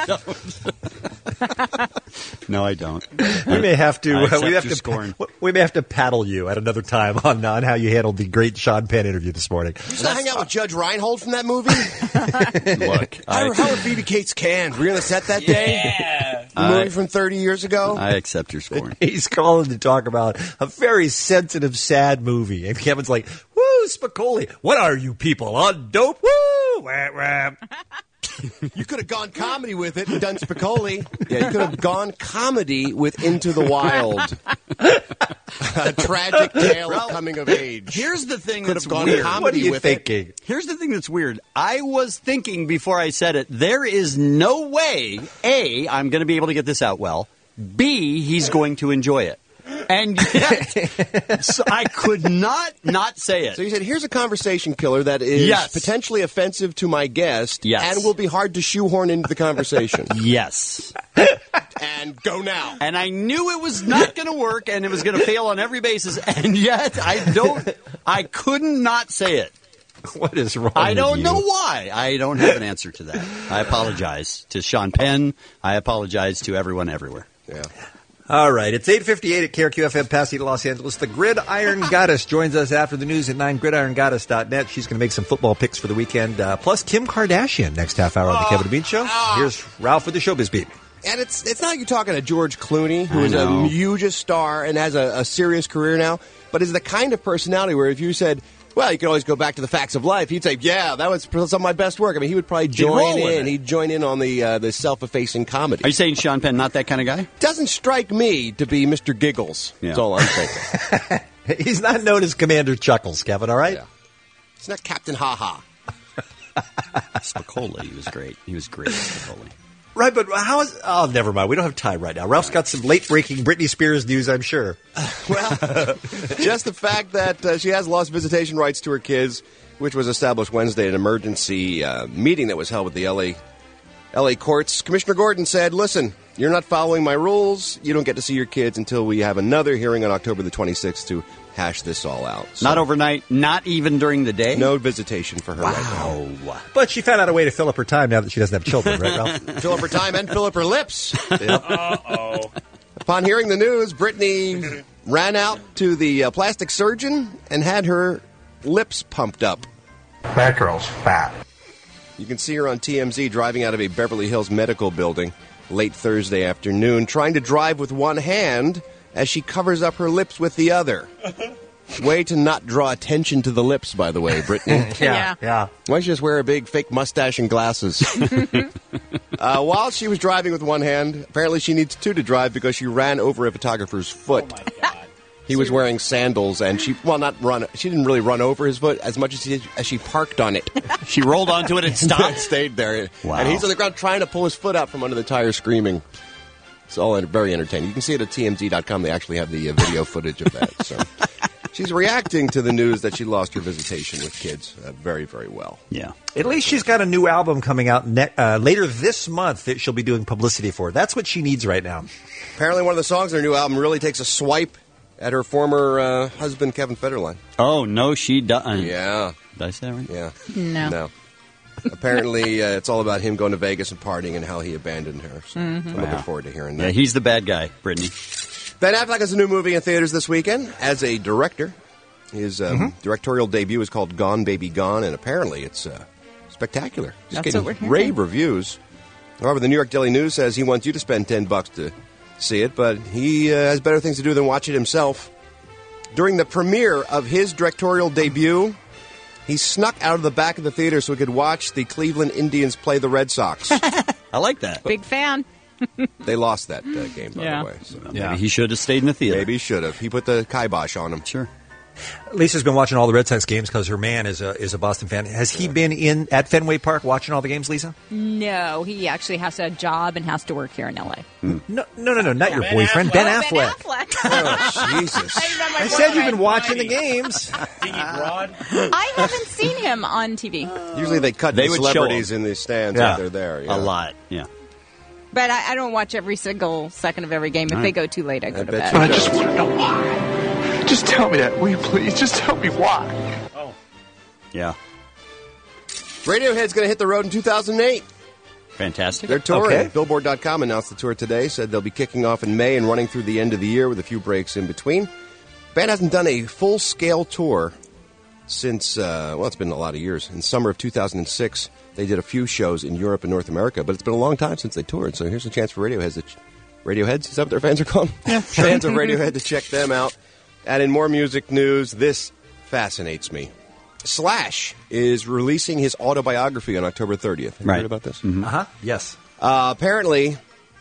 No, I don't. We may have to. We may have to paddle you at another time on how you handled the great Sean Penn interview this morning. You still hang out with Judge Reinhold from that movie? Look, how are Phoebe Cates canned? Were you on the set that day? Yeah. The movie from 30 years ago? I accept your scoring. He's calling to talk about a very sensitive, sad movie. And Kevin's like, woo, Spicoli. What are you people, on dope? Woo! Wah, wah. You could have gone comedy with it and done Spicoli. Yeah, you could have gone comedy with Into the Wild. A tragic tale of coming of age. Here's the thing Could that's have gone weird. comedy What are you with thinking? it. Here's the thing that's weird. I was thinking before I said it, there is no way, A, I'm going to be able to get this out well, B, he's going to enjoy it. And yet, so I could not say it. So you said, here's a conversation killer that is potentially offensive to my guest and will be hard to shoehorn into the conversation. Yes. And go now. And I knew it was not going to work and it was going to fail on every basis, and yet I couldn't not say it. What is wrong I don't with you? know why. I don't have an answer to that. I apologize to Sean Penn. I apologize to everyone everywhere. Yeah. All right, it's 8:58 at KRQFM, Pasadena, Los Angeles. The Gridiron Goddess joins us after the news at 9, gridirongoddess.net. She's going to make some football picks for the weekend. Plus Kim Kardashian next half hour on the Kevin and Bean Show. Here's Ralph with the Showbiz Beat. And it's not like you're talking to George Clooney, who is a huge star and has a serious career now, but is the kind of personality where if you said, well, you can always go back to the facts of life, he'd say, yeah, that was some of my best work. I mean, he would probably join in. He'd join in on the self-effacing comedy. Are you saying Sean Penn not that kind of guy? Doesn't strike me to be Mr. Giggles. Yeah. That's all I'm thinking. He's not known as Commander Chuckles, Kevin, all right? Yeah. He's not Captain Ha-Ha. Spicoli, he was great. He was great, Spicoli. Right, but how is... Oh, never mind. We don't have time right now. Ralph's got some late-breaking Britney Spears news, I'm sure. Well, just the fact that she has lost visitation rights to her kids, which was established Wednesday at an emergency meeting that was held with the L.A. courts. Commissioner Gordon said, listen, you're not following my rules. You don't get to see your kids until we have another hearing on October the 26th to hash this all out. So, not overnight, not even during the day? No visitation for her right now. But she found out a way to fill up her time now that she doesn't have children, right, Ralph? Fill up her time and fill up her lips. Yep. Uh-oh. Upon hearing the news, Brittany ran out to the plastic surgeon and had her lips pumped up. That girl's fat. You can see her on TMZ driving out of a Beverly Hills medical building late Thursday afternoon, trying to drive with one hand as she covers up her lips with the other. Way to not draw attention to the lips, by the way, Brittany. Yeah. Why don't you just wear a big fake mustache and glasses? While she was driving with one hand, apparently she needs two to drive because she ran over a photographer's foot. Oh, my God. He was wearing sandals, and she didn't really run over his foot as much as she parked on it. She rolled onto it and stopped? And stayed there. Wow. And he's on the ground trying to pull his foot out from under the tire, screaming. It's all very entertaining. You can see it at TMZ.com. They actually have the video footage of that. So she's reacting to the news that she lost her visitation with kids very, very well. Yeah. At least she's got a new album coming out later this month that she'll be doing publicity for. That's what she needs right now. Apparently one of the songs in her new album really takes a swipe at her former husband, Kevin Federline. Oh, no, she doesn't. Yeah. Did I say that right? Yeah. No. Apparently, it's all about him going to Vegas and partying and how he abandoned her. So I'm looking forward to hearing that. Yeah, he's the bad guy, Brittany. Ben Affleck has a new movie in theaters this weekend as a director. His directorial debut is called Gone, Baby Gone, and apparently it's spectacular. Just That's what we're getting hearing. rave reviews. However, the New York Daily News says he wants you to spend $10 to see it, but he has better things to do than watch it himself. During the premiere of his directorial debut, he snuck out of the back of the theater so he could watch the Cleveland Indians play the Red Sox. I like that. Big fan. They lost that game, by Yeah. the way. So. Maybe he should have stayed in the theater. Maybe he should have. He put the kibosh on him. Sure. Lisa's been watching all the Red Sox games because her man is a Boston fan. Has he been at Fenway Park watching all the games, Lisa? No, he actually has a job and has to work here in L.A. No, not your boyfriend, Ben Affleck. Oh, Jesus. I said you've been watching the games. I haven't seen him on TV. Usually they cut They the would show celebrities him. in the stands Yeah. if they're there. A lot, yeah. But I don't watch every single second of every game. If they go too late, I go to bed. bet I just want to know why. Just tell me that, will you please? Just tell me why. Yeah. Radiohead's going to hit the road in 2008. Fantastic. They're touring. Okay. Billboard.com announced the tour today, said they'll be kicking off in May and running through the end of the year with a few breaks in between. Band hasn't done a full-scale tour since, it's been a lot of years. In summer of 2006, they did a few shows in Europe and North America, but it's been a long time since they toured, so here's a chance for Radioheads, is that what their fans are called? Yeah. Fans of Radiohead to check them out. And in more music news, this fascinates me. Slash is releasing his autobiography on October 30th. Have you heard about this? Uh-huh. Yes. Apparently,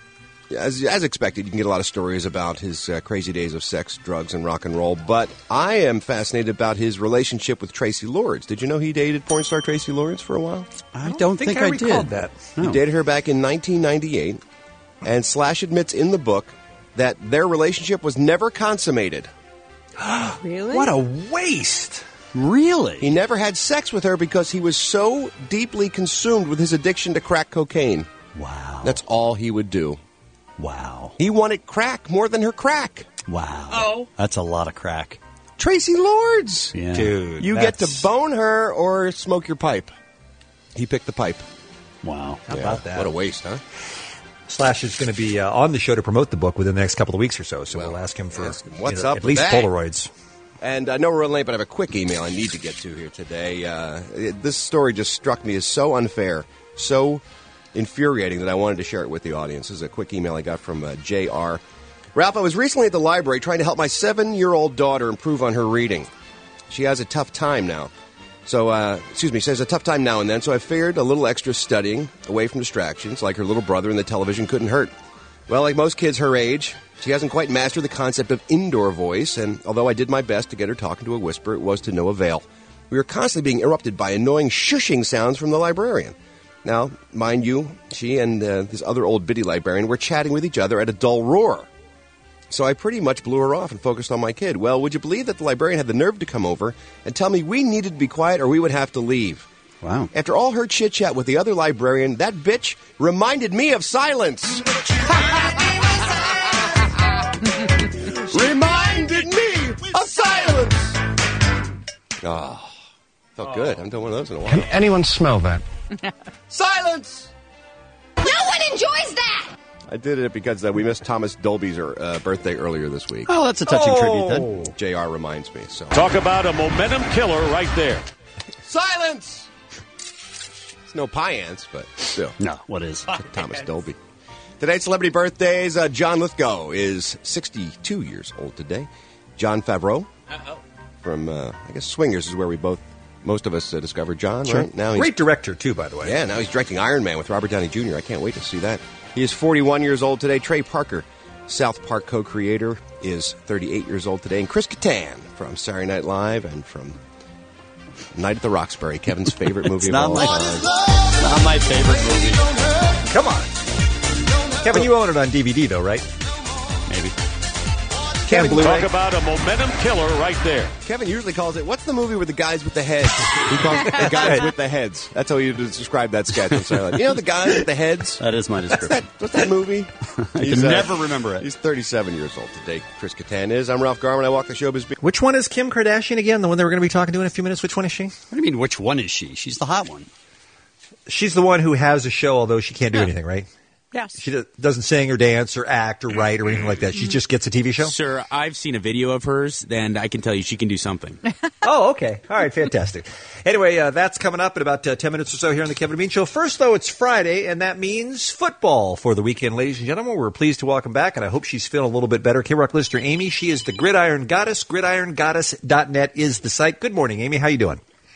as expected, you can get a lot of stories about his crazy days of sex, drugs, and rock and roll. But I am fascinated about his relationship with Tracy Lords. Did you know he dated porn star Tracy Lords for a while? I don't think I recalled did. that. He dated her back in 1998. And Slash admits in the book that their relationship was never consummated. Really? What a waste. Really? He never had sex with her because he was so deeply consumed with his addiction to crack cocaine. Wow. That's all he would do. Wow. He wanted crack more than her crack. Wow. Oh. That's a lot of crack. Tracy Lords. Yeah. Dude, You get to bone her or smoke your pipe. He picked the pipe. Wow. How about that? What a waste, huh? Slash is going to be on the show to promote the book within the next couple of weeks or so. So we'll ask him for what's up at with least that? Polaroids. And I know we're running late, but I have a quick email I need to get to here today. This story just struck me as so unfair, so infuriating that I wanted to share it with the audience. This is a quick email I got from JR. Ralph, I was recently at the library trying to help my 7-year-old daughter improve on her reading. She has a tough time now. So, she has a tough time now and then, so I figured a little extra studying away from distractions, like her little brother and the television, couldn't hurt. Well, like most kids her age, she hasn't quite mastered the concept of indoor voice, and although I did my best to get her talking to a whisper, it was to no avail. We were constantly being interrupted by annoying shushing sounds from the librarian. Now, mind you, she and this other old biddy librarian were chatting with each other at a dull roar. So I pretty much blew her off and focused on my kid. Well, would you believe that the librarian had the nerve to come over and tell me we needed to be quiet or we would have to leave? Wow. After all her chit-chat with the other librarian, that bitch reminded me of silence. Reminded me of silence. Oh, felt good. I haven't done one of those in a while. Can anyone smell that? Silence! No one enjoys that! I did it because we missed Thomas Dolby's birthday earlier this week. Oh, that's a touching tribute then. JR reminds me. So Talk about a momentum killer right there. Silence! It's no pie ants, but still. No, what is? Thomas Dolby. Today's celebrity birthdays. John Lithgow is 62 years old today. John Favreau from, I guess, Swingers is where most of us discovered John, Sure. right? Now Great director, too, by the way. Yeah, now he's directing Iron Man with Robert Downey Jr. I can't wait to see that. He is 41 years old today. Trey Parker, South Park co-creator, is 38 years old today. And Chris Kattan from Saturday Night Live and from Night at the Roxbury, Kevin's favorite movie of all time. Not my favorite movie. Come on. Kevin, you own it on DVD, though, right? Maybe. Kevin, Blu-ray. Talk about a momentum killer right there. Kevin usually calls it, what's the movie with the guys with the heads? He calls it the guys with the heads. That's how you describe that sketch on Saturday Night. You know the guys with the heads? That is my description. What's that movie? I can never remember it. He's 37 years old today. Chris Kattan is. I'm Ralph Garman. I walk the showbiz beat. Which one is Kim Kardashian again? The one that we're going to be talking to in a few minutes? Which one is she? What do you mean, which one is she? She's the hot one. She's the one who has a show, although she can't do anything, right? Yes. She doesn't sing or dance or act or write or anything like that. She just gets a TV show? Sir, I've seen a video of hers, and I can tell you she can do something. Oh, okay. All right, fantastic. Anyway, that's coming up in about 10 minutes or so here on the Kevin and Bean Show. First, though, it's Friday, and that means football for the weekend, ladies and gentlemen. We're pleased to welcome back, and I hope she's feeling a little bit better, K-Rock listener Amy. She is the Gridiron Goddess. GridironGoddess.net is the site. Good morning, Amy. How you doing? I'm doing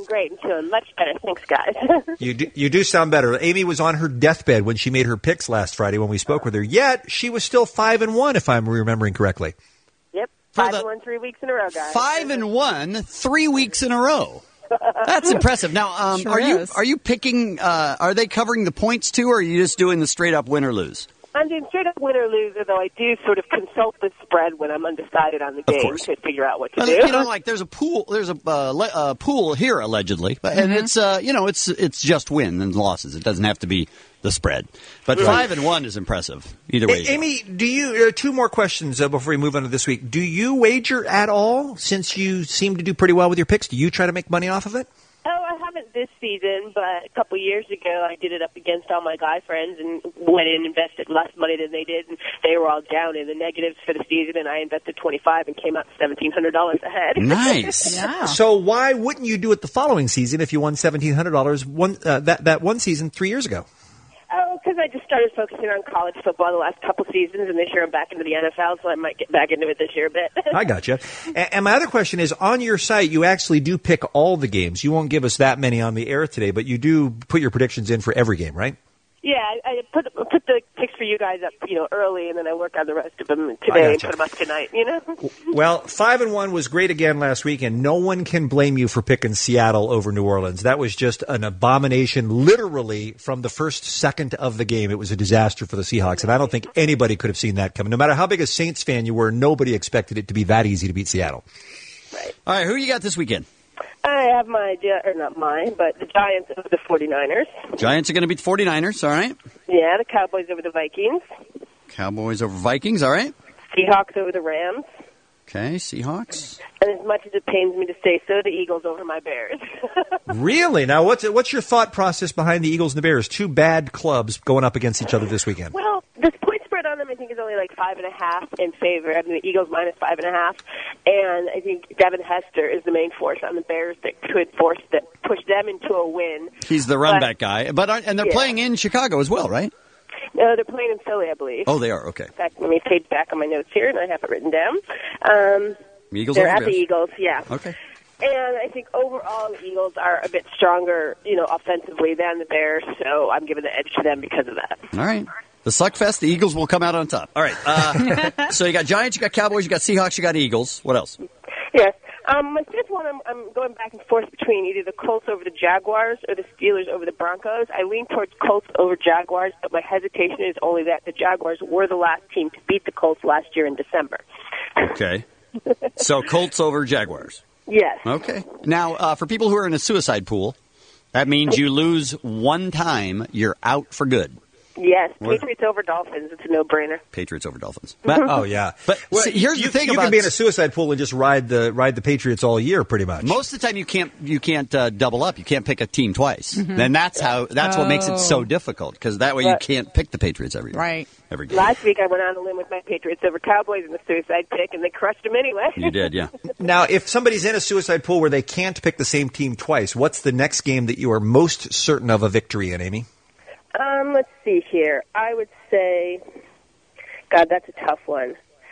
great. I'm feeling much better. Thanks, guys. You do sound better. Amy was on her deathbed when she made her picks last Friday when we spoke with her. Yet she was still 5-1, if I'm remembering correctly. Yep, 5-1 3 weeks in a row, guys. 5-1 3 weeks in a row. That's impressive. Now, are you picking? Are they covering the points too, or are you just doing the straight up win or lose? I'm doing straight up win or lose, although I do sort of consult the spread when I'm undecided on the game to figure out what to do. You know, like there's a pool. There's a pool here allegedly, and it's it's just win and losses. It doesn't have to be the spread. But 5-1 is impressive either way. Amy, do you? 2 more questions before we move on to this week. Do you wager at all? Since you seem to do pretty well with your picks, do you try to make money off of it? Oh, I haven't this season, but a couple years ago I did it up against all my guy friends and went in and invested less money than they did, and they were all down in the negatives for the season, and I invested $25 and came out $1,700 ahead. Nice. Yeah. So why wouldn't you do it the following season if you won $1,700 that one season 3 years ago? Oh, because I just started focusing on college football the last couple seasons, and this year I'm back into the NFL, so I might get back into it this year a bit. I gotcha. And my other question is, on your site, you actually do pick all the games. You won't give us that many on the air today, but you do put your predictions in for every game, right? Yeah, I put the picks for you guys up, early, and then I work on the rest of them today and put them up tonight, Well, 5-1 was great again last week, and no one can blame you for picking Seattle over New Orleans. That was just an abomination, literally, from the first second of the game. It was a disaster for the Seahawks, and I don't think anybody could have seen that coming. No matter how big a Saints fan you were, nobody expected it to be that easy to beat Seattle. Right. All right, who you got this weekend? I have not mine, but the Giants over the 49ers. Giants are going to beat the 49ers, all right. Yeah, the Cowboys over the Vikings. Cowboys over Vikings, all right. Seahawks over the Rams. Okay, Seahawks. And as much as it pains me to say so, the Eagles over my Bears. Really? Now, what's your thought process behind the Eagles and the Bears? 2 bad clubs going up against each other this weekend. Well, the point spread on them, I think, is only like 5.5 in favor. I mean, the Eagles minus 5.5, and I think Devin Hester is the main force on the Bears that could push them into a win. He's the run-back guy, and they're playing in Chicago as well, right? No, they're playing in Philly, I believe. Oh, they are. Okay. In fact, let me page back on my notes here, and I have it written down. Eagles. They're at the Eagles, yeah. Okay. And I think overall the Eagles are a bit stronger, offensively than the Bears, so I'm giving the edge to them because of that. All right. The Suckfest, the Eagles will come out on top. All right. So you got Giants, you got Cowboys, you got Seahawks, you got Eagles. What else? Yes. My fifth one, I'm going back and forth between either the Colts over the Jaguars or the Steelers over the Broncos. I lean towards Colts over Jaguars, but my hesitation is only that the Jaguars were the last team to beat the Colts last year in December. Okay. So Colts over Jaguars. Yes. Okay. Now, for people who are in a suicide pool, that means you lose one time, you're out for good. Yes, Patriots over Dolphins. It's a no-brainer. Patriots over Dolphins. Oh yeah, but see, here's the thing: you can be in a suicide pool and just ride the Patriots all year, pretty much. Most of the time, you can't double up. You can't pick a team twice. Mm-hmm. Then that's what makes it so difficult, because that way you can't pick the Patriots every game. Last week I went on a limb with my Patriots over Cowboys in the suicide pick, and they crushed them anyway. You did, yeah. Now, if somebody's in a suicide pool where they can't pick the same team twice, what's the next game that you are most certain of a victory in, Amy? Let's see here. I would say, God, that's a tough one.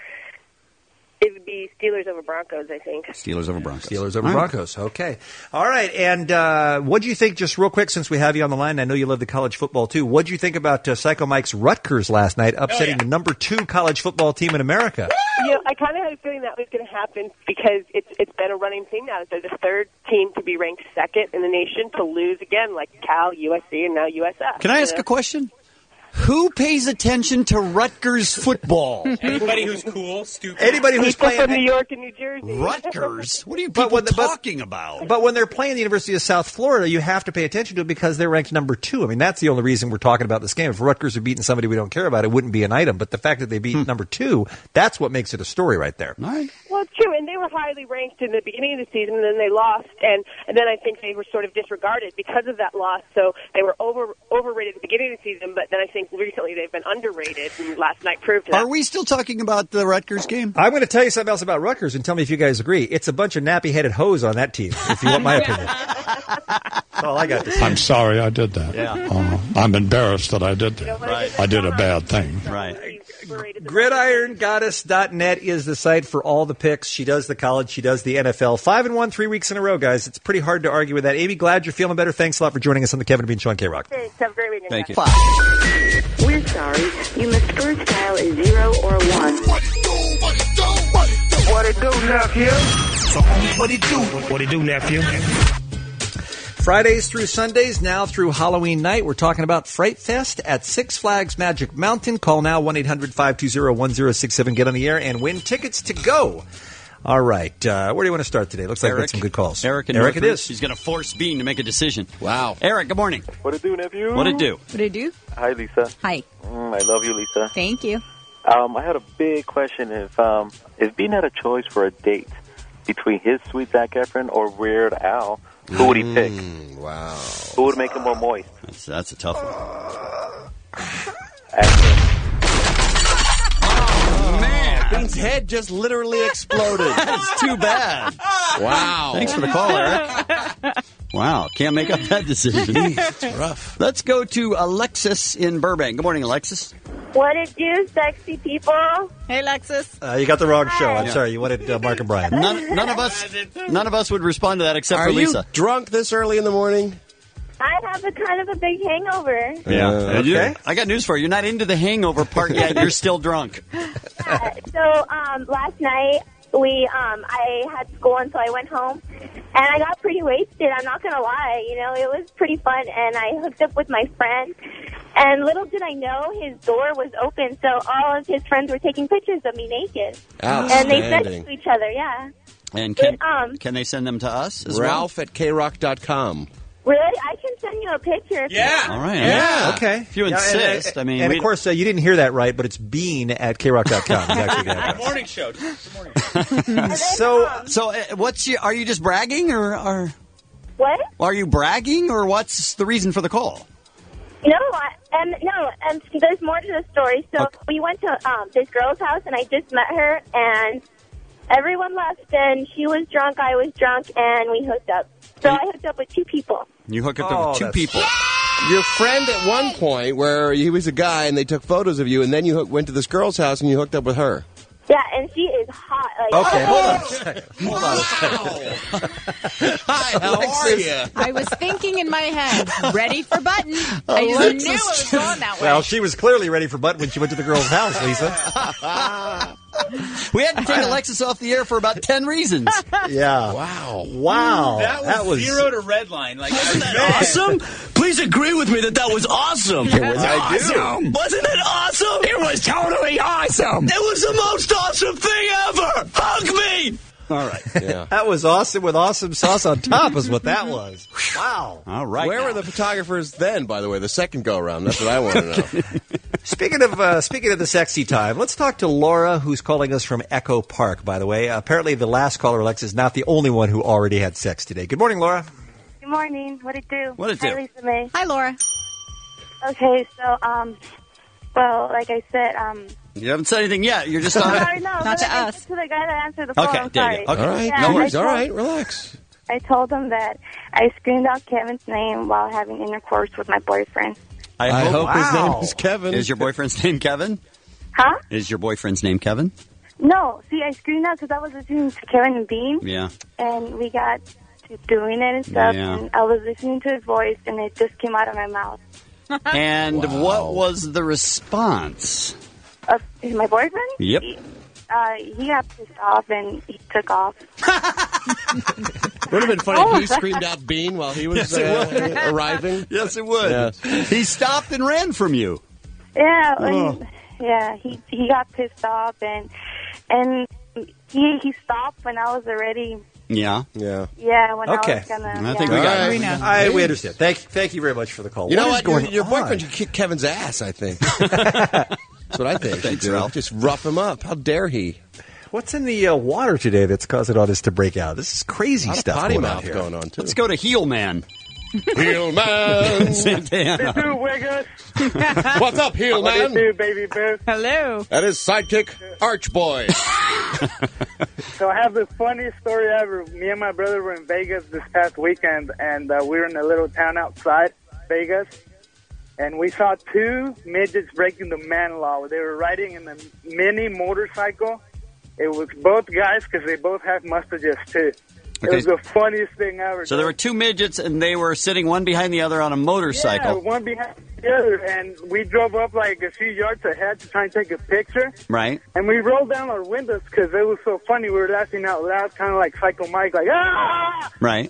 It would be Steelers over Broncos, I think. Steelers over Broncos. Steelers over Broncos. Okay. All right. And what do you think, just real quick, since we have you on the line, I know you love the college football too, what do you think about Psycho Mike's Rutgers last night, upsetting the number 2 college football team in America? I kind of had a feeling that was going to happen because it's been a running thing now that they're the third team to be ranked second in the nation to lose again, like Cal, USC, and now USF. Can I ask a question? Who pays attention to Rutgers football? Anybody who's cool, stupid. Anybody who's people playing from New York and New Jersey. Rutgers? What are you people talking about? But when they're playing the University of South Florida, you have to pay attention to it because they're ranked number 2. I mean, that's the only reason we're talking about this game. If Rutgers had beaten somebody we don't care about, it wouldn't be an item. But the fact that they beat number 2, that's what makes it a story right there. All right. Well, it's true, and they were highly ranked in the beginning of the season, and then they lost, and then I think they were sort of disregarded because of that loss. So they were overrated at the beginning of the season, but then I think recently they've been underrated, and last night proved that. Are we still talking about the Rutgers game? I'm going to tell you something else about Rutgers and tell me if you guys agree. It's a bunch of nappy-headed hoes on that team, if you want my opinion. That's all I got to say. I'm sorry I did that. Yeah. I'm embarrassed that I did that. Right. I did a bad thing. Right. GridironGoddess.net is the site for all the picks. She does the college. She does the NFL. 5-1, 3 weeks in a row, guys. It's pretty hard to argue with that. Amy, glad you're feeling better. Thanks a lot for joining us on the Kevin and Bean Show on K-Rock. Thanks. Have a great weekend. Thank you. We're sorry. You must first dial a 0 or 1. What it do, nephew? What it do, nephew? Fridays through Sundays, now through Halloween night. We're talking about Fright Fest at Six Flags Magic Mountain. Call now, 1-800-520-1067. Get on the air and win tickets to go. All right. Where do you want to start today? Looks like we got some good calls. Eric it is. He's going to force Bean to make a decision. Wow. Eric, good morning. What it do, nephew? What it do? What do you do? Hi, Lisa. Hi. I love you, Lisa. Thank you. I had a big question. If Bean had a choice for a date between his sweet Zac Efron or Weird Al, who would he pick? Wow. Who would make him more moist? That's a tough one. Man, Bean's head just literally exploded. That's too bad. Wow. Thanks for the call, Eric. Wow, can't make up that decision. It's rough. Let's go to Alexis in Burbank. Good morning, Alexis. What it do, sexy people? Hey, Alexis. You got the wrong show. I'm sorry. You wanted Mark and Brian. None of us would respond to that except Are for you Lisa. drunk this early in the morning? I have a kind of a big hangover. Yeah. Okay. I got news for you. You're not into the hangover part yet. You're still drunk. So last night I had school, and so I went home, and I got pretty wasted. I'm not gonna lie, it was pretty fun, and I hooked up with my friend. And little did I know, his door was open, so all of his friends were taking pictures of me naked, and they sent it to each other. Yeah. And can they send them to us as Ralph at krock.com. Really? I can send you a picture. Yeah. All right. Yeah. Okay. If you insist. And of course, you didn't hear that right, but it's Bean at krock.com. Morning show. Good morning. So are you just bragging or What? Are you bragging or what's the reason for the call? No, and there's more to the story. So we went to this girl's house, and I just met her, and everyone left, and she was drunk, I was drunk, and we hooked up. So I hooked up with two people. You hooked up with two people. Your friend at one point, where he was a guy, and they took photos of you, and then you went to this girl's house, and you hooked up with her. Yeah, and she is hot. Okay, hold on a second. Hi, how are you? I was thinking in my head, ready for button. I just knew it was going that way. Well, she was clearly ready for button when she went to the girl's house, Lisa. We had to take Alexis off the air for about 10 reasons. Yeah. Wow. That was 0 to red line. Wasn't that awesome? Please agree with me that was awesome. It was awesome. Wasn't it awesome? It was totally awesome. It was the most awesome thing ever. Hug me. All right. Yeah. That was awesome with awesome sauce on top is what that was. Wow. All right. Where were the photographers then, by the way, the second go-around? That's what I want to know. Speaking of the sexy time, let's talk to Laura, who's calling us from Echo Park, by the way. Apparently the last caller, Alexa, is not the only one who already had sex today. Good morning, Laura. Good morning. What it do? What it do? Hi, Lisa May. Hi, Laura. Okay, so, well, like I said, You haven't said anything yet. You're just on. Sorry, no, Not to us. To the guy that answered the phone. Okay, I'm there sorry. you go. Okay. All right, Yeah, no worries. I All told- right, relax. I told him that I screamed out Kevin's name while having intercourse with my boyfriend. I hope his name is Kevin. Is your boyfriend's name Kevin? Huh? Is your boyfriend's name Kevin? No, see, I screamed out because I was listening to Kevin and Bean, Yeah. and we got to doing it and stuff, Yeah. and I was listening to his voice, and it just came out of my mouth. And what was the response? My boyfriend? Yep. He got pissed off, and he took off. Would have been funny if he screamed out Bean while he was arriving. Yes, it would. Yes. He stopped and ran from you. Yeah, Oh. yeah. He got pissed off, and he stopped when I was already. Yeah. Yeah. Yeah, when Okay. I was gonna. I think we got it. We understand. Thank you very much for the call. You know is what? going Your on? boyfriend should kick Kevin's ass, I think. That's what I think. Thanks, you do. Ralph. Just rough him up. How dare he? What's in the water today that's causing all this to break out? This is crazy A lot of stuff potty going on mouth here. going on, too. Let's go to Heel Man. Heel Man. Santana. Wiggers. What's up, Heel What Man? do you do, baby boo? Hello. That is sidekick, Archboy. So I have the funniest story ever. Me and my brother were in Vegas this past weekend, and we were in a little town outside Vegas, and we saw two midgets breaking the man law. They were riding in a mini motorcycle. It was both guys because they both have mustaches, too. It was the funniest thing ever. So there were two midgets, and they were sitting one behind the other on a motorcycle. Yeah, one behind the other, and we drove up like a few yards ahead to try and take a picture. Right. And we rolled down our windows because it was so funny. We were laughing out loud, kind of like Psycho Mike, like, ah! Right.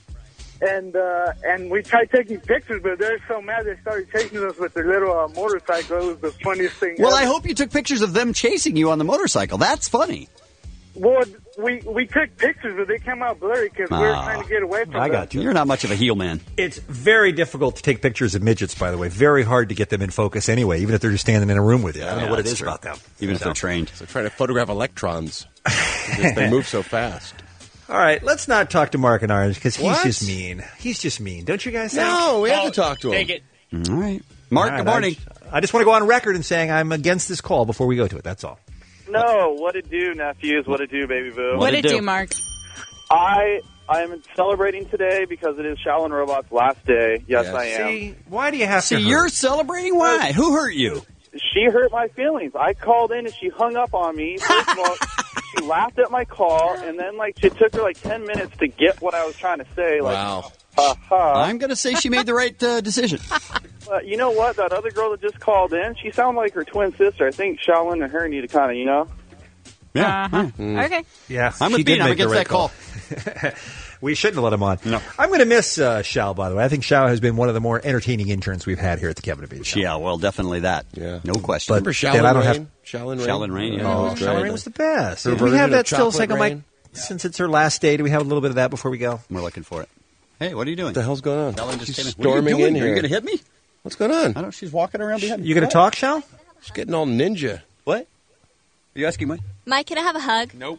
And we tried taking pictures, but they're so mad they started chasing us with their little motorcycle. It was the funniest thing Well, ever. I hope you took pictures of them chasing you on the motorcycle. That's funny. Well, we took pictures, but they came out blurry because we were trying to get away from them. I got you. You're not much of a heel man. It's very difficult to take pictures of midgets, by the way. Very hard to get them in focus anyway, even if they're just standing in a room with you. I don't know what it is about them. Even if they're trained. So trying to photograph electrons. Because they move so fast. All right, let's not talk to Mark and Orange because he's What? just mean. He's just mean. Don't you guys think? No, we have to talk to him. Take it. All right. Mark, All right, good morning. I just want to go on record and saying I'm against this call before we go to it. That's all. No, what it do, nephews? What it do, baby boo? What it do, Mark? I am celebrating today because it is Shaolin Robot's last day. Yes, I am. See, why do you have See, to? you're celebrating? Why? Who hurt you? She hurt my feelings. I called in and she hung up on me. First of all, she laughed at my call, and then it took her 10 minutes to get what I was trying to say. Wow. I'm going to say she made the right decision. You know what? That other girl that just called in, she sounded like her twin sister. I think Shaolin and her need to kind of, Yeah. Okay. Yeah, I'm with she did Bean. I'm make the against right that call. We shouldn't have let him on. No. I'm going to miss Shao, by the way. I think Shao has been one of the more entertaining interns we've had here at the Kevin and Bean Show. Yeah, well, definitely that. Yeah. No question. But Remember then I Shaolin don't have- Rain? Shaolin Rain? Shaolin Rain, yeah. Oh, That was great. Shaolin Rain was the best. Her Do we version have of that still, Chocolate Psycho Mike? Rain? Since it's her last day, do we have a little bit of that before we go? We're looking for it. Hey, what are you doing? What the hell's going on? Ellen just She's came in. What are you storming doing? in Are you here. going to hit me? What's going on? I don't know. She's walking around behind me. You going to talk, Shao? She's getting all ninja. What? Are you asking me? Mike, can I have a hug? Nope.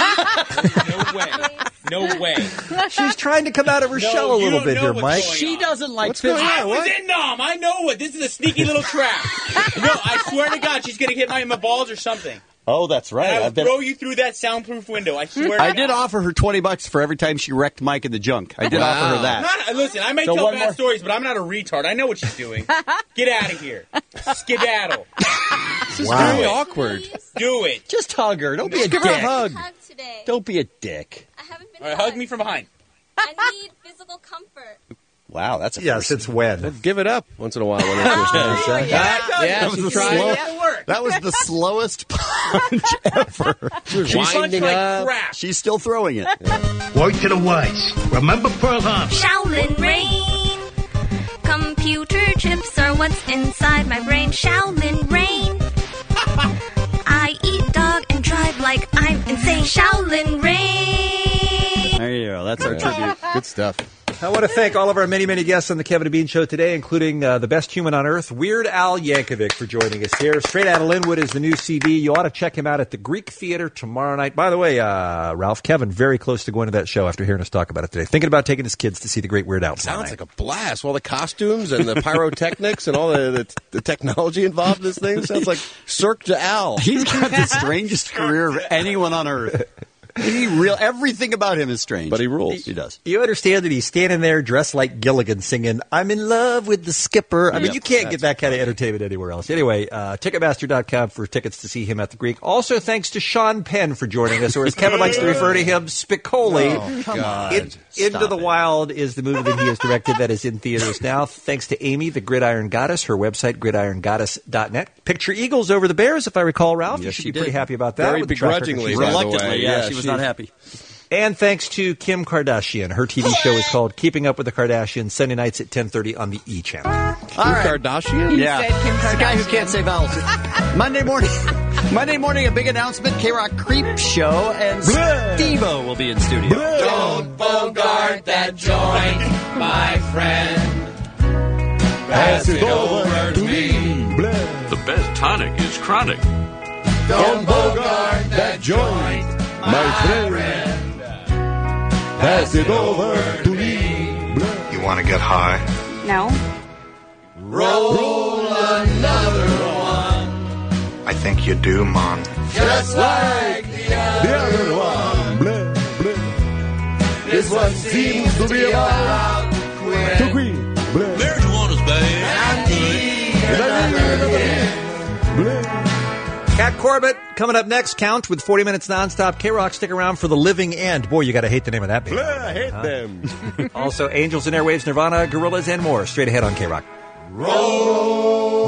No way. No way. She's trying to come out of her shell a you little don't bit know here, what's Mike. going She on. doesn't like What's going physical. on? I was in Nom. I know what. This is a sneaky little trap. No, I swear to God, she's going to hit my in my balls or something. Oh, that's right. And I will throw you through that soundproof window. I swear to I God. did offer her $20 for every time she wrecked Mike in the junk. I did offer her that. Listen, I may So tell one bad more- stories, but I'm not a retard. I know what she's doing. Get out of here. Skedaddle. This is Wow. very awkward. Do it. Just hug her. Don't be a Give dick. her a hug. Hug today. Don't be a dick. I haven't been All right, hugged. hug me from behind. I need physical comfort. Wow, that's a Yes, first. it's when. Give it up once in a while. When it's That was she's the trying. slow- That worked. That was the slowest punch ever. She was She punched winding like up. crap. She's still throwing it. Word to the wise. Remember Pearl Harbor. Shaolin Rain. Computer chips are what's inside my brain. Shaolin Rain. I eat dog and drive like I'm insane. Shaolin Rain. There you go. That's our tribute. Good stuff. I want to thank all of our many, many guests on the Kevin and Bean Show today, including the best human on earth, Weird Al Yankovic, for joining us here. Straight Outta Linwood is the new CD. You ought to check him out at the Greek Theater tomorrow night. By the way, Ralph, Kevin, very close to going to that show after hearing us talk about it today. Thinking about taking his kids to see the great Weird Al tomorrow Sounds night. like a blast. All the costumes and the pyrotechnics and all the technology involved in this thing. Sounds like Cirque du Al. He's got the strangest career of anyone on earth. Everything about him is strange. But he rules. He does. You understand that he's standing there dressed like Gilligan singing, "I'm in love with the skipper." I mean, Yep. you can't get that kind of entertainment anywhere else. Anyway, Ticketmaster.com for tickets to see him at the Greek. Also, thanks to Sean Penn for joining us, or as Kevin likes to refer to him, Spicoli. Oh, come on. Into the Wild is the movie that he has directed that is in theaters now. Thanks to Amy, the Gridiron Goddess, her website, gridirongoddess.net. Picture Eagles over the Bears, if I recall, Ralph. Yes, you should she be pretty did. happy about that. Very with the track record begrudgingly, she's by had. the Reluctantly, way. yeah, Yeah, she was she- not happy. And thanks to Kim Kardashian. Her TV show is called Keeping Up with the Kardashians, Sunday nights at 10:30 on the E! channel. All right. Kardashian? Yeah. said Kim It's the guy who Kardashian. can't say vowels. Monday morning, a big announcement. K-Rock Creep Show, and Steve-O will be in studio. Don't bogart that joint, my friend. Pass it over to me. The best tonic is chronic. Don't bogart that joint, my friend. Pass it over to me. You want to get high? No. Roll another one. I think you do, Mon? Just like the other one. Blah, blah. This one seems to be about to queen. Marijuana's bad. Cat Corbett coming up next. Count with 40 minutes nonstop. K-Rock, stick around for The Living End. Boy, you got to hate the name of that band. I hate them. Also, Angels and Airwaves, Nirvana, Gorillaz, and more. Straight ahead on K-Rock. Roll.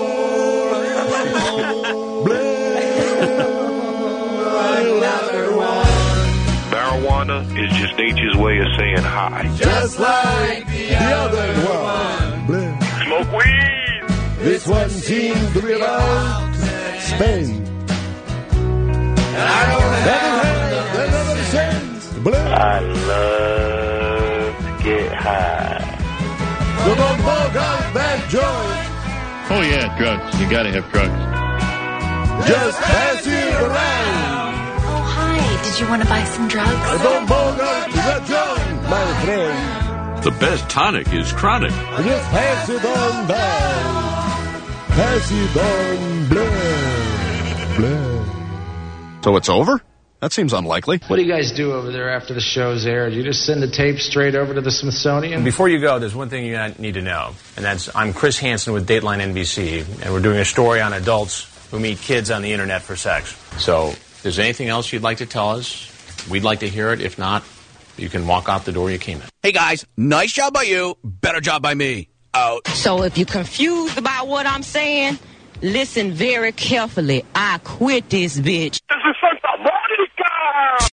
Marijuana is just nature's way of saying hi. Just like the other one. Smoke weed. This one seems to be about Spain. And I don't have another sense. I love to get high. So don't bug out that joint. Oh, yeah, drugs. You got to have drugs. Just pass it around. Oh, hi. Did you want to buy some drugs? Don't bug out that joint, my friend. The best tonic is chronic. Just pass it on down. Pass it on, blah, blah. So it's over? That seems unlikely. What do you guys do over there after the show's aired? You just send the tape straight over to the Smithsonian? Before you go, there's one thing you need to know, and that's I'm Chris Hansen with Dateline NBC, and we're doing a story on adults who meet kids on the internet for sex. So if there's anything else you'd like to tell us, we'd like to hear it. If not, you can walk out the door you came in. Hey, guys, nice job by you. Better job by me. Out. So if you're confused about what I'm saying, listen very carefully. I quit this bitch. This is